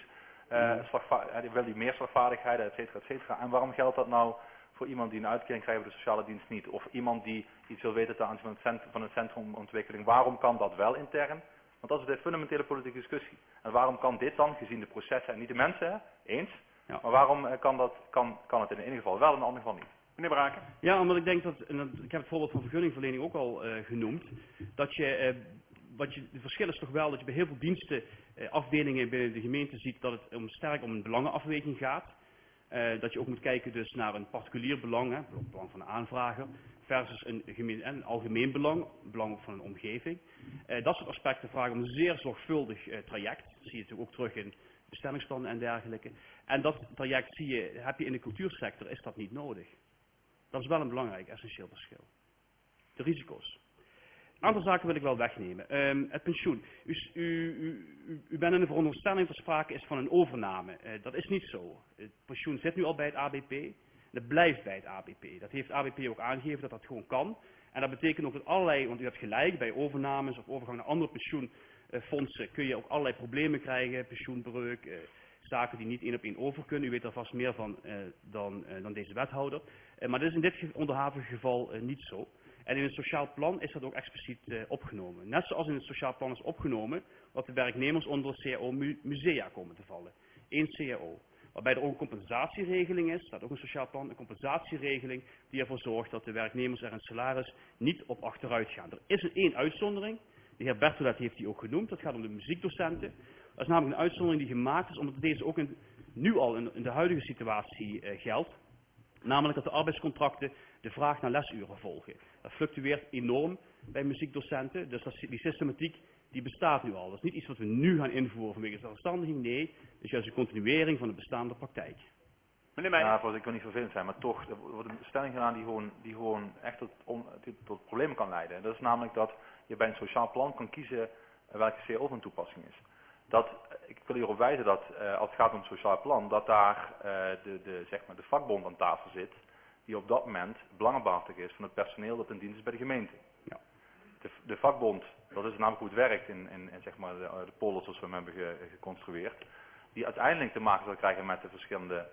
wil hij meer slagvaardigheid, et cetera, et cetera. En waarom geldt dat nou voor iemand die een uitkering krijgt bij de sociale dienst niet? Of iemand die iets wil weten ten aanzien van het centrumontwikkeling, waarom kan dat wel intern? Want dat is de fundamentele politieke discussie. En waarom kan dit dan, gezien de processen en niet de mensen, eens? Ja. Maar waarom kan het in de ene geval wel en in de andere geval niet? Meneer Braken. Ja, omdat ik denk dat, ik heb het voorbeeld van vergunningverlening ook al genoemd, dat het verschil is toch wel dat je bij heel veel diensten, afdelingen binnen de gemeente ziet dat het sterk om een belangenafweging gaat. Dat je ook moet kijken dus naar een particulier belang, het belang van een aanvrager, versus een algemeen belang, belang van een omgeving. Dat soort aspecten vragen om een zeer zorgvuldig traject. Dat zie je natuurlijk ook terug in bestemmingsplannen en dergelijke. En dat traject heb je in de cultuursector, is dat niet nodig. Dat is wel een belangrijk, essentieel verschil. De risico's. Een aantal zaken wil ik wel wegnemen. Het pensioen. U bent in de veronderstelling dat er sprake is van een overname. Dat is niet zo. Het pensioen zit nu al bij het ABP. Dat blijft bij het ABP. Dat heeft het ABP ook aangegeven dat dat gewoon kan. En dat betekent ook dat allerlei, want u hebt gelijk, bij overnames of overgang naar andere pensioenfondsen kun je ook allerlei problemen krijgen. Pensioenbreuk, zaken die niet één op één over kunnen. U weet er vast meer van dan deze wethouder. Maar dat is in dit onderhavige geval niet zo. En in het sociaal plan is dat ook expliciet opgenomen. Net zoals in het sociaal plan is opgenomen dat de werknemers onder het CAO musea komen te vallen. 1 CAO. Waarbij er ook een compensatieregeling is, staat ook een sociaal plan, een compensatieregeling die ervoor zorgt dat de werknemers er in salaris niet op achteruit gaan. Er is één uitzondering, de heer Bertolet heeft die ook genoemd, dat gaat om de muziekdocenten. Dat is namelijk een uitzondering die gemaakt is omdat deze ook nu al in de huidige situatie geldt. Namelijk dat de arbeidscontracten de vraag naar lesuren volgen. Dat fluctueert enorm bij muziekdocenten, dus die systematiek die bestaat nu al. Dat is niet iets wat we nu gaan invoeren vanwege zelfstandiging, nee, het is juist een continuering van de bestaande praktijk. Meneer Meijer. Ja, ik wil niet vervelend zijn, maar toch, er wordt een stelling gedaan die gewoon echt tot problemen kan leiden. Dat is namelijk dat je bij een sociaal plan kan kiezen welke CAO van toepassing is. Ik wil hierop wijzen dat als het gaat om het sociaal plan, dat daar de vakbond aan tafel zit, die op dat moment belangenbehartiger is van het personeel dat in dienst is bij de gemeente. Ja. De vakbond, dat is namelijk hoe het werkt in de polders zoals we hem hebben geconstrueerd, die uiteindelijk te maken zal krijgen met de verschillende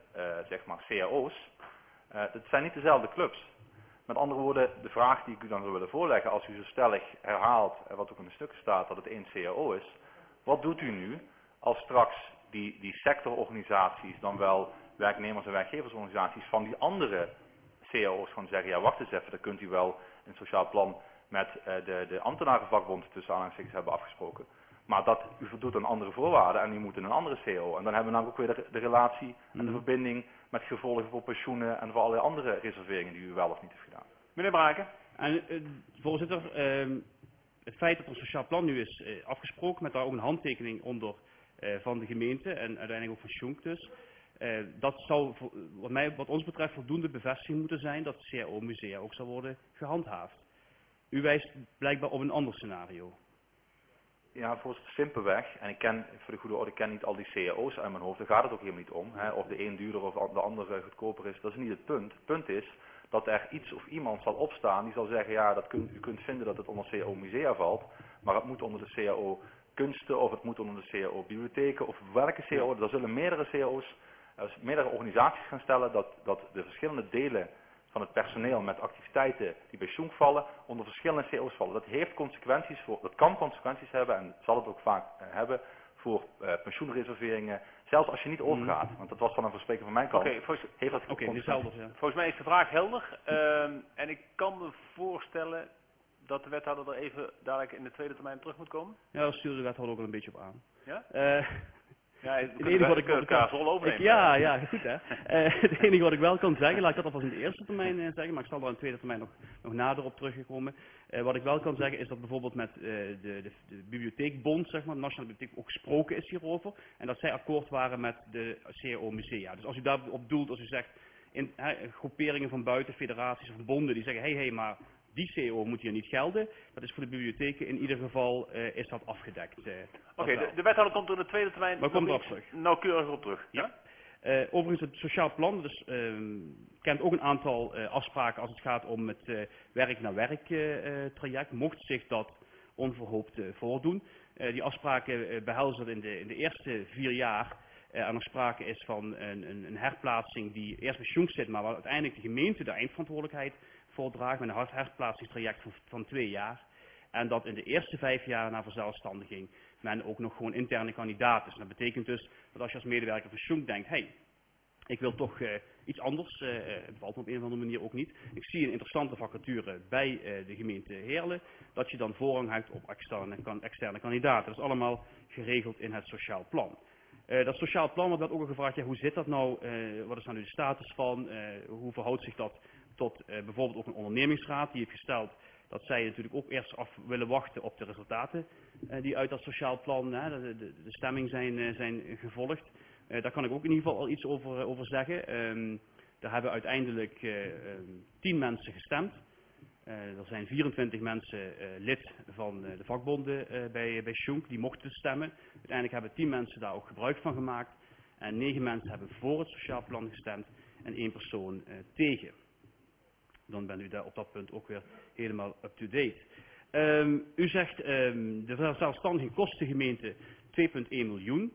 CAO's. Het zijn niet dezelfde clubs. Met andere woorden, de vraag die ik u dan zou willen voorleggen, als u zo stellig herhaalt, wat ook in de stukken staat, dat het 1 CAO is, wat doet u nu als straks die sectororganisaties, dan wel werknemers- en werkgeversorganisaties van die andere CAO's gaan zeggen, ja wacht eens even, dat kunt u wel in het sociaal plan met de ambtenarenvakbond tussen aanhalingstekens hebben afgesproken. Maar dat u voldoet aan andere voorwaarden en u moet in een andere CAO. En dan hebben we namelijk ook weer de relatie en de verbinding met gevolgen voor pensioenen en voor allerlei andere reserveringen die u wel of niet heeft gedaan. Meneer Braken. Voorzitter, het feit dat er een sociaal plan nu is afgesproken met daar ook een handtekening onder van de gemeente en uiteindelijk ook van Schunk dus. Dat zou wat ons betreft voldoende bevestiging moeten zijn dat de CAO-musea ook zal worden gehandhaafd. U wijst blijkbaar op een ander scenario. Ja, voorzitter, simpelweg. En voor de goede orde, ik ken niet al die CAO's uit mijn hoofd. Daar gaat het ook helemaal niet om. Of de een duurder of de ander goedkoper is. Dat is niet het punt. Het punt is dat er iets of iemand zal opstaan die zal zeggen, ja, u kunt vinden dat het onder CAO musea valt. Maar het moet onder de CAO kunsten of het moet onder de CAO bibliotheken of welke CAO. Er zullen meerdere CAO's, meerdere organisaties gaan stellen dat de verschillende delen van het personeel met activiteiten die bij Schunk vallen, onder verschillende CO's vallen. Dat heeft consequenties dat kan consequenties hebben en zal het ook vaak hebben voor pensioenreserveringen, zelfs als je niet overgaat. Want dat was dan een verspreking van mijn kant. Heeft dat consequenties. Volgens mij is de vraag helder. En ik kan me voorstellen dat de wethouder er even dadelijk in de tweede termijn terug moet komen. Ja, daar stuurde de wethouder ook wel een beetje op aan. Ja? Ja, het enige wat ik Kazel overnemen. Ja, goed hè. Het enige wat ik wel kan zeggen, laat ik dat alvast in de eerste termijn zeggen, maar ik zal er in de tweede termijn nog nader op terugkomen. Wat ik wel kan zeggen is dat bijvoorbeeld met de bibliotheekbond, zeg maar, de Nationale Bibliotheek, ook gesproken is hierover. En dat zij akkoord waren met de CAO Musea. Dus als u daarop doelt, als u zegt, groeperingen van buiten, federaties of bonden die zeggen, hey, maar die CO moet hier niet gelden. Dat is voor de bibliotheken in ieder geval is dat afgedekt. Oké, de wethouder komt er in de tweede termijn nauwkeurig op terug. Ja? Overigens het sociaal plan kent ook een aantal afspraken als het gaat om het werk-naar-werk traject. Mocht zich dat onverhoopt voordoen. Die afspraken behelzen dat in de eerste 4 jaar er nog sprake is van een herplaatsing die eerst bij Schunk zit, maar waar uiteindelijk de gemeente de eindverantwoordelijkheid voordraagt met een herplaatsingstraject van 2 jaar. En dat in de eerste 5 jaar na verzelfstandiging men ook nog gewoon interne kandidaat is. En dat betekent dus dat als je als medewerker van Schunk denkt, hey, ik wil toch iets anders, het valt op een of andere manier ook niet. Ik zie een interessante vacature bij de gemeente Heerlen, dat je dan voorrang hebt op externe kandidaten. Dat is allemaal geregeld in het sociaal plan. Dat sociaal plan werd ook al gevraagd, ja, hoe zit dat nou, wat is nou nu de status van, hoe verhoudt zich dat tot bijvoorbeeld ook een ondernemingsraad die heeft gesteld dat zij natuurlijk ook eerst af willen wachten op de resultaten die uit dat sociaal plan, de stemming zijn gevolgd. Daar kan ik ook in ieder geval al iets over zeggen. Daar hebben uiteindelijk 10 mensen gestemd. Er zijn 24 mensen lid van de vakbonden bij Schunk, die mochten stemmen. Uiteindelijk hebben 10 mensen daar ook gebruik van gemaakt. En 9 mensen hebben voor het sociaal plan gestemd en 1 persoon tegen. Dan bent u daar op dat punt ook weer helemaal up-to-date. U zegt, de verzelfstandiging kost de gemeente 2,1 miljoen.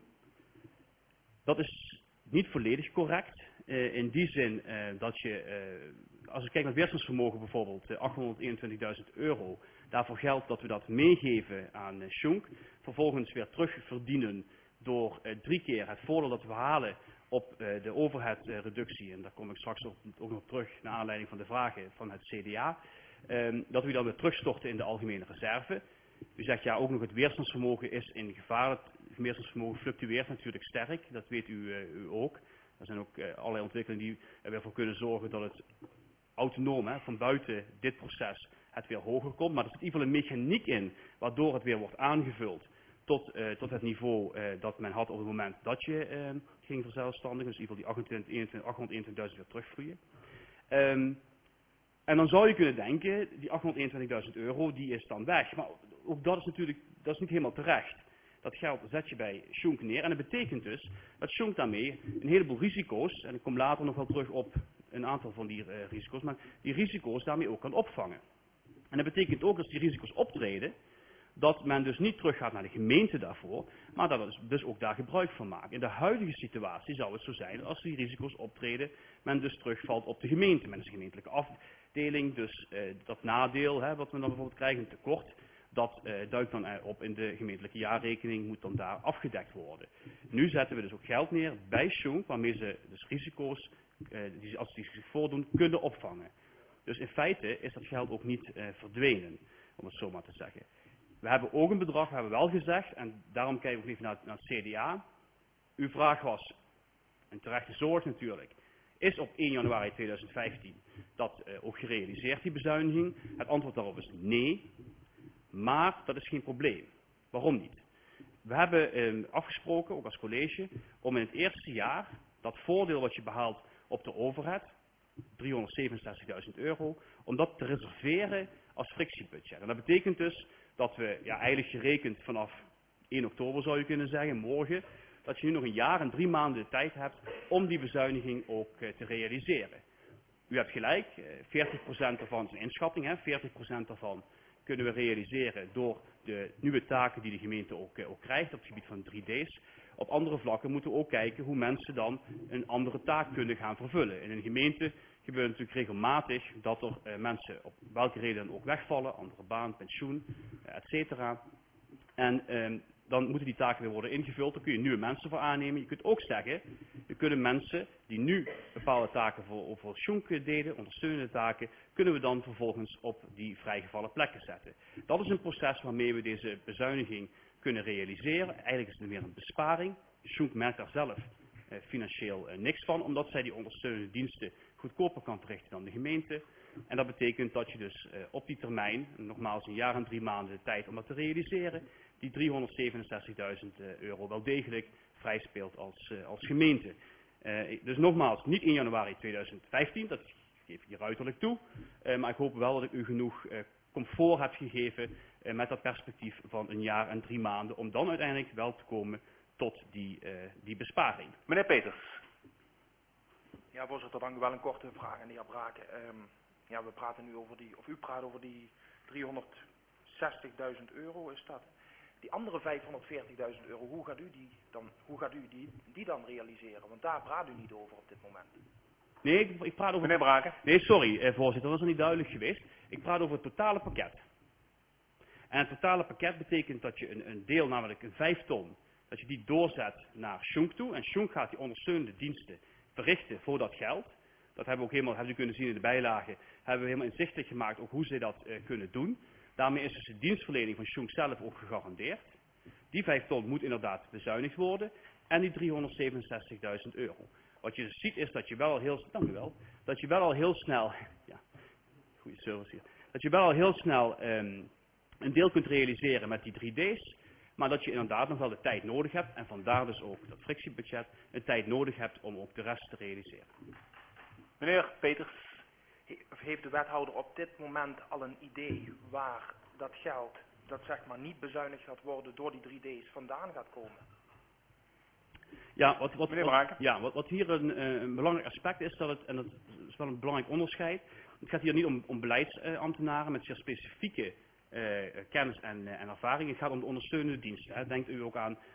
Dat is niet volledig correct. In die zin dat je, als je kijkt naar weerstandsvermogen bijvoorbeeld, 821.000 euro. Daarvoor geldt dat we dat meegeven aan Schunk. Vervolgens weer terugverdienen door 3 keer het voordeel dat we halen op de overheadreductie. En daar kom ik straks ook nog terug naar aanleiding van de vragen van het CDA. Dat we dan weer terugstorten in de algemene reserve. U zegt ja, ook nog het weerstandsvermogen is in gevaar. Het weerstandsvermogen fluctueert natuurlijk sterk, dat weet u ook. Er zijn ook allerlei ontwikkelingen die er weer voor kunnen zorgen dat het autonoom van buiten dit proces het weer hoger komt. Maar er zit in ieder geval een mechaniek in waardoor het weer wordt aangevuld tot het niveau dat men had op het moment dat je ging verzelfstandigen. Dus in ieder geval die 821.000 weer terugvloeien. En dan zou je kunnen denken, die 821.000 euro die is dan weg. Maar ook dat is natuurlijk niet helemaal terecht. Dat geld zet je bij Schunk neer. En dat betekent dus dat Schunk daarmee een heleboel risico's, en ik kom later nog wel terug op een aantal van die risico's, maar die risico's daarmee ook kan opvangen. En dat betekent ook als die risico's optreden, dat men dus niet teruggaat naar de gemeente daarvoor, maar dat we dus ook daar gebruik van maken. In de huidige situatie zou het zo zijn, als die risico's optreden, men dus terugvalt op de gemeente. Men is een gemeentelijke afdeling, dus dat nadeel wat we dan bijvoorbeeld krijgen, een tekort, dat duikt dan op in de gemeentelijke jaarrekening, moet dan daar afgedekt worden. Nu zetten we dus ook geld neer bij Schunk, waarmee ze dus risico's, als die zich voordoen, kunnen opvangen. Dus in feite is dat geld ook niet verdwenen, om het zo maar te zeggen. We hebben ook een bedrag, we hebben wel gezegd, en daarom kijk ik ook even naar het CDA. Uw vraag was, en terechte zorg natuurlijk, is op 1 januari 2015 dat ook gerealiseerd, die bezuiniging? Het antwoord daarop is nee, maar dat is geen probleem. Waarom niet? We hebben afgesproken, ook als college, om in het eerste jaar dat voordeel wat je behaalt op de overhead, 367.000 euro, om dat te reserveren als frictiebudget. En dat betekent dus dat we, eigenlijk gerekend vanaf 1 oktober zou je kunnen zeggen, morgen, dat je nu nog een jaar en 3 maanden de tijd hebt om die bezuiniging ook te realiseren. U hebt gelijk, 40% daarvan is een inschatting, 40% daarvan kunnen we realiseren door de nieuwe taken die de gemeente ook krijgt op het gebied van 3D's. Op andere vlakken moeten we ook kijken hoe mensen dan een andere taak kunnen gaan vervullen. In een gemeente gebeurt natuurlijk regelmatig dat er mensen op welke reden dan ook wegvallen, andere baan, pensioen, et cetera. En dan moeten die taken weer worden ingevuld, daar kun je nieuwe mensen voor aannemen. Je kunt ook zeggen, we kunnen mensen die nu bepaalde taken voor Sjonk deden, ondersteunende taken, kunnen we dan vervolgens op die vrijgevallen plekken zetten. Dat is een proces waarmee we deze bezuiniging kunnen realiseren. Eigenlijk is het meer een besparing. Sjonk merkt daar zelf financieel niks van, omdat zij die ondersteunende diensten goedkoper kan verrichten dan de gemeente. En dat betekent dat je dus op die termijn, nogmaals een jaar en 3 maanden de tijd om dat te realiseren, die 367.000 euro wel degelijk vrijspeelt als gemeente. Dus nogmaals, niet in januari 2015, dat geef ik hier uiterlijk toe, maar ik hoop wel dat ik u genoeg comfort heb gegeven met dat perspectief van een jaar en 3 maanden, om dan uiteindelijk wel te komen tot die besparing. Meneer Peters. Ja, voorzitter, dank u wel. Een korte vraag aan de heer Braken. Ja, we praten nu over u praat over die 360.000 euro, is dat? Die andere 540.000 euro, hoe gaat u die dan realiseren? Want daar praat u niet over op dit moment. Nee, ik praat over... Meneer Braken. Nee, sorry, voorzitter, dat is niet duidelijk geweest. Ik praat over het totale pakket. En het totale pakket betekent dat je een deel, namelijk een 5 ton, dat je die doorzet naar Sjonk toe. En Sjonk gaat die ondersteunende diensten verrichten voor dat geld. Dat hebben we ook helemaal, hebben u kunnen zien in de bijlage, hebben we helemaal inzichtelijk gemaakt ook hoe ze dat kunnen doen. Daarmee is dus de dienstverlening van Sjonk zelf ook gegarandeerd. Die 5 ton moet inderdaad bezuinigd worden. En die 367.000 euro. Wat je dus ziet is dat je wel al heel, dank u wel, dat je wel al heel snel, ja, goede service hier, dat je wel al heel snel een deel kunt realiseren met die 3D's. Maar dat je inderdaad nog wel de tijd nodig hebt, en vandaar dus ook dat frictiebudget, een tijd nodig hebt om ook de rest te realiseren. Meneer Peters. Heeft de wethouder op dit moment al een idee waar dat geld, dat zeg maar niet bezuinigd gaat worden door die 3D's, vandaan gaat komen? Ja, wat hier een belangrijk aspect is, en dat is wel een belangrijk onderscheid. Het gaat hier niet om beleidsambtenaren met zeer specifieke kennis en ervaring. Het gaat om de ondersteunende diensten. Denkt u ook aan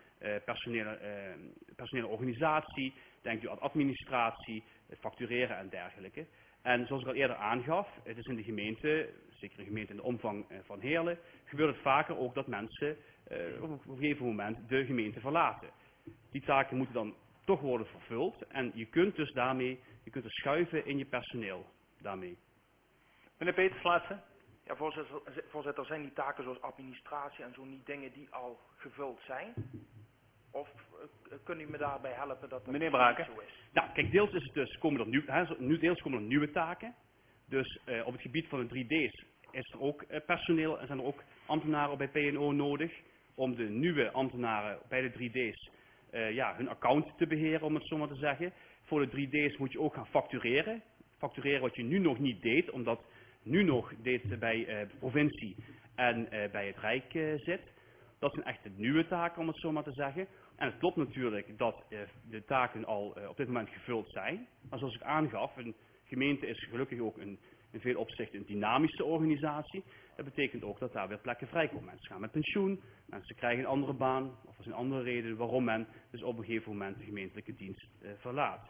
personele organisatie, denkt u aan administratie, factureren en dergelijke. En zoals ik al eerder aangaf, het is in de gemeente, zeker een gemeente in de omvang van Heerlen, gebeurt het vaker ook dat mensen op een gegeven moment de gemeente verlaten. Die taken moeten dan toch worden vervuld en je kunt dus schuiven in je personeel daarmee. Meneer Peters, laatste. Ja, voorzitter, zijn die taken zoals administratie en zo niet dingen die al gevuld zijn? Of kunt u me daarbij helpen dat dat niet zo is? Nou, kijk, deels is het dus, deels komen er nieuwe taken. Dus op het gebied van de 3D's is er ook personeel en zijn er ook ambtenaren bij P&O nodig om de nieuwe ambtenaren bij de 3D's hun account te beheren, om het zo maar te zeggen. Voor de 3D's moet je ook gaan factureren. Factureren wat je nu nog niet deed, omdat nu nog deed bij de provincie en bij het Rijk zit. Dat zijn echt de nieuwe taken, om het zo maar te zeggen. En het klopt natuurlijk dat de taken al op dit moment gevuld zijn. Maar zoals ik aangaf, een gemeente is gelukkig ook in veel opzichten een dynamische organisatie. Dat betekent ook dat daar weer plekken vrijkomen. Mensen gaan met pensioen, mensen krijgen een andere baan, of er zijn andere redenen waarom men dus op een gegeven moment de gemeentelijke dienst verlaat.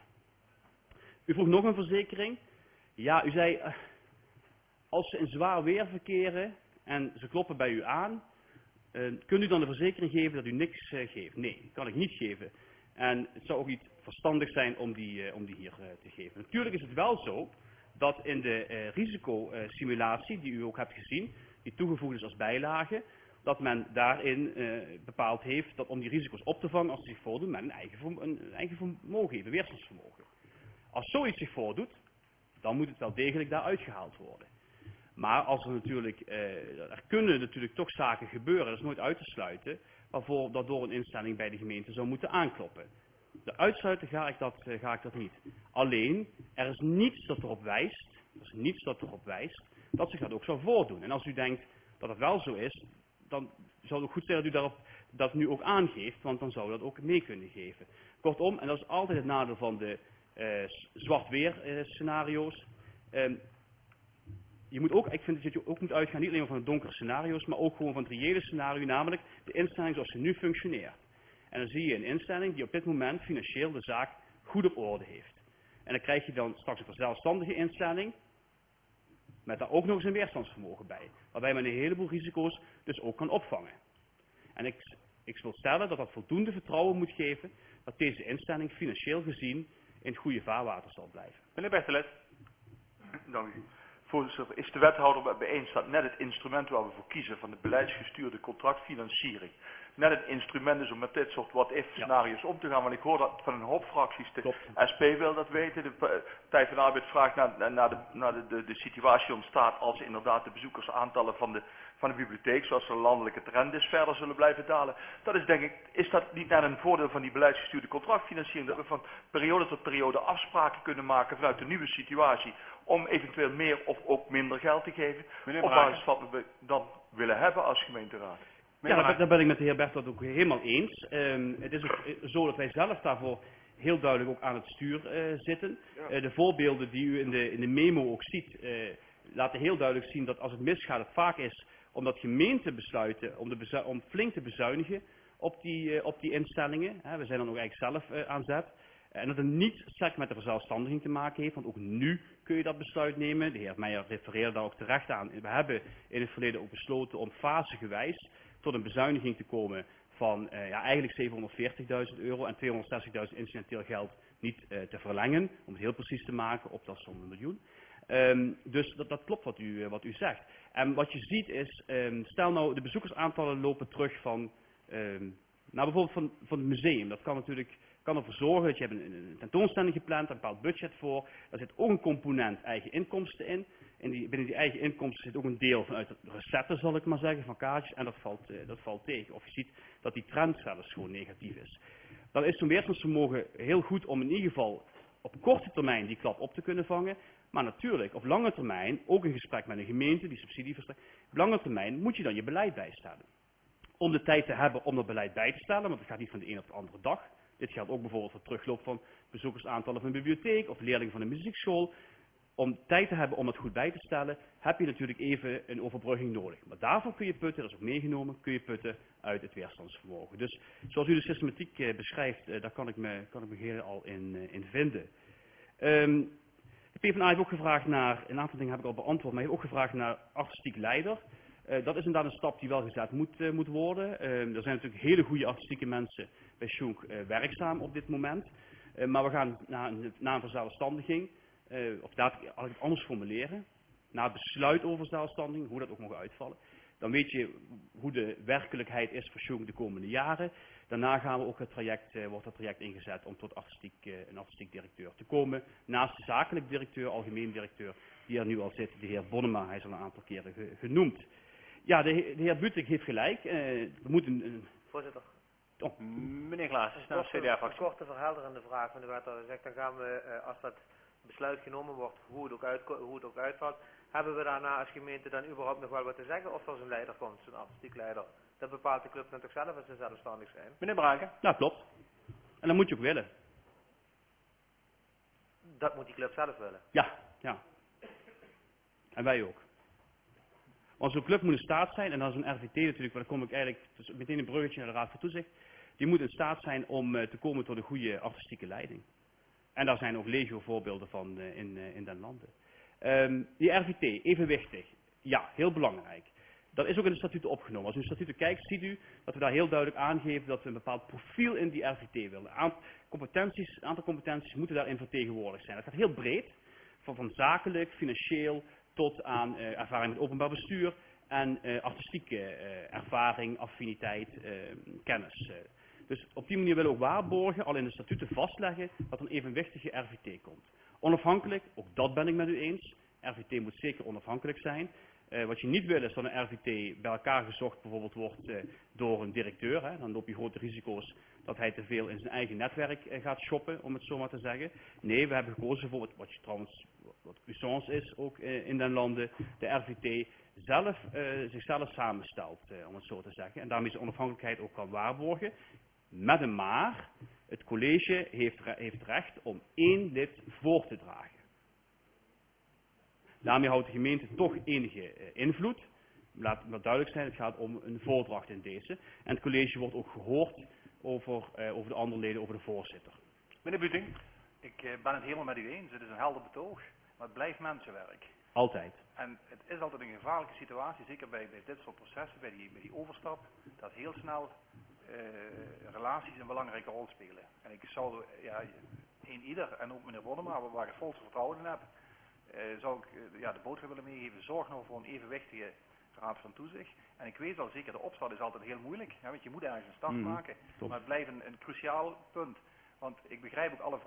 U vroeg nog een verzekering. Ja, u zei, als ze in zwaar weer verkeren en ze kloppen bij u aan, kunt u dan de verzekering geven dat u niks geeft? Nee, kan ik niet geven. En het zou ook niet verstandig zijn om die hier te geven. Natuurlijk is het wel zo dat in de risicosimulatie die u ook hebt gezien, die toegevoegd is als bijlage, dat men daarin bepaald heeft dat om die risico's op te vangen als ze zich voordoen, men een eigen vermogen heeft, een weerstandsvermogen. Als zoiets zich voordoet, dan moet het wel degelijk daar uitgehaald worden. Maar als er natuurlijk, er kunnen natuurlijk toch zaken gebeuren, dat is nooit uit te sluiten, waarvoor dat door een instelling bij de gemeente zou moeten aankloppen. De uitsluiten ga ik dat niet. Alleen, er is niets dat erop wijst, dat zich dat ook zou voordoen. En als u denkt dat het wel zo is, dan zou het ook goed zijn dat u dat nu ook aangeeft, want dan zou u dat ook mee kunnen geven. Kortom, en dat is altijd het nadeel van de zwart weer scenario's. Ik vind dat je ook moet uitgaan, niet alleen maar van de donkere scenario's, maar ook gewoon van het reële scenario, namelijk de instelling zoals ze nu functioneert. En dan zie je een instelling die op dit moment financieel de zaak goed op orde heeft. En dan krijg je dan straks een verzelfstandige instelling, met daar ook nog eens een weerstandsvermogen bij. Waarbij men een heleboel risico's dus ook kan opvangen. En ik wil stellen dat dat voldoende vertrouwen moet geven dat deze instelling financieel gezien in het goede vaarwater zal blijven. Meneer Bertelet. Dank u. Voorzitter, is de wethouder met me eens dat net het instrument waar we voor kiezen van de beleidsgestuurde contractfinanciering net het instrument is om met dit soort what-if scenario's om te gaan? Want ik hoor dat van een hoop fracties, de SP wil dat weten, de Partij van de Arbeid vraagt naar de situatie ontstaat als inderdaad de bezoekersaantallen van de bibliotheek, zoals de landelijke trend is, verder zullen blijven dalen. Dat is denk ik, is dat niet net een voordeel van die beleidsgestuurde contractfinanciering, dat we van periode tot periode afspraken kunnen maken vanuit de nieuwe situatie, om eventueel meer of ook minder geld te geven, op basis van wat we dan willen hebben als gemeenteraad. Ja, daar ben ik met de heer Bertelt ook helemaal eens. Het is ook zo dat wij zelf daarvoor heel duidelijk ook aan het stuur zitten. De voorbeelden die u in de memo ook ziet, laten heel duidelijk zien dat als het misgaat, het vaak is omdat gemeenten besluiten om flink te bezuinigen op die instellingen. We zijn dan ook eigenlijk zelf aan zet. En dat het niet sterk met de verzelfstandiging te maken heeft, want ook nu kun je dat besluit nemen. De heer Meijer refereerde daar ook terecht aan. We hebben in het verleden ook besloten om fasegewijs tot een bezuiniging te komen van eigenlijk €740.000 en €260.000 incidenteel geld niet te verlengen, om het heel precies te maken, op dat is zo'n miljoen. Dus dat klopt wat u zegt. En wat je ziet is, stel nou de bezoekersaantallen lopen terug van, bijvoorbeeld van het museum. Dat kan ervoor zorgen dat je hebt een tentoonstelling gepland, een bepaald budget voor. Daar zit ook een component eigen inkomsten in. Binnen die eigen inkomsten zit ook een deel vanuit de recetten, zal ik maar zeggen, van kaartjes. En dat valt tegen. Of je ziet dat die trend zelfs gewoon negatief is. Dan is zo'n weerstandsvermogen heel goed om in ieder geval op korte termijn die klap op te kunnen vangen. Maar natuurlijk, op lange termijn, ook in gesprek met een gemeente die subsidie verstrekt, op lange termijn moet je dan je beleid bijstellen. Om de tijd te hebben om dat beleid bij te stellen, want het gaat niet van de een op de andere dag. Dit geldt ook bijvoorbeeld voor terugloop van bezoekersaantallen van een bibliotheek of leerlingen van een muziekschool. Om tijd te hebben om het goed bij te stellen, heb je natuurlijk even een overbrugging nodig. Maar daarvoor kun je putten, dat is ook meegenomen, kun je putten uit het weerstandsvermogen. Dus zoals u de systematiek beschrijft, daar kan ik me heel al in vinden. De PvdA heeft ook gevraagd naar, een aantal dingen heb ik al beantwoord, maar heeft ook gevraagd naar artistiek leider. Dat is inderdaad een stap die wel gezet moet worden. Er zijn natuurlijk hele goede artistieke mensen bij Schunk werkzaam op dit moment. Maar we gaan na een verzelfstandiging, of laat ik het anders formuleren, na het besluit over verzelfstandiging, hoe dat ook mag uitvallen, dan weet je hoe de werkelijkheid is voor Schunk de komende jaren. Daarna gaan we ook wordt het traject ingezet om tot een artistiek directeur te komen. Naast de zakelijk directeur, algemeen directeur, die er nu al zit, de heer Bonnema, hij is al een aantal keren genoemd. Ja, de heer Butik heeft gelijk. We moeten Voorzitter. Meneer Klaas, namens CDA-fractie. Een korte verhelderende vraag van de wethouder zegt, dan gaan we, als dat besluit genomen wordt, hoe het ook uitvalt, hebben we daarna als gemeente dan überhaupt nog wel wat te zeggen of er zo'n leider komt, zo'n artistiek leider? Dat bepaalt de club natuurlijk zelf als ze zelfstandig zijn. Meneer Braken. Nou, klopt. En dat moet je ook willen. Dat moet die club zelf willen? Ja. En wij ook. Want zo'n club moet in staat zijn, en dan is een RVT natuurlijk, maar dan kom ik eigenlijk meteen een bruggetje naar de Raad van Toezicht, die moet in staat zijn om te komen tot een goede artistieke leiding. En daar zijn ook legio voorbeelden van in den landen. Die RVT, evenwichtig, ja, heel belangrijk. Dat is ook in de statuten opgenomen. Als u in de statuten kijkt, ziet u dat we daar heel duidelijk aangeven dat we een bepaald profiel in die RVT willen. Een aantal competenties moeten daarin vertegenwoordigd zijn. Dat gaat heel breed, van zakelijk, financieel, tot aan ervaring met openbaar bestuur en artistieke ervaring, affiniteit, kennis. Dus op die manier willen we ook waarborgen, al in de statuten vastleggen, dat er een evenwichtige RVT komt. Onafhankelijk, ook dat ben ik met u eens. RVT moet zeker onafhankelijk zijn. Wat je niet wil is dat een RVT bij elkaar gezocht bijvoorbeeld wordt door een directeur. Dan loop je grote risico's dat hij te veel in zijn eigen netwerk gaat shoppen, om het zo maar te zeggen. Nee, we hebben gekozen voor wat usance is ook in den landen, de RVT zichzelf samenstelt, om het zo te zeggen. En daarmee zijn onafhankelijkheid ook kan waarborgen. Met een maar, het college heeft recht om 1 lid voor te dragen. Daarmee houdt de gemeente toch enige invloed. Laat het duidelijk zijn, het gaat om een voordracht in deze. En het college wordt ook gehoord over de andere leden, over de voorzitter. Meneer Buting. Ik ben het helemaal met u eens. Het is een helder betoog, maar het blijft mensenwerk. Altijd. En het is altijd een gevaarlijke situatie, zeker bij dit soort processen, bij die overstap, dat heel snel relaties een belangrijke rol spelen. En ik zou, ieder, en ook meneer Bonnema, waar ik volste vertrouwen in heb, zou ik de boodschap willen meegeven, zorg nou voor een evenwichtige raad van toezicht. En ik weet wel zeker, de opstart is altijd heel moeilijk, want je moet ergens een start maken, maar het blijft een cruciaal punt. Want ik begrijp ook alle